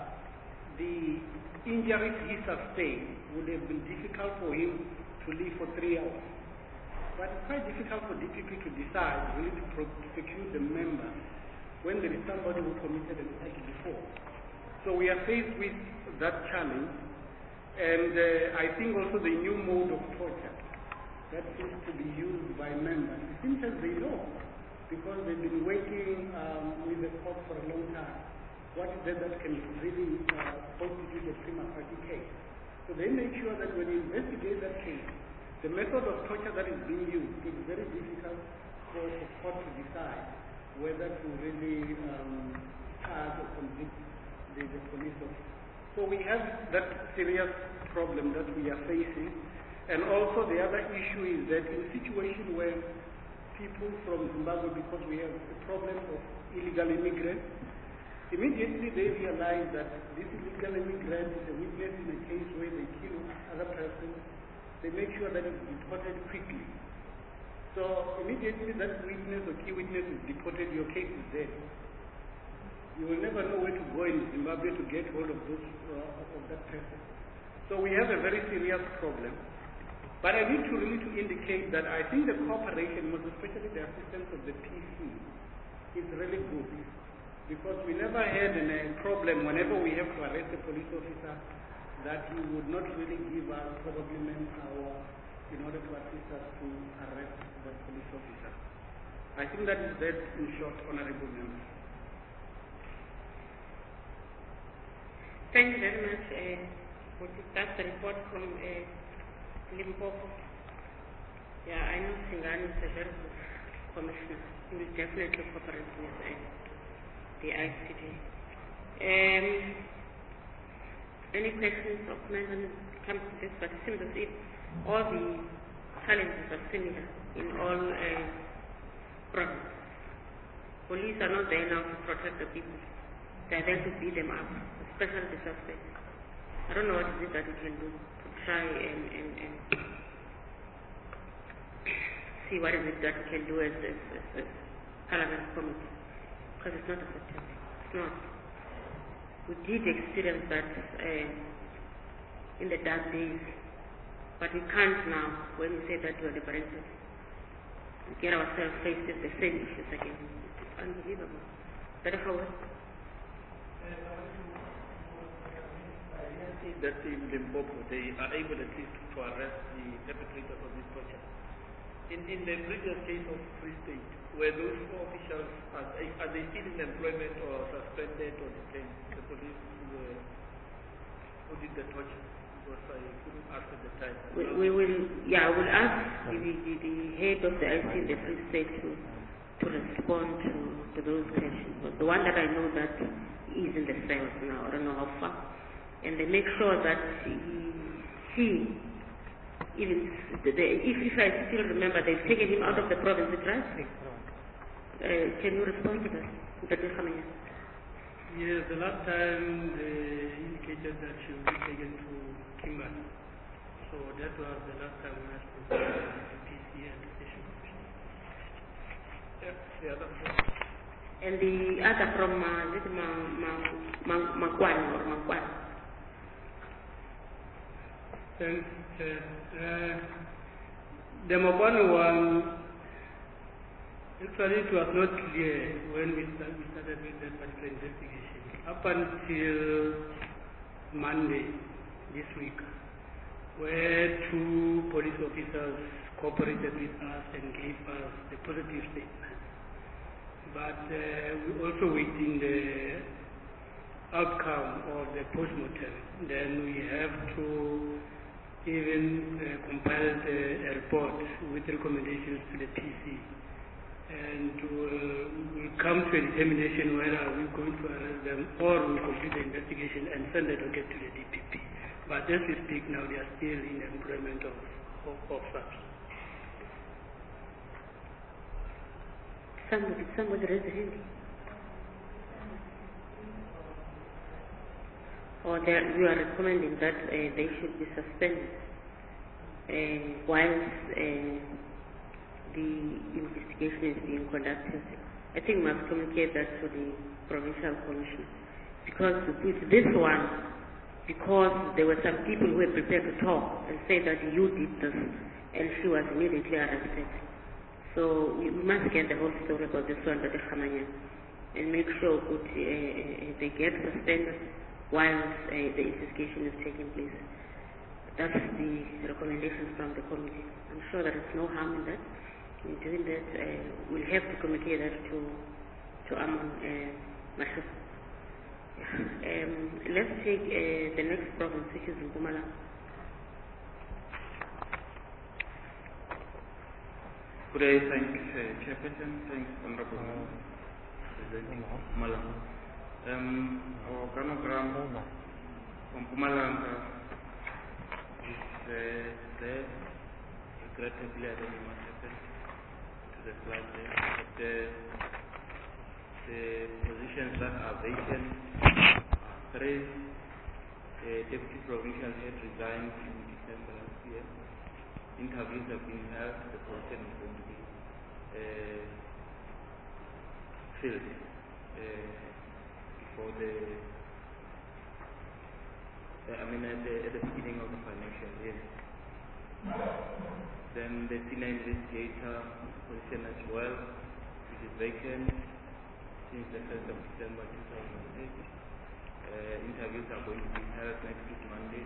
the injuries he sustained would have been difficult for him to live for 3 hours. But it's quite difficult for DPP to decide really to prosecute the members when there is somebody who committed an act before. So we are faced with that challenge, and I think also the new mode of torture that seems to be used by members. It seems as they know, because they've been working with the court for a long time. What is that can really constitute a prima facie case? So they make sure that when you investigate that case, the method of torture that is being used is very difficult for the court to decide whether to really charge or convict the police officer. So we have that serious problem that we are facing. And also the other issue is that in a situation where people from Zimbabwe, because we have a problem of illegal immigrants, immediately they realize that this illegal immigrant is a witness in a case where they kill other persons, they make sure that it's deported quickly. So immediately that witness or key witness is deported, your case is dead. You will never know where to go in Zimbabwe to get hold of that person. So we have a very serious problem. But I need to really indicate that I think the cooperation, most especially the assistance of the PC, is really good. Because we never had a problem whenever we have to arrest a police officer that he would not really give us probably manpower in order to assist us to arrest the police officer. I think that is that in short, honorable members. Thank you very much. That's the report from Limpopo. Yeah, I know Singani is a very good commissioner. He will definitely cooperate with the ICT. Any questions or comments when it comes to this? But it seems as if all the challenges are similar in all provinces. Police are not there now to protect the people. They are there to beat them up, especially the suspects. I don't know what is it that we can do to try and see what is it that we can do as Parliament Committee, because it's not acceptable. It's not. We did experience that in the dark days, but we can't now when we say that we are liberated. We get ourselves faced with the same issues again. It's unbelievable. Therefore, that in Limpopo they are able at least to arrest the perpetrators of this torture. In the previous case of Free State, where those 4 officials are they still in employment or suspended or detained? The police who did the torture, because I couldn't ask at the time. We will ask the head of the IC in the Free State to respond to those questions. But the one that I know that is in the cells now, I don't know how far. And they make sure that he even if I still remember, they've taken him out of the province, right? Can you respond to that? That is coming in. Yes, the last time they indicated that she will be taken to Kimberley. So that was the last time when I spoke to the PC and the station commissioner. Yeah, that's it. And the other from Makwan or Makwan. Thanks. The Makwan one, actually it was not clear when we started with that particular investigation. Up until Monday this week, where 2 police officers cooperated with us and gave us the positive statement. But we're also waiting the outcome of the post-mortem. Then we have to even compile a report with recommendations to the PC. and we'll come to a determination whether we're going to arrest them or we'll complete the investigation and send the docket to the DPP. But as we speak now, they are still in employment of SAPS. Somebody raise their hand. Or you are recommending that they should be suspended whilst the investigation is being conducted. I think we must communicate that to the Provincial Commission. Because with this one, because there were some people who were prepared to talk and say that you did this, and she was immediately arrested. So we must get the whole story about this one, Dr. Khamanya, and make sure that they get suspended whilst the investigation is taking place. That's the recommendations from the committee. I'm sure there is no harm in that. In doing that, we'll have to communicate that to Amon Mashu. Let's take the next province, which is Mpumalanga. Good day, thanks Chairperson, thanks Honorable President Mpumalanga. Our organogram from Mpumalanga is there. Regrettably, I don't know what happened to the slide there, but the positions that are vacant are 3. The Deputy Provincial Head resigned in December last year. Interviews have been held. The position is going to be filled before at the beginning of the financial year. Then the senior investigator position as well, which is vacant since the 1st of December 2008. Interviews are going to be held next week Monday.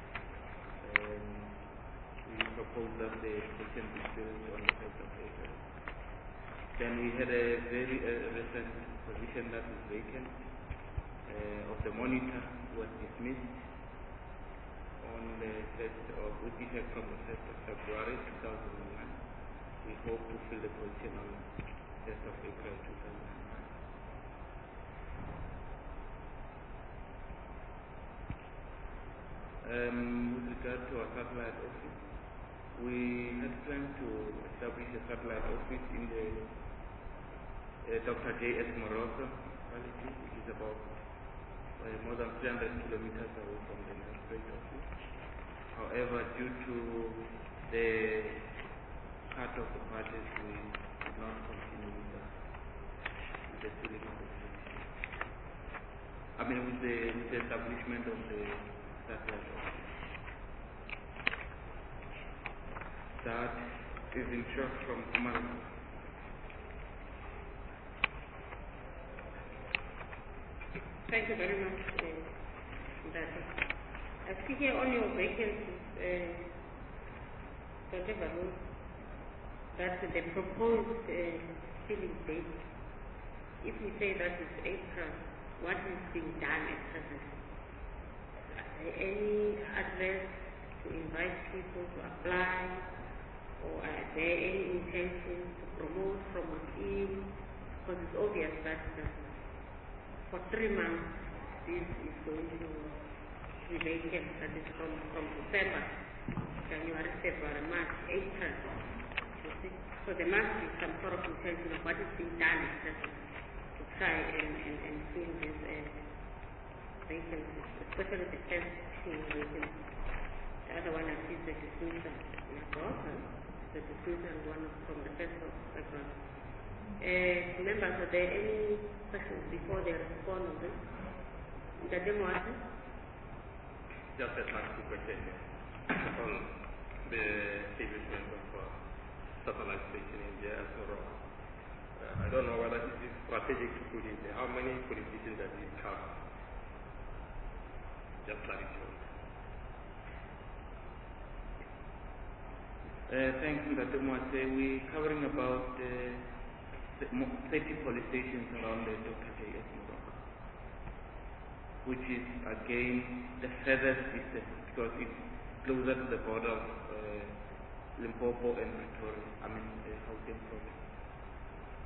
We propose that the position be filled on the 1st of April. Then we had a very recent position that is vacant of the monitor, was dismissed on the 1st of, with effect from the 1st of February 2009. We hope to fill the position on the 1st of April 2009. With regard to our satellite office, we had planned to establish a satellite office in the Dr. J.S. Moroka locality, which is about more than 300 kilometers away from the Magistrate office. However, due to the cut of the budget, we did not continue with the filling of the position. With the establishment of the satellite office. That is in short from Mpumalanga. Thank you very much, Dr. I see here on your vacancies, Dr. Baru, that the proposed filling date, if we say that it's April, what is being done at present? Any address to invite people to apply, or are there any intentions to promote from within? Because it's obvious that for 3 months this is going to be vacant, that is from December, January, February, March, April. So there must be some sort of intention of what is being done at present to try and fill this vacancies, especially the first 2 vacancies. The other one I see is the dismissal. The dismissal one from the 1st of February. Members, are there any questions before they respond on this? Just a quick question on the establishment of satellite station in Jasmine. I don't know whether it is strategic to put in there. How many politicians does it cover? Just clarify. Thanks, Mr. Mwase. We're covering about 30 police stations around the Dr. J.S. Moroka, which is again the furthest distance because it's closer to the border of Limpopo and Pretoria, Gauteng province.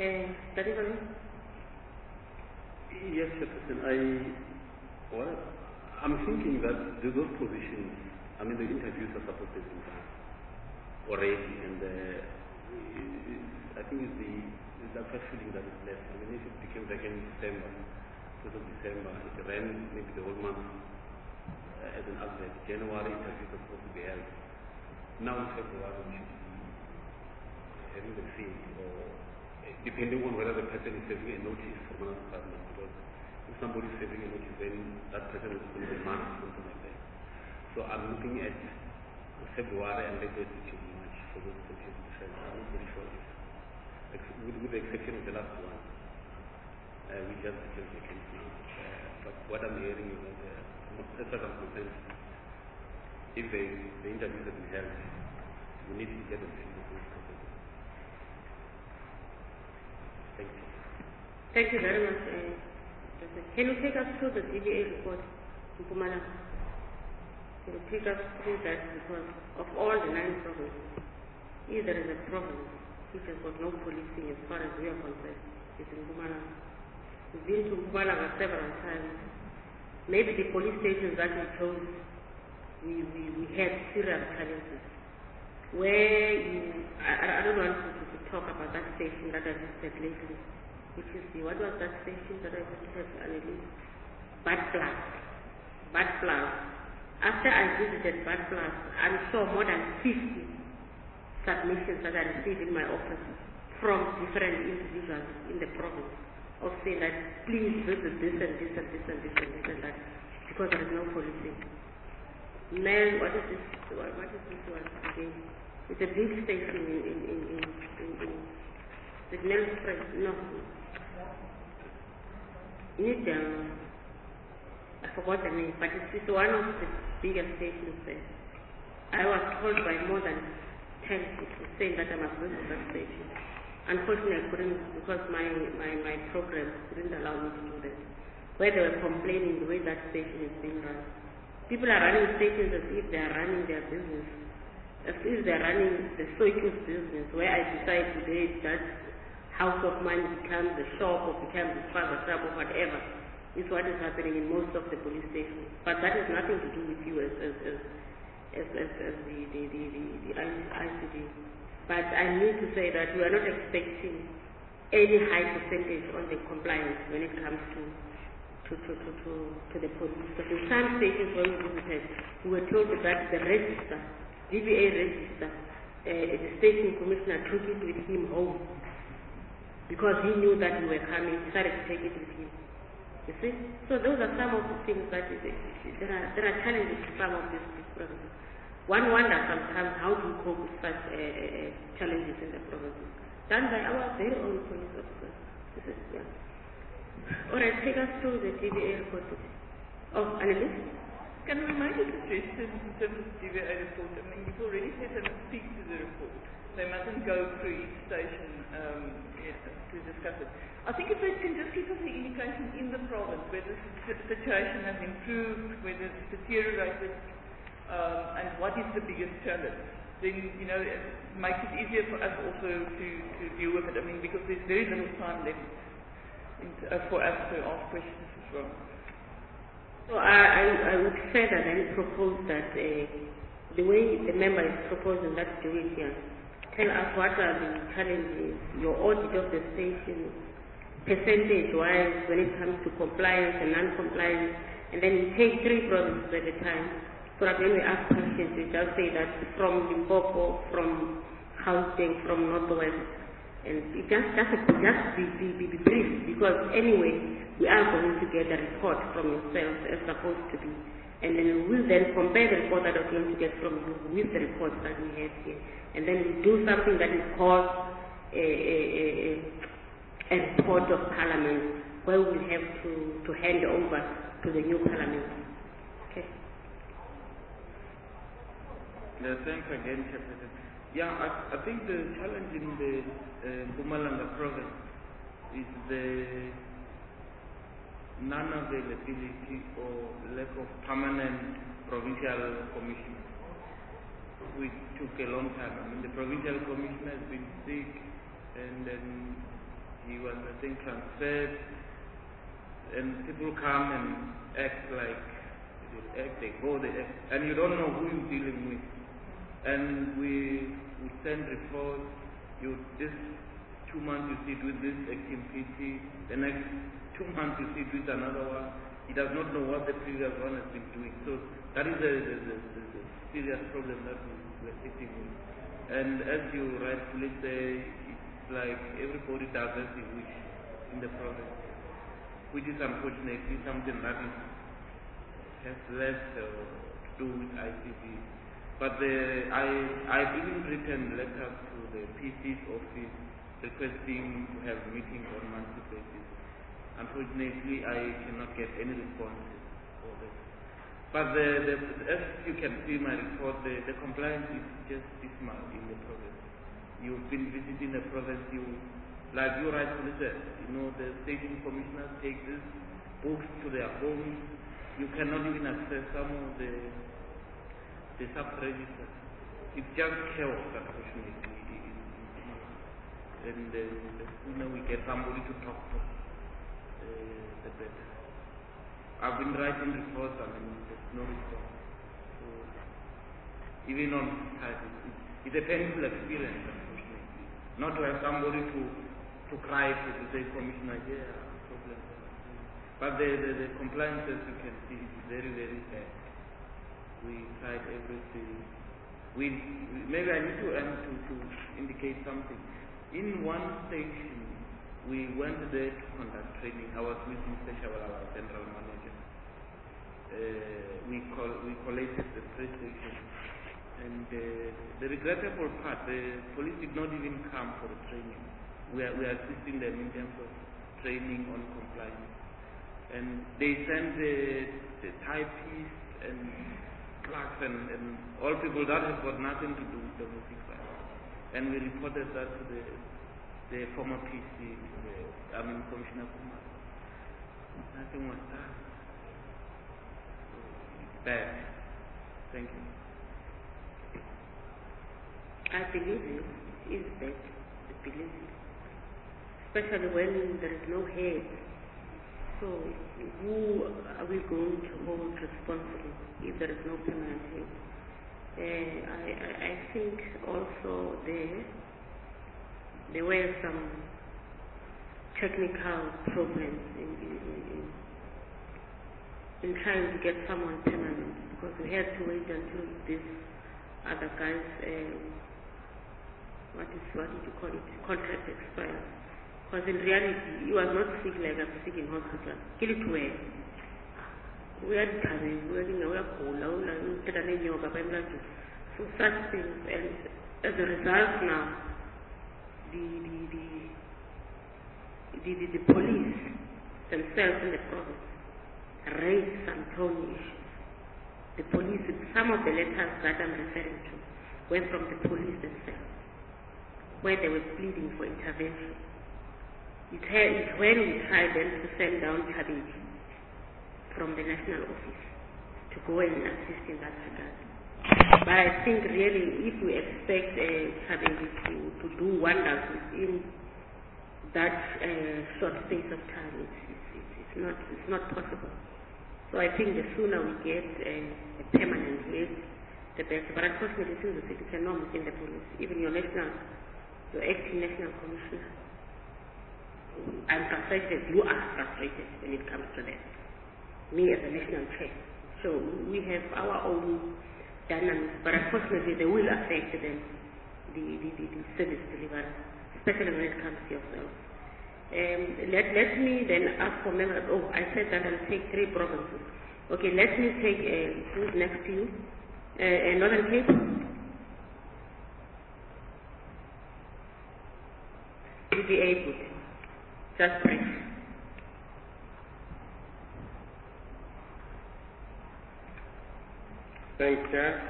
Yes, Chairperson. I'm thinking that those positions, I mean, the interviews are supposed to have been done already, and I think it's the first feeling that is left. I mean, if it became vacant in December, 1st of December, it ran maybe the whole month as an advert. January interviews are supposed to be held. Now in February, we should be having the field, or depending on whether the person is serving a notice from another department, because if somebody is serving a notice, then that person is going to demand something like that. So I'm looking at February and maybe it's March for those positions. I'm not very sure if, with the exception of the last one, we just became vacant now. But what I'm hearing is that as far as I'm concerned, if the interviews have been held, we need to get them in the process. Thank you. Thank you very much. Can you take us through the DBA report in Mpumalanga? Can you take us through that, because of all the 9 provinces, if there is a province which has got no policing as far as we are concerned, it's in Mpumalanga. We've been to Mpumalanga several times. Maybe the police stations that we chose, we had serious challenges. Where I don't want to talk about that station that I visited lately, which is what was that station that I visited, Bad Plus. After I visited Bad Plus, I saw more than 50 submissions that I received in my office from different individuals in the province of saying that please visit this and this and this and this and this and that, because there is no policing. Then what is this one again? It's a big station in the Nelspruit, no. I forgot the name, but it's one of the biggest stations there. I was told by more than 10 people saying that I must visit that station. Unfortunately, I couldn't, because my program didn't allow me to do that. Where they were complaining the way that station is being run. People are running stations as if they are running their business, as if they are running the Soikos business, where I decide today that House of Money becomes a shop or becomes a father shop or whatever, is what is happening in most of the police stations. But that has nothing to do with you as the ICD. But I need to say that we are not expecting any high percentage on the compliance when it comes to the police. Because in some stations where we visited, we were told that the register, DBA register, the station commissioner took it with him home because he knew that we were coming. He started to take it with him. You see? So those are some of the things that there are challenges to some of these provinces. One wonders sometimes how do you cope with such challenges in the provinces, done by our very own police officers. This is, yeah. All right, take us through the DBA report. Oh, Annalise? Can I make a suggestion in terms of the DBA report? I mean, you've already said they must speak to the report. They mustn't go through each station to discuss it. I think if they can just give us an indication in the province whether the situation has improved, whether it's deteriorated, and what is the biggest challenge, then, you know, it makes it easier for us also to deal with it. I mean, because there's very little time left for us to ask questions as well. So I would further then propose that the way the member is proposing, let's do it here. Tell us what are the challenges, your audit of the station, percentage-wise when it comes to compliance and non-compliance, and then you take 3 provinces at a time. So that when we ask questions, we just say that from Limpopo, from Gauteng, from Northwest, and it just be brief, because anyway we are going to get a report from yourself as supposed to be, and then we'll then compare the report that we're going to get from you with the reports that we have here, and then we do something that is called a report of Parliament, where we'll have to hand over to the new Parliament. Okay. Thanks again, Chairperson. Yeah, I think the challenge in the Mpumalanga province is the non-availability or lack of permanent provincial commissioners, which took a long time. I mean, the provincial commissioner has been sick, and then He was, I think, transferred, and people come and act like they go, and you don't know who you're dealing with. And we send reports. This 2 months you sit with this acting PT, the next 2 months you sit with another one. He does not know what the previous one has been doing. So that is the serious problem that we're sitting with. And as you rightfully say, it's like everybody does as they wish in the province, which is unfortunately something that has less to do with ICT. But I've even written letters to the PC's office requesting to have meetings on a monthly basis. Unfortunately, I cannot get any responses for this. But as you can see in my report, the compliance is just dismal in the province. You've been visiting the province, like you rightfully said, the station commissioners take these books to their homes. You cannot even access some of the sub-registers. It's just chaos, unfortunately. And the sooner we get somebody to talk to, the better. I've been writing reports, there's no response. So, even on site, it's a painful experience, unfortunately. Not to have somebody to cry to say, Commissioner, problem. But the compliance, as you can see, is very, very bad. We tried everything. Maybe I need to indicate something. In one station, we went there to conduct training. I was with Mr. Shawala, our general manager. We collated the station. And the regrettable part, the police did not even come for the training. We are assisting them in terms of training on compliance. And they sent the typists and clerks and all people that have got nothing to do with domestic violence. And we reported that to the former PC, Commissioner Kumar. Nothing was done. So it's bad. Thank you. I believe it is bad. I believe it. Especially when there is no head. So who are we going to hold responsible if there is no permanent head? I think also there were some technical problems in trying to get someone permanent, because we had to wait until this other guy's what did you call it, contract expired. Because in reality, he was not sick like I'm sick in hospital. Kill it where? We are coming, we are so such things, and as a result now, the police themselves in the province raised some thorny issues. The police, some of the letters that I'm referring to were from the police themselves, where they were pleading for intervention. It's when we tried then to send down Tabiji from the national office to go and assist in that regard. But I think really if we expect Tabiji to do wonders within that short space of time, it's not possible. So I think the sooner we get a permanent head, the better. But unfortunately, since it's a norm within the police, even your acting national commissioner, I'm frustrated, you are frustrated when it comes to that. Me as a national chair. So we have our own dynamics, but unfortunately they will affect the service delivery, especially when it comes to yourself. Let me then ask for members. I said that I'll take 3 provinces. Okay, let me take who's next to you? Northern Cape. You'll be able to. Just brief. Thanks, Chair.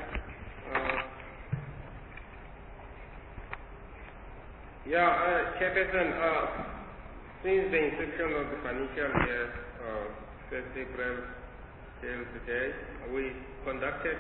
Chairperson, since the inception of the financial year, 1st April till today, we conducted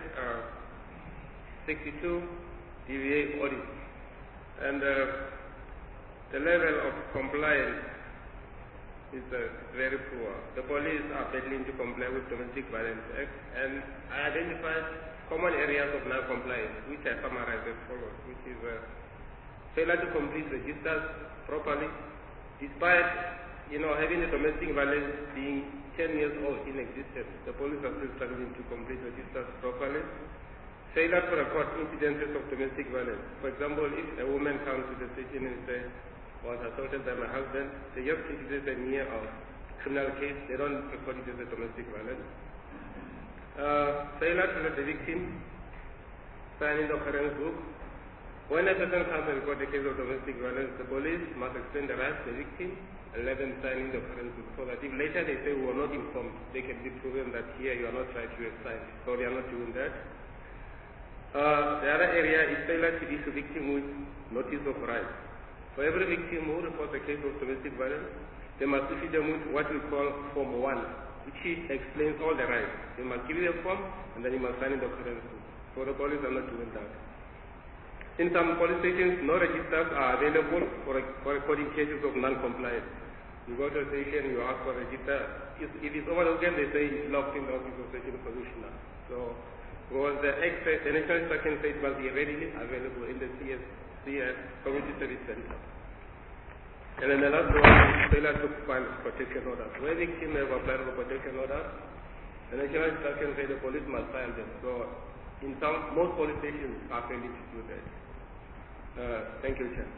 62 DVA audits. And the level of compliance is very poor. The police are failing to comply with Domestic Violence Act, and I identified common areas of non-compliance, which I summarized as follows, which is failure to complete registers properly, despite having the domestic violence being 10 years old in existence. The police are still struggling to complete registers properly. Failure to record incidences of domestic violence. For example, if a woman comes to the station and says, was assaulted by my husband, they just treat it as a mere criminal case. They don't record it as a domestic violence. Failure to let the victim sign in the occurrence book. When a person comes and reports a case of domestic violence, the police must explain the rights of the victim and let them sign in the occurrence book, so that if later they say we were not informed, they can be proven that here you are not right to have signed. So they are not doing that. The other area is failure to issue victim with notice of rights. For every victim who reports a case of domestic violence, they must issue them with what we call Form 1, which explains all the rights. They must give you a form, and then you must sign in the occurrence book. So the police are not doing that. In some police stations, no registers are available for recording cases of non-compliance. You go to a station, you ask for a register. If it's over the weekend, they say it's locked in the office of station commissioner. So, because the National Instruction says it must be readily available in the CS Community Service Center. And then the last one is failure to file protection orders. Where victims have applied for protection orders, the National Instruction says the police must file them. So, in most police stations are failing to do that. Thank you, Chair.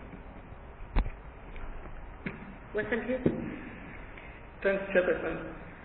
Western please. Thanks, Chairperson.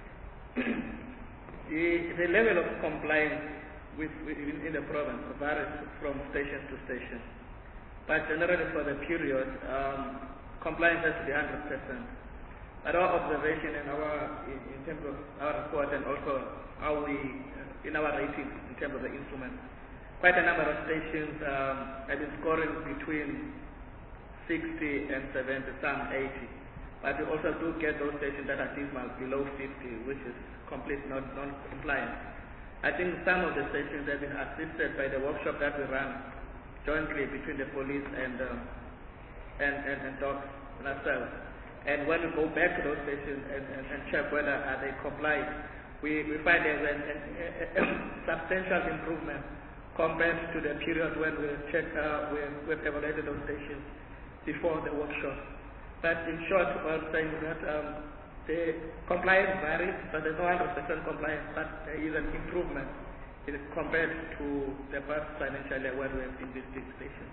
The level of compliance in the province varies from station to station. But generally for the period, compliance has to be 100%. But our observation and in terms of our report and also how in our ratings in terms of the instruments, quite a number of stations have been scoring between 60 and 70, some 80. But we also do get those stations that are dismal below 50, which is complete non-compliance. I think some of the stations have been assisted by the workshop that we run jointly between the police and dogs and ourselves. And when we go back to those stations and check whether are they compliant, we find there's a substantial improvement compared to the period when we checked, we've evaluated those stations before the workshop. But in short, I'm saying that the compliance varies, but there's no 100% compliance, but there is an improvement compared to the past financial year when we have been visiting stations.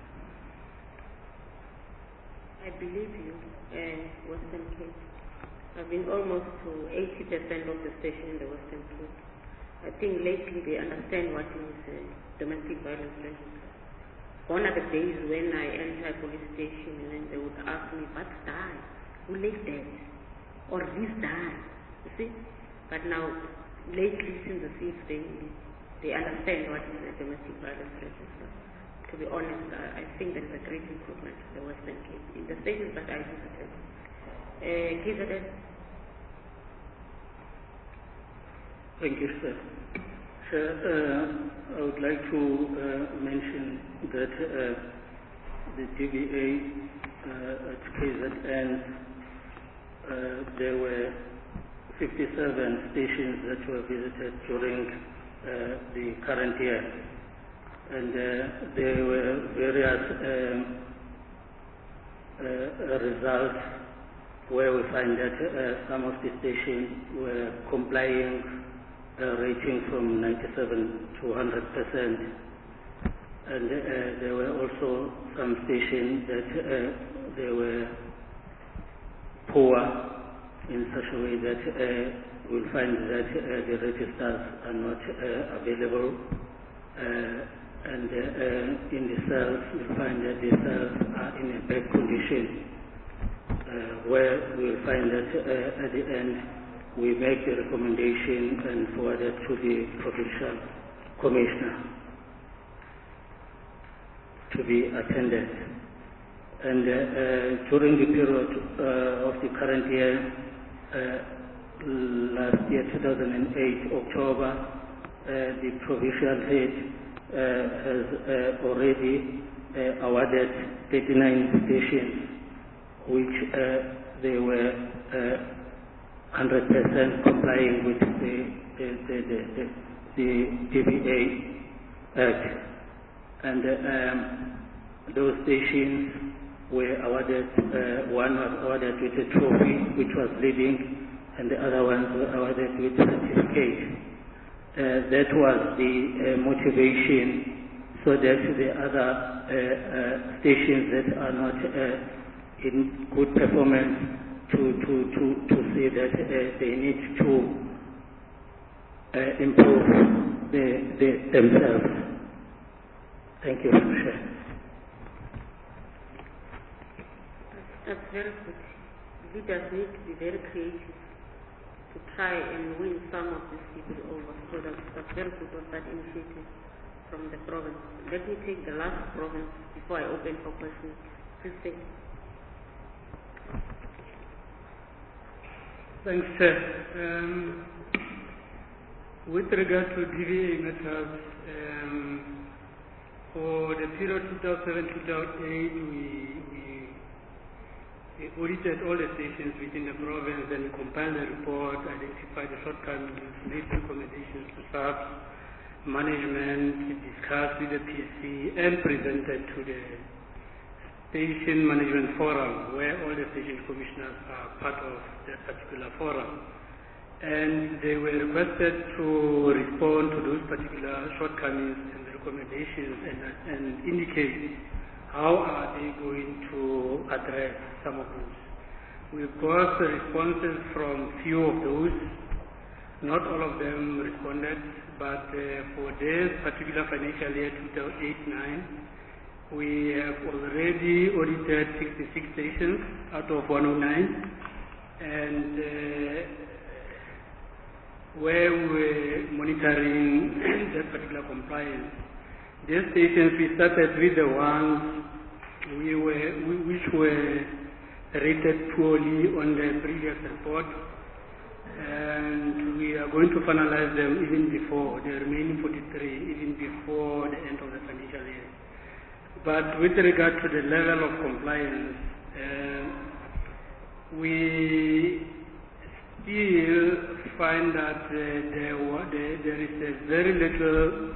I believe you, Western Cape. I've been almost to 80% of the station in the Western Cape. I think lately they understand what is domestic violence register. Gone are the days when I enter a police station and then they would ask me, what died? Who lay dead? Or this died? You see? But now, lately since the 5th, they understand what is a domestic violence register. To be honest, I think there is a great improvement in the Western Cape, in the stations that I visited. KZN. Thank you, sir. I would like to mention that the DVA at KZN, there were 57 stations that were visited during the current year. And there were various results where we find that some of the stations were complying, rating from 97 to 100%. And there were also some stations that they were poor in such a way that we'll find that the registers are not available. And in the cells, we find that the cells are in a bad condition, where we will find that at the end we make the recommendation and forward it to the provincial commissioner to be attended. And during the period of the current year, last year, 2008, October, the provincial head has already awarded 39 stations which they were 100% complying with the DBA Act. And those stations were awarded, one was awarded with a trophy, which was leading, and the other ones were awarded with certificate. That was the motivation, so that the other stations that are not in good performance to say that they need to improve themselves. Thank you, Chair. That's very good. Leaders need to be very creative to try and win some of these people over. So that's very good of that initiative from the province. Let me take the last province before I open for questions. Please take. Thanks, Chair. With regard to DVA matters, for the period 2007-2008, we audited all the stations within the province and compiled a report, identified the shortcomings, made recommendations to staff, management, discussed with the PSC, and presented to the Station Management Forum, where all the station commissioners are part of that particular forum. And they were requested to respond to those particular shortcomings and the recommendations and indicate how are they going to address some of those. We've got responses from few of those. Not all of them responded, but for this particular financial year 2008-9, we have already audited 66 stations out of 109, and where we were monitoring that particular compliance. These stations, we started with the ones which were rated poorly on the previous report, and we are going to finalize them even before, the remaining 43, even before the end of the financial year. But with regard to the level of compliance, we still find that there is a very little.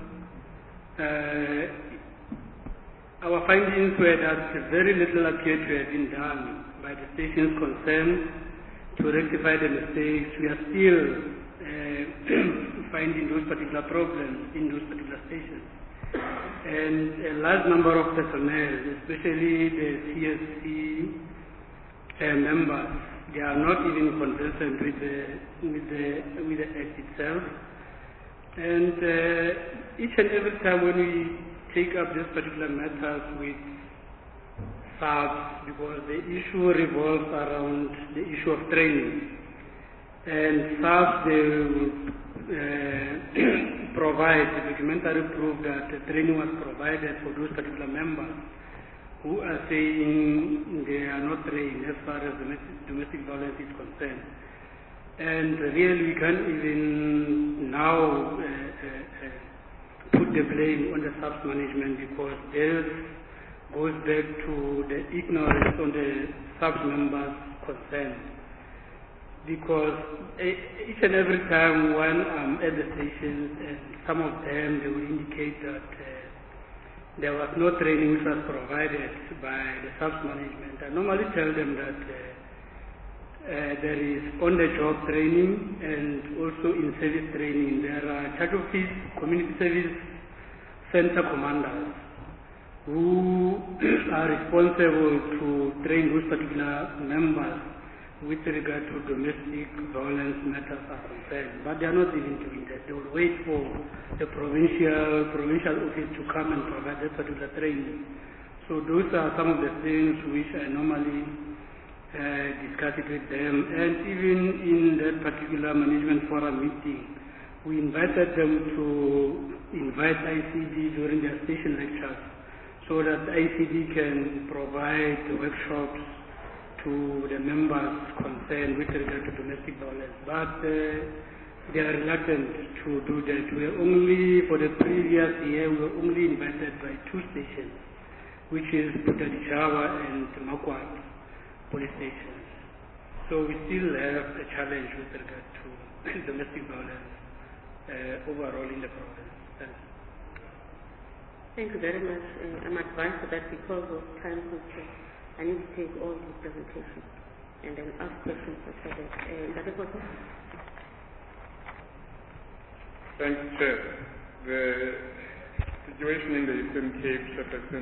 Our findings were that very little appeared to have been done by the stations concerned to rectify the mistakes. We are still finding those particular problems in those particular stations. And a large number of personnel, especially the CSC members, they are not even conversant with the Act itself. And each and every time when we take up this particular matters with SARS, because the issue revolves around the issue of training. And SARS, they will provide the documentary proof that the training was provided for those particular members who are saying they are not trained as far as domestic violence is concerned. And really we can't even now put the blame on the SARS management, because this goes back to the ignorance on the SARS members concerned. Because each and every time when I'm at the stations, and some of them, they will indicate that there was no training which was provided by the SARS management. I normally tell them that there is on-the-job training and also in-service training. There are charge office, community service center commanders who are responsible to train those particular members with regard to domestic violence matters are concerned. But they are not even doing that. They will wait for the provincial office to come and provide that particular training. So those are some of the things which I normally discuss it with them. And even in that particular management forum meeting, we invited them to invite ICD during their station lectures, so that ICD can provide workshops to the members concerned with regard to domestic violence. But they are reluctant to do that. For the previous year, we were only invited by 2 stations, which is Putadichava and Makwat. police stations. So we still have a challenge with regard to domestic violence overall in the province. Thanks. Thank you very much. I'm advised that because of time constraints, I need to take all the presentations and then ask questions after that. Thanks, Chair. The situation in the Eastern Cape, Chairperson,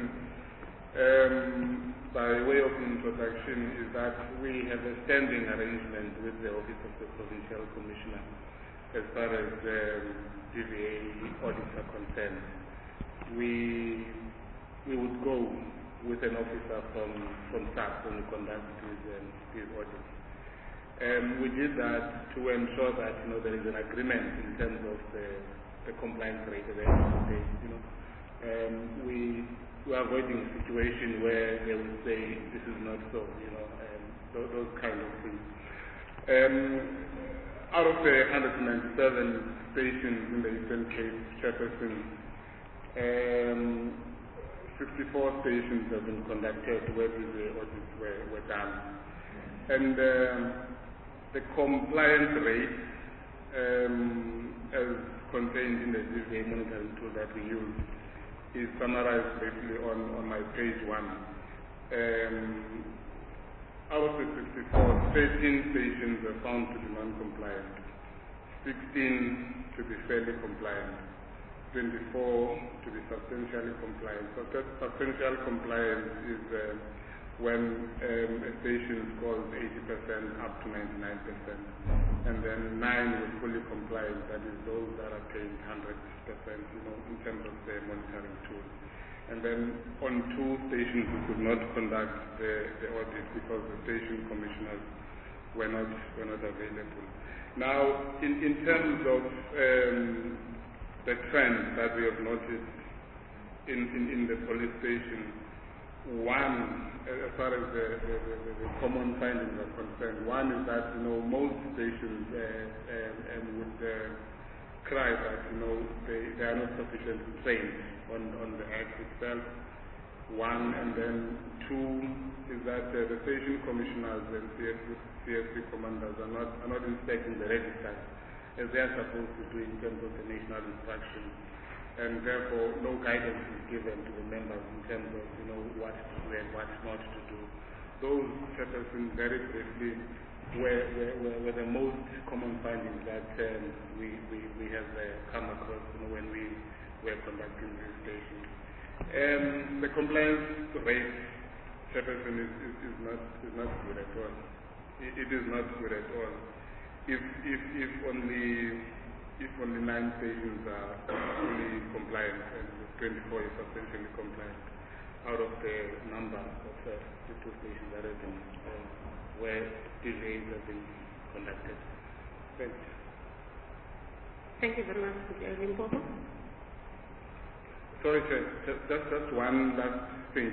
by way of introduction, is that we have a standing arrangement with the Office of the Provincial Commissioner as far as DVA audits are concerned. We would go with an officer from SAP when we conduct these audits. We did that to ensure that there is an agreement in terms of the compliance rate at the end of the day. We are avoiding a situation where they would say this is not so, those kind of things. Out of the 197 stations in the Eastern Cape, Chairperson, 54 stations have been conducted where the audits were done. And the compliance rate, as contained in the DVA monitoring tool that we use, is summarized basically on my page 1. Out of the 54, 13 stations are found to be non-compliant, 16 to be fairly compliant, 24 to be substantially compliant. So substantial compliance is when a station scores 80% up to 99%, and then 9 was fully compliant, that is those that are paid 100%, in terms of the monitoring tool. And then on 2 stations we could not conduct the audit because the station commissioners were not available. Now, in terms of the trend that we have noticed in the police station, one, as far as the common findings are concerned, one is that most stations would cry that they are not sufficiently trained on the act itself. One, and then 2 is that the station commissioners and CSP commanders are not inspecting the registers as they are supposed to do in terms of the national instruction, and therefore no guidance is given to the members in terms of what to do and what not to do. Those Chairperson, very briefly, were the most common findings that we have come across when we were conducting this station. The compliance rate, Chairperson, is not good at all. It is not good at all. If only 9 stations are fully compliant and 24 is substantially compliant out of the number of the 2 stations that have been where DVAs have been conducted. Thank you. Thank you very much, Mr. Limpopo. Sorry, Chair, just one last thing.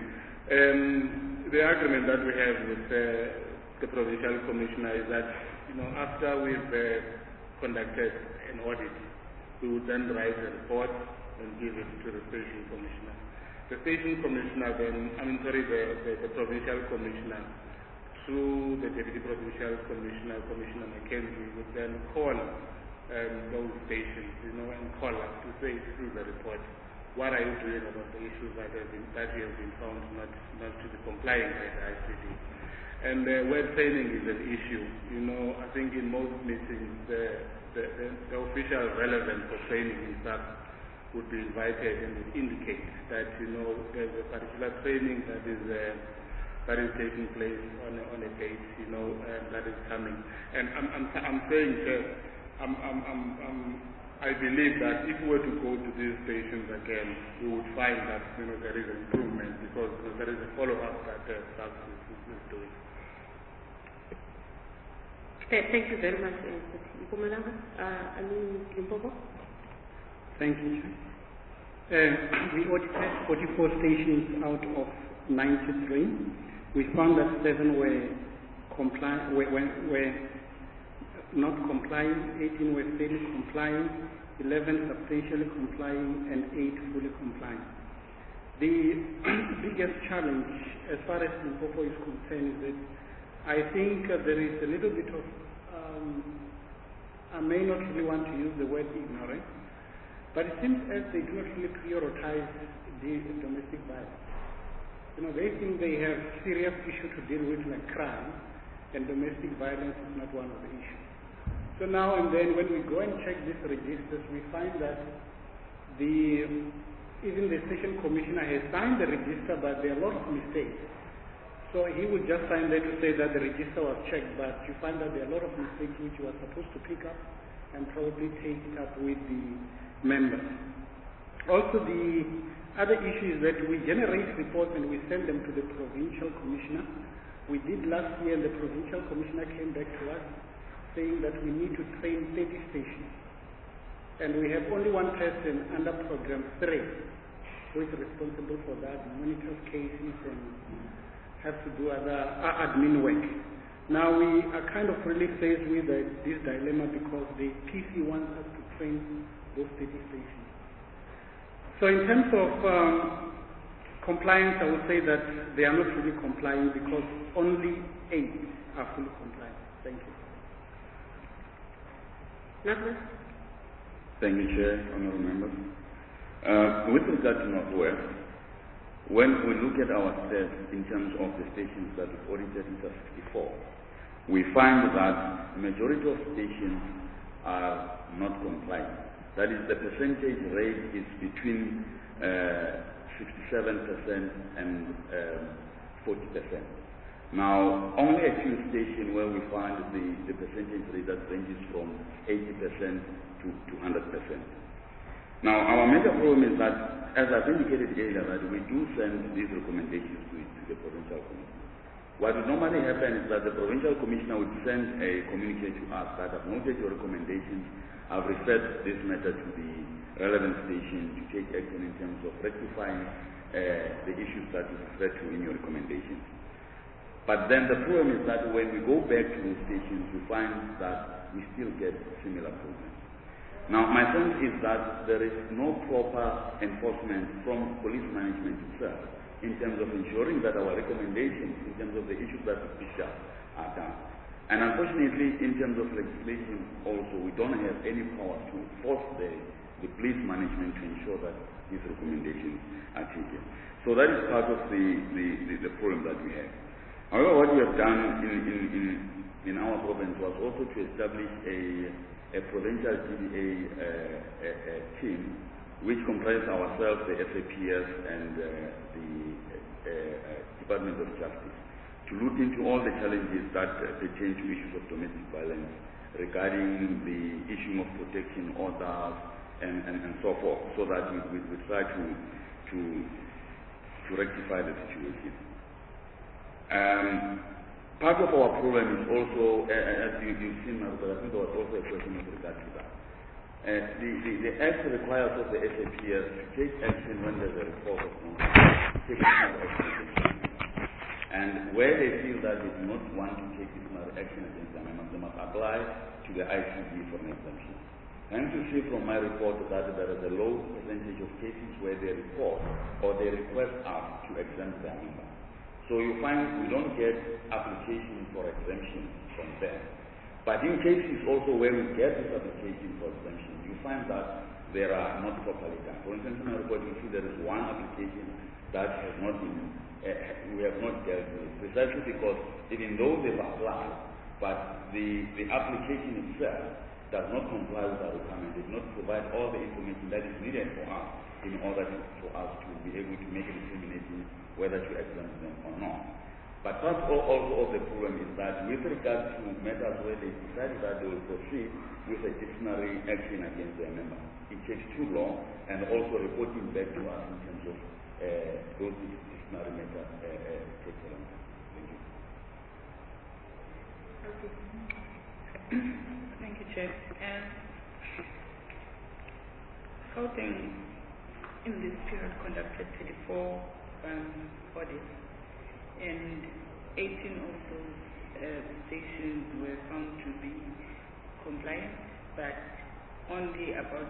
The argument that we have with the Provincial Commissioner is that after we've conducted an audit, we would then write a report and give it to the Station Commissioner. The Station Commissioner then, the Provincial Commissioner, through the Deputy Provincial Commissioner, Commissioner Mackenzie, would then call those stations, and call us to say, this is the report. What are you doing about the issues that you have been found not to be complying with the ICD? And where training is an issue, I think in most meetings the official relevance for training in fact would be invited and would indicate that there's a particular training that is taking place on a date, that is coming. And I'm saying I believe that if we were to go to these stations again, we would find that there is improvement because there is a follow-up that staff is doing. Thank you very much, Mpumalanga. Limpopo. Thank you. We audited 44 stations out of 93. We found that 7 were not complying, 18 were fairly complying, 11 substantially complying, and 8 fully complying. The biggest challenge, as far as Limpopo is concerned, is that I think there is a little bit of, I may not really want to use the word ignorance, but it seems as they do not really prioritize the domestic violence. You know, they think they have serious issues to deal with like crime, and domestic violence is not one of the issues. So now and then when we go and check these registers, we find that even the station commissioner has signed the register, but there are a lot of mistakes. So he would just sign there to say that the register was checked, but you find that there are a lot of mistakes which you are supposed to pick up and probably take it up with the members. Also, the other issue is that we generate reports and we send them to the provincial commissioner. We did last year, and the provincial commissioner came back to us saying that we need to train 30 stations. And we have only one person under program 3 who is responsible for that, monitors cases and have to do other admin work. Now we are kind of really faced with this dilemma because the PC wants us to train those 30 stations. So in terms of compliance, I would say that they are not really complying because only 8 are fully compliant. Thank you. Nothing? Thank you, Chair, honorable members. With regard to Northwest, when we look at our stats in terms of the stations that we've audited in 64, we find that majority of stations are not compliant. That is, the percentage rate is between 67% and 40%. Now, only a few stations where we find the percentage rate that ranges from 80% to 100%. Now, our major problem is that, as I've indicated earlier, that we do send these recommendations to the provincial commissioner. What would normally happen is that the provincial commissioner would send a communique to us that I've noted your recommendations, I've referred this matter to the relevant station to take action in terms of rectifying the issues that you referred to in your recommendations. But then the problem is that when we go back to the stations, we find that we still get similar problems. Now, my sense is that there is no proper enforcement from police management itself in terms of ensuring that our recommendations, in terms of the issues that we picked up, are done. And unfortunately, in terms of legislation also, we don't have any power to force the police management to ensure that these recommendations are taken. So that is part of the problem that we have. However, what we have done in our province was also to establish a provincial GDA team which comprises ourselves, the SAPS and the Department of Justice, to look into all the challenges that pertain to issues of domestic violence regarding the issue of protection orders and so forth, so that we try to rectify the situation. Part of our problem is also, as you've seen, but I think there was also a question with regard to that. The Act requires of the SAPS to take action when there's a report of non-action, and where they feel that they do not want to take disciplinary action against them, they must apply to the ICB for an exemption. I'm to see from my report that there is a low percentage of cases where they report or they request us to exempt their member. So you find we don't get application for exemption from them. But in cases also where we get this application for exemption, you find that they are not properly done. For instance, in my report you see there is one application that has not been, we have not dealt with, precisely because even though they've applied, but the application itself does not comply with our requirements. It does not provide all the information that is needed for us in order for us to be able to make a determination whether to exempt them or not. But part also of the problem is that with regard to matters where they decided that they will proceed with a disciplinary action against their member, it takes too long, and also reporting back to us in terms of those disciplinary matters takes a long time. Thank you. Thank you, Chair. Gauteng in this period conducted 34 audits, and 18 of those stations were found to be compliant, but only about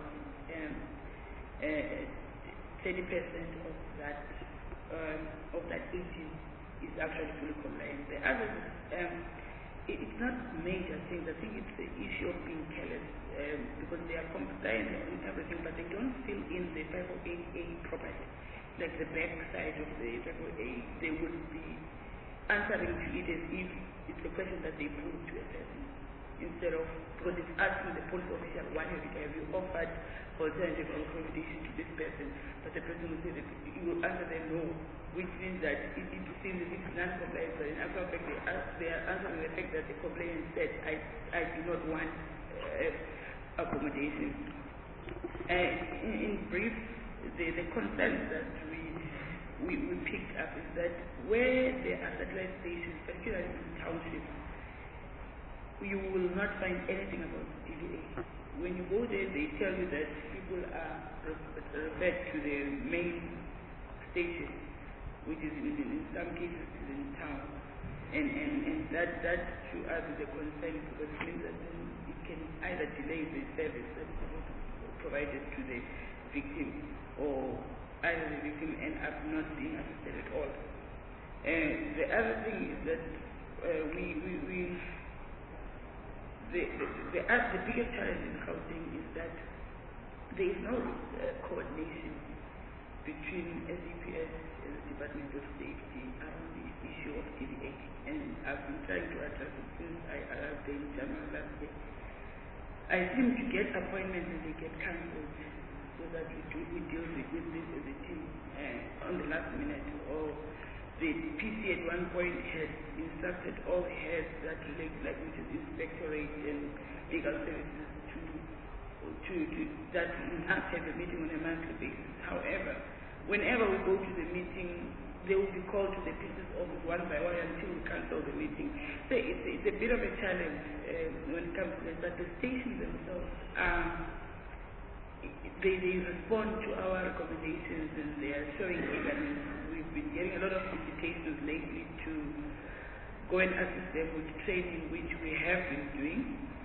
30% of that 18 is actually fully compliant. The other, it's not major things. I think it's the issue of being careless, because they are compliant on everything, but they don't fill in the 508A properly. Like the back side of the 508A, they would be answering to it as if it's a question that they put to a person, instead of, because it's asking the police official, what have you offered alternative accommodation to this person? But the person will say that you will answer them no, which means that it seems that it's non-compliant, but in actual fact they are answering the fact that the complainant said, I do not want accommodation. In brief, the concerns that we picked up is that where there are satellite stations, particularly in townships, you will not find anything about DVA. When you go there, they tell you that people are referred to the main station, which is in some cases is in town. And that to us is a concern, because it means that it can either delay the service that is supposed to be provided to the victim, or either the victim end up not being assisted at all. The other thing is that the biggest challenge in Gauteng is that there is no coordination between SEPS and the Department of Safety around the issue of DVA. And I've been trying to address it since I arrived in January last year. I seem to get appointments and they get cancelled, so that we deal with this as a team on the last minute. Or the PC at one point had instructed all heads that relate, like which is inspectorate and legal services, to that we must have a meeting on a monthly basis. However, whenever we go to the meeting, they will be called to the PC's office one by one until we cancel the meeting. So it's a bit of a challenge when it comes to this, that the stations themselves they respond to our recommendations and they are showing eagerness. We've been getting a lot of invitations lately to go and assist them with training, which we have been doing.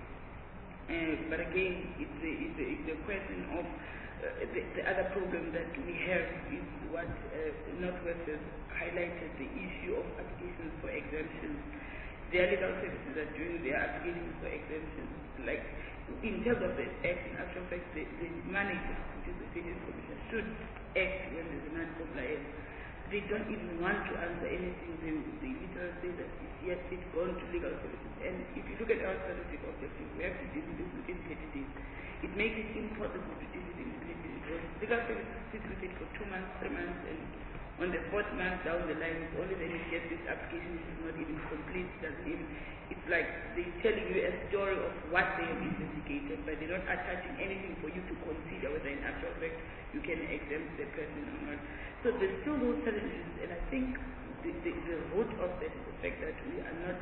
But again, it's a question of the other problem that we have is what Northwest has highlighted, the issue of applications for exemptions. Their legal services are doing their applications for exemptions. Like, in terms of the act, in actual fact, the manager, which is the State Commission, should act when there's a non-compliance. They don't even want to answer anything. They literally say that it's gone to legal services. And if you look at our strategic objectives, we have to deal with this within 30 days. It makes it impossible to deal with it in 30 days. Because legal services sit with it for 2 months, 3 months, and on the 4th month down the line, it's only then you get this application which is not even complete. It's like they're telling you a story of what they have investigated, but they're not attaching anything for you to consider whether in actual fact you can exempt the person or not. So there's still those challenges, and I think the root of that is the fact that we're not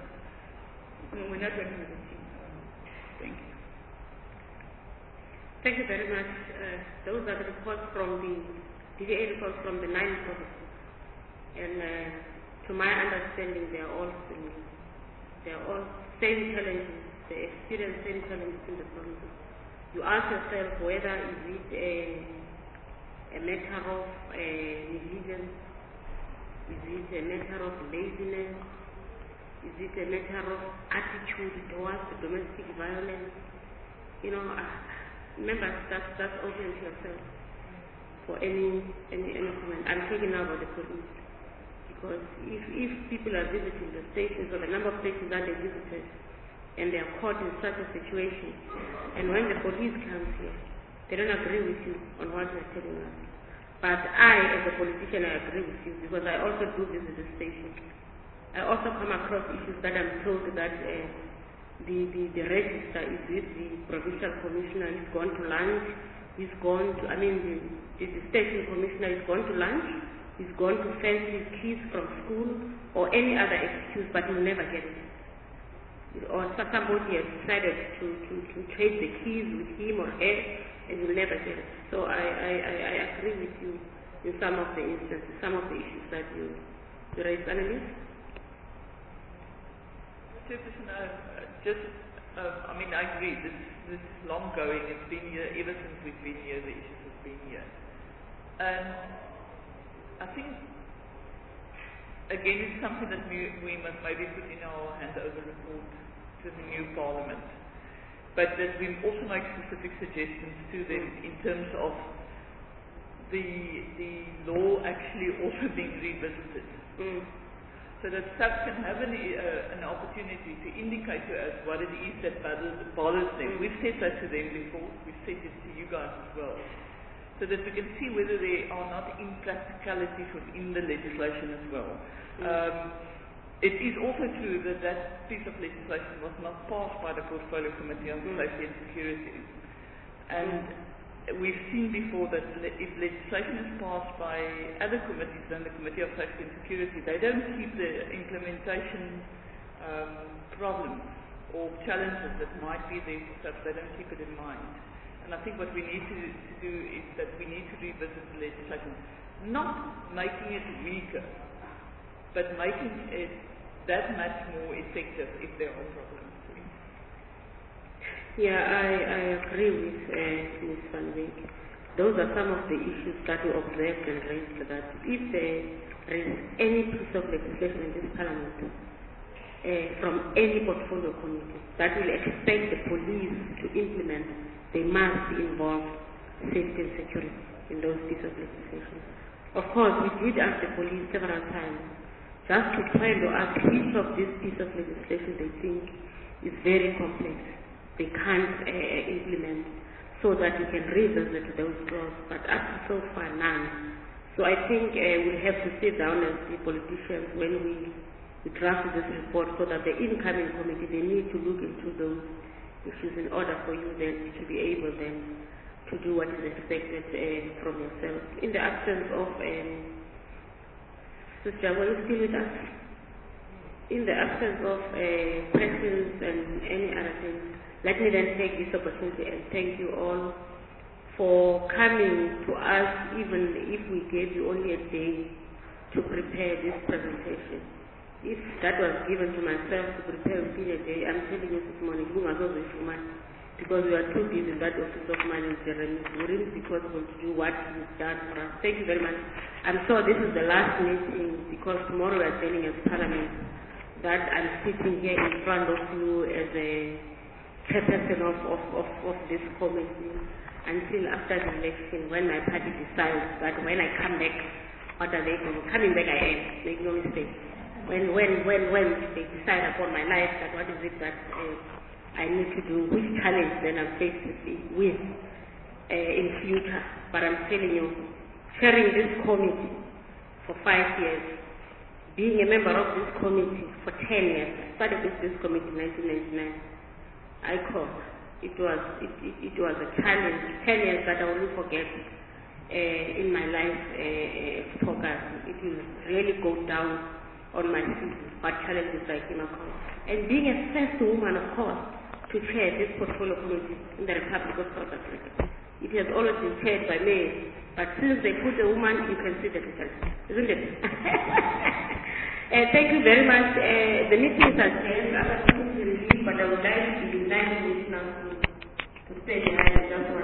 working as a team. Thank you. Thank you very much. Those are the reports from the DVA reports from the 9 provinces. And to my understanding, they are all similar. They are all same challenges. They experience same challenges in the provinces. You ask yourself whether is it a matter of negligence, is it a matter of laziness, is it a matter of attitude towards domestic violence? You know, remember that's open to yourself for any comment. I'm talking now about the police. Because if people are visiting the stations, or the number of stations that they visited, and they are caught in such a situation, and when the police comes here, they don't agree with you on what you're telling us. But I, as a politician, I agree with you, because I also do visit the station. I also come across issues that I'm told that the register is with the provincial commissioner, he's gone to lunch, the station commissioner is gone to lunch, he's gone to fetch his kids from school, or any other excuse, but he'll never get it. Or somebody has decided to trade the keys with him or her, and he'll never get it. So I agree with you in some of the instances, some of the issues that you raised. Annalise? I agree. This is long going. It's been here ever since we've been here. The issues have been here. I think again, it's something that we must maybe put in our handover report to the new Parliament. But that we also make specific suggestions to them in terms of the law actually also being revisited. So that SAP can have an opportunity to indicate to us what it is that bothers them. We've said that to them before, we've said it to you guys as well. So that we can see whether there are not impracticalities within the legislation as well. It is also true that that piece of legislation was not passed by the Portfolio Committee on Safety and Security. And we've seen before that if legislation is passed by other committees than the Committee of Safety and Security, they don't keep the implementation problems or challenges that might be there for such, they don't keep it in mind. And I think what we need to do is that we need to revisit the legislation, not making it weaker, but making it that much more effective if there are problems. Yeah, I agree with Ms. Van Wyk. Those are some of the issues that we observed and raised, that if there is any piece of legislation in this Parliament from any portfolio committee that will expect the police to implement, they must involve safety and security in those pieces of legislation. Of course, we did ask the police several times just to try to ask which of these pieces of legislation they think is very complex, they can't implement, so that we can revisit those laws, but up to so far none. So I think we'll have to sit down as the politicians when we draft this report, so that the incoming committee, they need to look into those issues in order for you then to be able then to do what is expected from yourself. In the absence of Sister, were you still with us? In the absence of questions and any other things, let me then take this opportunity and thank you all for coming to us, even if we gave you only a day to prepare this presentation. If that was given to myself to prepare within a day, I'm telling you this morning, because we are too busy in that office of mine in Jeremy. It wouldn't be possible to do what you've done for us. Thank you very much. I'm sure this is the last meeting, because tomorrow we are sitting as Parliament, that I'm sitting here in front of you as a chairperson of this committee until after the election, when my party decides that when I come back, what are they doing? Coming back I am, make no mistake. When they decide upon my life, that what is it that I need to do, which challenge then I'm faced with in future. But I'm telling you, chairing this committee for 5 years, being a member of this committee for 10 years, I started with this committee in 1999. It was a challenge, 10 years that I will not forget in my life focus. It will really go down on my feet, what challenges I came across. And being a first woman, of course, to chair this portfolio committee in the Republic of South Africa. It has always been chaired by men, but since they put a woman, you can see the difference, isn't it? Thank you very much. The meetings are changed, other things will leave, but I would like to unite with now to say that I just